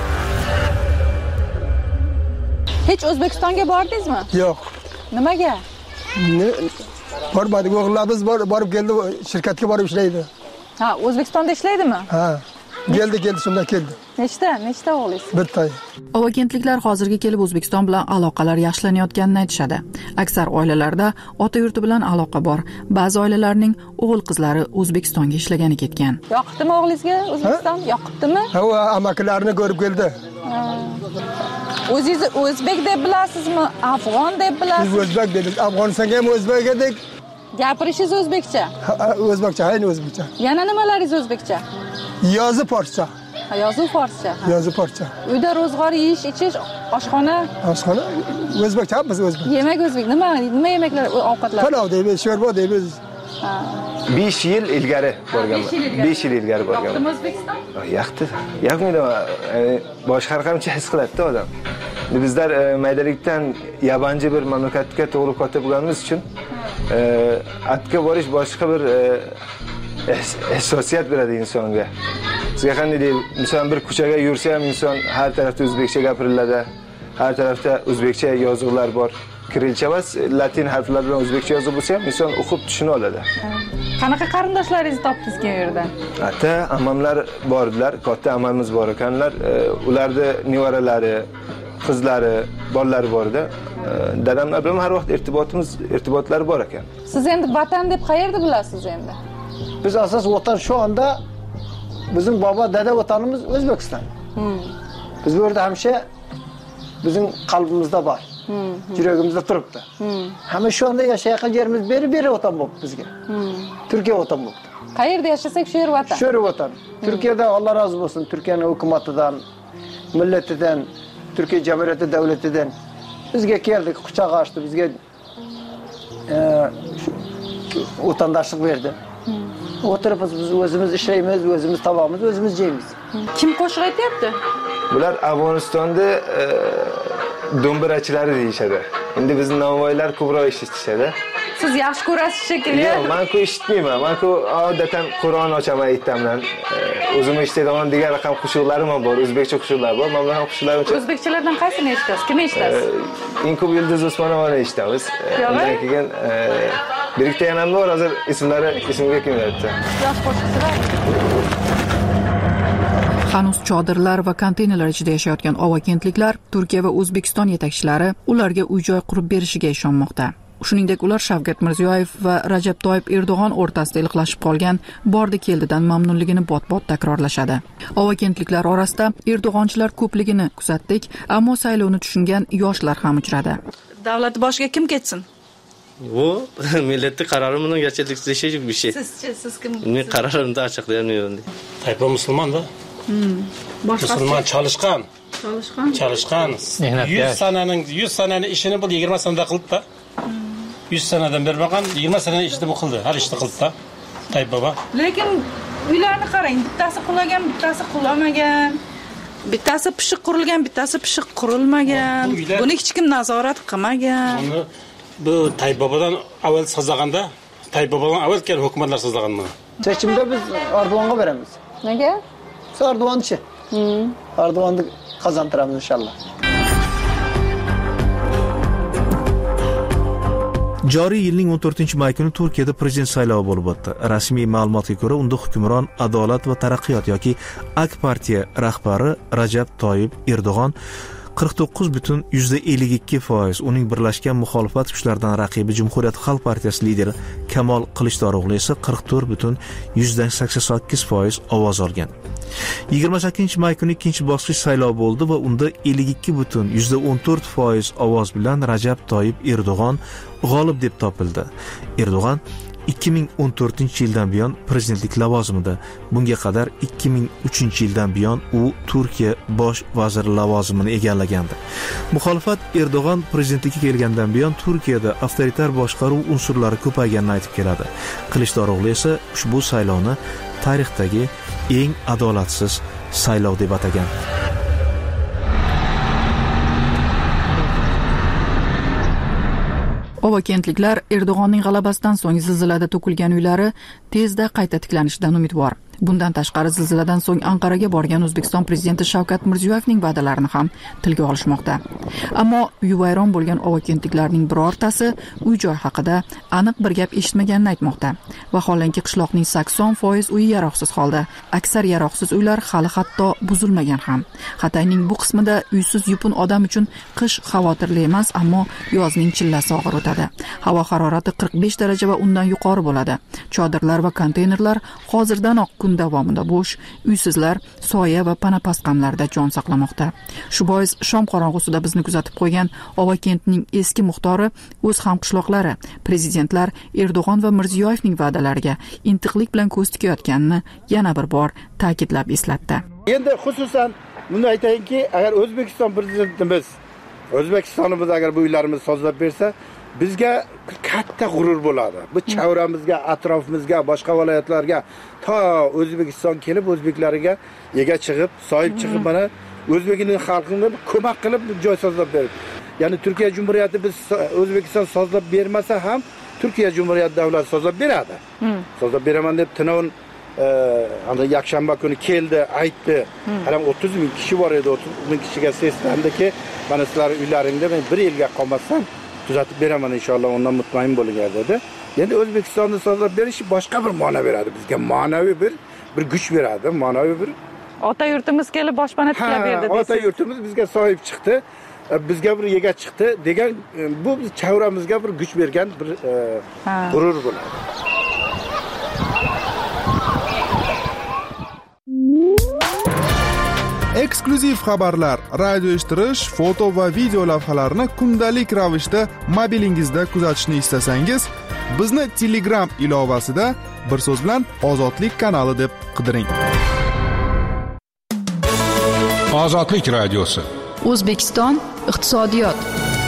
E: Hech O'zbekistonga bordingizmi?
K: Yo'q.
E: Nimaga?
K: Ne? Bormadik, o'g'illarimiz borib keldi, shirkatga borib ishlaydi.
E: Ha, O'zbekistonda ishlaydimi?
K: Ha. Keldi, keldi, shundan keldi.
E: Nechta? Nechta o'g'lingiz?
K: Bitta.
B: Ovakentliklar hozirgi kelib O'zbekiston bilan aloqalar yaxshilanayotganini aytishadi. Aksar oilalarda ota yurti bilan aloqa bor. Ba'zi oilalarning o'g'il-qizlari O'zbekistonga ishlagani ketgan.
E: Yoqdimi o'g'lingizga O'zbekiston? Yoqdimi?
K: Ha, amakilarini ko'rib keldi.
E: O'zingiz o'zbek deb bilasizmi? Afg'on deb bilasizmi?
K: Biz o'zbek dedik. Afg'onistonga ham o'zbek edik.
E: Gapirishingiz o'zbekcha?
K: O'zbekcha, ayni o'zbekcha.
E: Yana nimalaringiz o'zbekcha?
K: Yozuv forscha.
E: Yozuv forscha.
K: Yozuv forscha.
E: Uyda ro'zg'or yeyish, ichish, oshxona?
K: Oshxona o'zbekcha, biz o'zbek.
E: Yemak o'zbek. Nima, nima yemeklar, ovqatlar?
K: Palov deymiz, sho'rva deymiz.
F: besh yil ilgari borganman. besh yil ilgari borganman.
E: Yoqdimi O'zbekiston?
F: Yoqdi. Yoqmaydi. Boshqa har qancha his qiladi odam. Bizlar maydalikdan yabanchi bir mamlakatga tug'ilib katta bo'lganimiz uchun atga borish boshqa bir hissiyat beradi insonga. Sizga qanday deb, masalan bir ko'chaga yursa ham inson har tarafda o'zbekcha gapiriladi. Har tarafda o'zbekcha yozuvlar bor. Kirilcha emas, latin harflar bilan o'zbekcha yozib bo'lsa ham inson o'qib tushuna oladi.
E: Qanaqa qarindoshlaringizni topdingiz keyin u yerda?
F: Ata, ammamlar bordilar, katta ammamiz bor ekanlar. Ularni nevaralari, qizlari, bolalari bor edi. Dadamlar bilan har vaqt irtibotimiz, irtibotlari bor ekan.
E: Siz endi vatan deb qayerda bilasiz endi?
O: Biz asos vatan şu anda bizim baba dede vatanımız Özbekistan. Hmm. Biz burada hemşe bizim kalbimizde var. Hmm. Yüreğimizde duruptu. Hmm. Hemen şu anda yaşayan yerimiz beri beri vatan bu bizge. Hmm. Türkiye vatan bu.
E: Qayerda yaşasak shu yer vatan.
O: Shu yer vatan. Hmm. Türkiye'de Allah razı olsun. Türkiye'nin hükümetinden, milletinden, Türkiye Cumhuriyeti devletinden bizge geldik, kucak açtı, bizge e, vatandaşlık verdi. Hmm. Oturup biz özümüz işleyimiz, özümüz tabağımız, özümüz yeyimiz.
E: Kim qo'shiq aytyapti?
F: Bular Afg'onistonda e, do'mbirachilari deyishadi. Endi bizning navoiylar ko'proq eshitishadi.
E: Siz yaxshi ko'rasiz shekilli.
F: Yo'q, men-ku eshitmayman. Men-ku odatdan Qur'on ochaman aytamdan. O'zim eshitadigan degan raqam qo'shiqlarim ham bor, o'zbekcha qo'shiqlar bor. Men ham qo'shiqlar uchun.
E: O'zbekchalardan qaysini eshitasiz? Kimni eshitasiz?
F: Eng ko'p Yulduz Usmonovani eshitamiz. Undan keyin bir ikkita yana bor, hozir ismlari esimga kelmayapti.
E: Yosh qo'shiqchilar.
B: Hanuz chodirlar va konteynerlar ichida yashayotgan ovokentliklar Turkiya va O'zbekiston yetakchilari ularga uy-joy qurib berishiga ishonmoqda. Shuningdek, ular Shavkat Mirziyoyev va Rajab Toyyib Erdo'g'on o'rtasida iliqlashib qolgan bordi-keldidan mamnunligini bot-bot takrorlashadi. Ovokentliklar orasida Erdo'g'onchilar ko'pligini kuzatdik, ammo saylovni tushungan yoshlar ham uchradi.
E: Davlat boshiga kim ketsin?
N: Bu millatning qarori bilan gerçekleşecek bir şey.
E: Sizchi, siz kim?
N: Men qarorimni açıklayamıyorum.
M: Tayyip Müslüman da.
E: Hmm.
M: Müslüman çalışkan.
E: Çalışkan.
M: Çalışkan. yüz senenin yüz senenin işini bu yigirma senede kıldı da. yüz seneden beri bakan yigirma senenin işini bu kıldı. Her işte kıldı da. Tayyip Baba.
E: Lekin uylarni qarang, bittasi qulagan, bittasi qulamagan. Bittasi pishiq qurilgan, bittasi pishiq qurilmagan. Buni hech kim nazorat qilmagan.
M: Buni bu Tayyip Baba'dan avval sazlaganda, Tayyip Baba'dan avval kelgan hukumatlar sazlagan mı?
O: Seçimde biz Erdoğan'a veremiz.
E: Nega?
O: Erdoğan'çı. Hmm. Erdoğan'ı kazandıramiz inşallah.
J: Joriy yilning o'n to'rtinchi may kuni Turkiyada prezident saylovi bo'lib o'tdi. Rasmiy ma'lumotga ko'ra, unda hukmron Adolat va taraqqiyot yoki AK partiya rahbari Rajab Toyyib Erdo'g'on qirq to'qqiz butun yuzda ellik ikki foiz, uning birlashgan muxolifat kuchlaridan raqibi Cumhuriyet Xalq partiyasi lideri Kamol Qilichdarog'lu esa qirq to'rt butun yuzdan sakson sakkiz foiz ovoz olgan. yigirma sakkizinchi may kuni ikkinchi bosqich saylov bo'ldi va unda ellik ikki butun yuzda o'n to'rt foiz ovoz bilan Rajab Toyyib Erdo'g'on g'olib deb topildi. Erdo'g'on ikki ming o'n to'rtinchi yildan buyon prezidentlik lavozimida. Bunga qadar ikki ming uchinchi yildan buyon u Turkiya bosh vaziri lavozimini egallagandi. Muxolifat Erdo'g'on prezidentlikka kelgandan buyon Turkiyada avtoritar boshqaruv unsurlari ko'payganini aytib keladi. Qilichdarog'lu esa ushbu saylovni tarixdagi eng adolatsiz saylov deb atagan.
B: Ovokentliklar Erdo'g'onning g'alabasidan so'ng zilzilada to'kilgan uylari tezda qayta tiklanishidan umidvor. Bundan tashqari zilziladan so'ng Anqaraga borgan O'zbekiston prezidenti Shavkat Mirziyoyevning va'dalarini ham tilga olishmoqda. Ammo uyi vayron bo'lgan ovokentliklarning birortasi uy-joy haqida aniq bir gap eshitmaganini aytmoqda. Vaholanki qishloqning sakson foiz uyi yaroqsiz holda. Aksar yaroqsiz uylar hali hatto buzilmagan ham. Xatayning bu qismida uysiz yupun odam uchun qish xavotirli emas, ammo yozning chillasi og'ir o'tadi. Havo harorati qirq besh daraja va undan yuqori bo'ladi. Chodirlar va konteynerlar hozirdanoq kun davomida bo'sh, uysizlar soya va panapasqamlarda jon saqlamoqda. Shu bois shom qorong'usida bizni kuzatib qo'ygan Ovokentning eski muxtori o'z hamqishloqlari, prezidentlar Erdo'g'on va Mirziyoyevning va'dalariga intiqlik bilan ko'z tikayotganini yana bir bor ta'kidlab eslatdi.
D: Endi xususan buni aytayinki, agar O'zbekiston prezidentimiz O'zbekistonimiz agar bu uylarimizni sozlab bersa, bizga katta g'urur bo'ladi. Bu chevramizga, atrofimizga, boshqa viloyatlarga to O'zbekiston kelib, o'zbeklariga ega chiqib, soyib chiqib, mana O'zbekiston xalqiga ko'mak qilib joy sozlab berdi. Ya'ni Turkiya Cumhuriyeti biz O'zbekiston sozlab bermasa ham Turkiya Cumhuriyeti davlat sozlab beradi. Sozlab beraman deb Tinovun anda yakshanba kuni keldi, aytdi. Qaram o'ttiz ming kishi bor edi, o'ttiz ming kishiga seslandiki, mana sizlar uylaringda men bir yilga qolmasam tuzatib beraman inshaalloh, undan mutmain bo'linglar dedi. Endi O'zbekistonni sozlab berish boshqa bir ma'no beradi bizga, ma'naviy bir bir kuch beradi, ma'naviy bir
E: ota yurtimiz kelib boshpana tiklab berdi desiz.
D: Ota yurtimiz bizga soyib chiqdi, bizga bir yega chiqdi degan bu biz chevramizga bir kuch bergan bir g'urur bo'ladi.
I: eksklyuziv xabarlar, radio eshittirish, foto va video lavhalarni kundalik ravishda mobilingizda kuzatishni istasangiz, bizni Telegram ilovasida bir so'z bilan Ozodlik kanali deb qidiring.
U: Ozodlik radiosi.
B: O'zbekiston iqtisodiyot.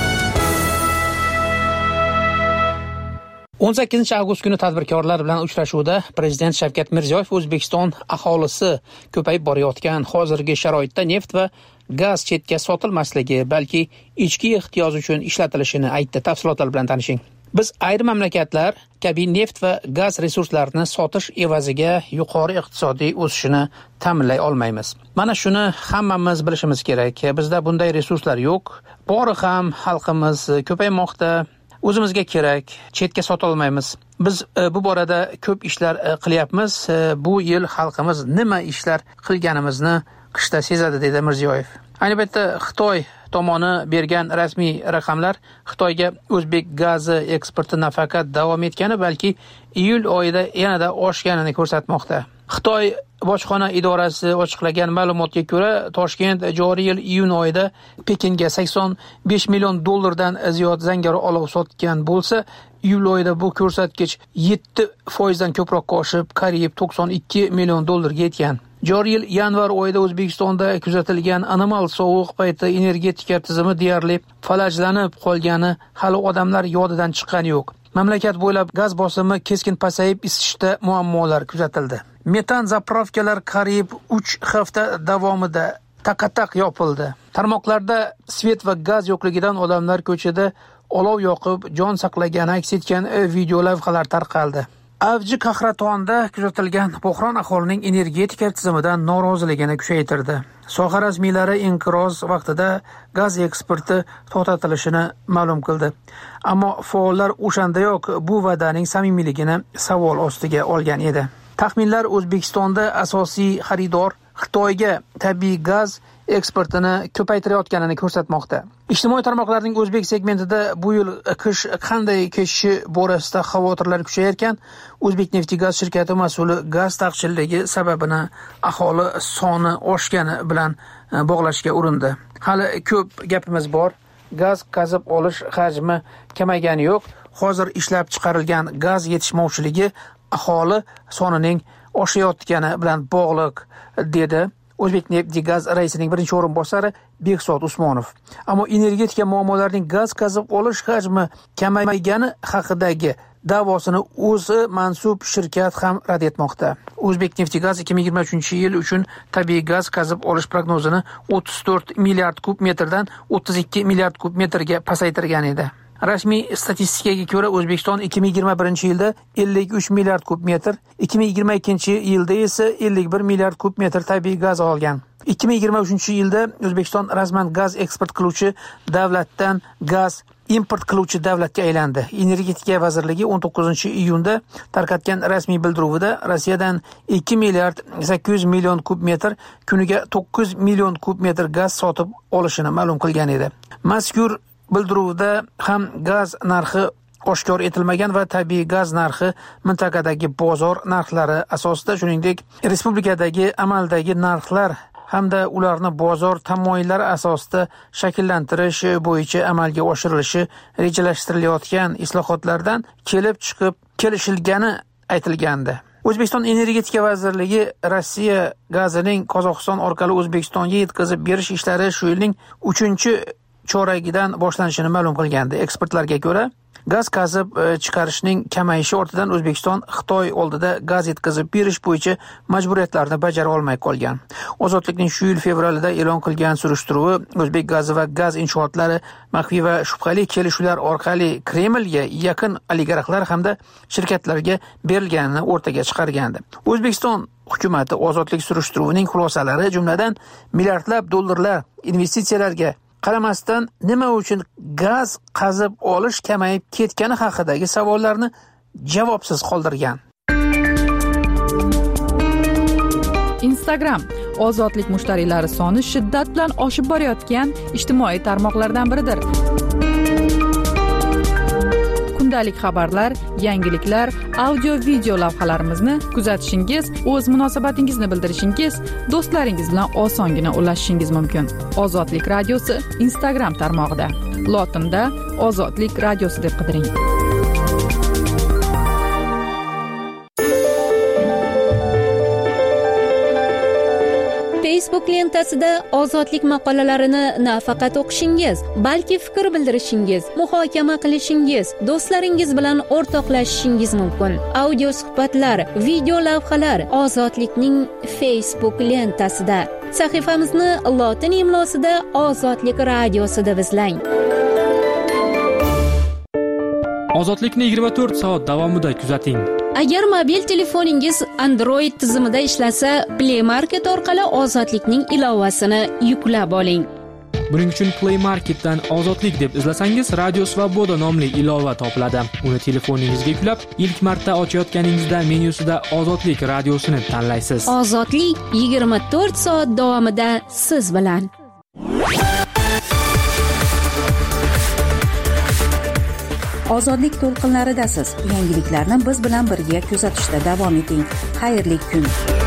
V: o'n sakkizinchi avgust kuni tadbirkorlar bilan uchrashuvda Prezident Shavkat Mirziyoyev O'zbekiston aholisi ko'payib borayotgan hozirgi sharoitda neft va gaz chetga sotilmasligi, balki ichki ehtiyoj uchun ishlatilishini aytdi. Tafsilotlar bilan tanishing. Biz ayrim mamlakatlar kabi neft va gaz resurslarini sotish evaziga yuqori iqtisodiy o'sishini ta'minlay olmaymiz. Mana shuni hammamiz bilishimiz kerak. Bizda bunday resurslar yo'q. Bori ham xalqimiz ko'paymoqda. O'zimizga kerak, chetga sota olmaymiz. Biz e, bu borada ko'p ishlar e, qilyapmiz. E, bu yil xalqimiz nima ishlar qilganimizni qishda sezadi, dedi Mirziyoyev. Ayni paytda Xitoy tomoni bergan rasmiy raqamlar Xitoyga o'zbek gazi eksporti nafaqat davom etgani, balki iyul oyida yanada oshganini ko'rsatmoqda. Xitoy bojxona idorasi ochiqlagan ma'lumotga ko'ra, Toshkent joriy yil iyun oyida Pekinga sakson besh million dollardan ziyod zangori olov sotgan bo'lsa, iyul oyida bu ko'rsatkich yetti foizdan ko'proq oshib, qariyb to'qson ikki million dollarga yetgan. Joriy yil yanvar oyida O'zbekistonda kuzatilgan anomal sovuq payti energetika tizimi deyarli falajlanib qolgani hali odamlar yodidan chiqqani yo'q. Mamlakat bo'ylab gaz bosimi keskin pasayib, isitishda muammolar kuzatildi. Metan zapravkalar qariyb uch hafta davomida taqataq yopildi. Tarmoqlarda svet va gaz yo'qligidan odamlar ko'chada olov yoqib, jon saqlagani aks etgan video lavhalar tarqaldi. Avji Qahratonda kuzatilgan bo'hron aholining energetika tizimidan noroziligini kuchaytirdi. Soha rasmiylari inqiroz vaqtida gaz eksporti to'xtatilishini ma'lum qildi. Ammo faollar o'shandayoq bu va'daning samimiyligini savol ostiga olgan edi. Taxminlar O'zbekistonda asosiy xaridor Xitoyga tabiiy gaz eksportini ko'paytirayotganini ko'rsatmoqda. Ijtimoiy tarmoqlarning o'zbek segmentida bu yil qish qanday kechishi borasida xavotirlar kuchayarkan, O'zbekneftgaz shirkati mas'uli gaz taqchilligi sababini aholi soni oshgani bilan bog'lashga urindi. Hali ko'p gapimiz bor. Gaz qazib olish hajmi kamaygani yo'q. Hozir ishlab chiqarilgan gaz yetishmovchiligi aholi sonining oshayotgani bilan bog'liq, dedi O'zbekneftgaz raisining birinchi o'rinbosari Bekzod Usmonov. Ammo energetika muammolarining gaz qazib olish hajmi kamaygani haqidagi da'vosini o'zi mansub shirkat ham rad etmoqda. O'zbekneftgaz ikki ming yigirma uchinchi yil uchun tabiiy gaz qazib olish prognozini o'ttiz to'rt milliard kub metrdan o'ttiz ikki milliard kub metrga pasaytirgan edi. Rasmiy statistikaga ko'ra O'zbekiston ikki ming yigirma birinchi yilda ellik uch milliard kub metr, ikki ming yigirma ikkinchi yilda esa ellik bir milliard kub metr tabiiy gaz olgan. ikki ming yigirma uchinchi yilda O'zbekiston rasman gaz eksport qiluvchi davlatdan gaz import qiluvchi davlatga aylandi. Energetika vazirligi o'n to'qqizinchi iyunda tarqatgan rasmiy bildiruvida Rossiyadan ikki milliard sakkiz yuz million kub metr, kuniga to'qqiz million kub metr gaz sotib olishini ma'lum qilgan edi. Mazkur bildiruvda ham gaz narxi oshkor etilmagan va tabiiy gaz narxi mintaqadagi bozor narxlari asosida, shuningdek, respublikadagi amaldagi narxlar hamda ularni bozor tamoyillari asosida shakllantirish bo'yicha amalga oshirilishi rejalashtirilayotgan islohotlardan kelib chiqib kelishilgani aytilgandi. O'zbekiston energetika vazirligi Rossiya gazining Qozog'iston orqali O'zbekistonga yetkazib berish ishlari shu yilning uchinchi choragidan boshlanishini ma'lum qilgandi. Ekspertlarga ko'ra, gaz qazib chiqarishning kamayishi ortidan O'zbekiston Xitoy oldida gaz yetkazib berish bo'yicha majburiyatlarni bajara olmay qolgan. Ozodlikning shu yil fevralida e'lon qilgan surishtiruvi O'zbek gazi va gaz inshootlari maxfiy va shubhali kelishuvlar orqali Kremlga yaqin oligarxlar hamda shirkatlarga berilganini o'rtaga chiqargandi. O'zbekiston hukumati ozodlik surishtiruvining xulosalari, jumladan milliardlab dollarlar investitsiyalarga qaramasdan nima uchun gaz qazib olish kamayib ketgani haqidagi savollarni javobsiz qoldirgan.
B: Instagram ozodlik mushtariylari soni shiddat bilan oshib borayotgan ijtimoiy tarmoqlardan biridir. kundalik xabarlar, yangiliklar, audio video lavhalarimizni kuzatishingiz, o'z munosabatingizni bildirishingiz, do'stlaringiz bilan osongina ulashishingiz mumkin. Ozodlik radiosi Instagram tarmog'ida lotinda Ozodlik radiosi deb qidiring.
H: Facebook lentasida ozodlik maqolalarini nafaqat o'qishingiz, balki fikr bildirishingiz, muhokama qilishingiz, do'stlaringiz bilan o'rtoqlashishingiz mumkin. Audio suhbatlar, video lavhalar ozodlikning Facebook lentasida. Sahifamizni lotin imlosida Ozodlik radiosi deb izlang.
Q: Ozodlikni yigirma to'rt soat davomida kuzating.
H: Agar mobil telefoningiz Android tizimida ishlasa, Play Market orqali Ozodlikning ilovasini yuklab oling.
Q: Buning uchun Play Marketdan Ozodlik deb izlasangiz, Radio Svoboda nomli ilova topiladi. Uni telefoningizga yuklab, ilk marta ochayotganingizda menyusida Ozodlik radiosini tanlaysiz.
H: Ozodlik yigirma to'rt soat davomida siz bilan.
W: Ozodlik to'lqinlaridasiz. Yangiliklarni biz bilan birga kuzatishda davom eting. Xayrli kun.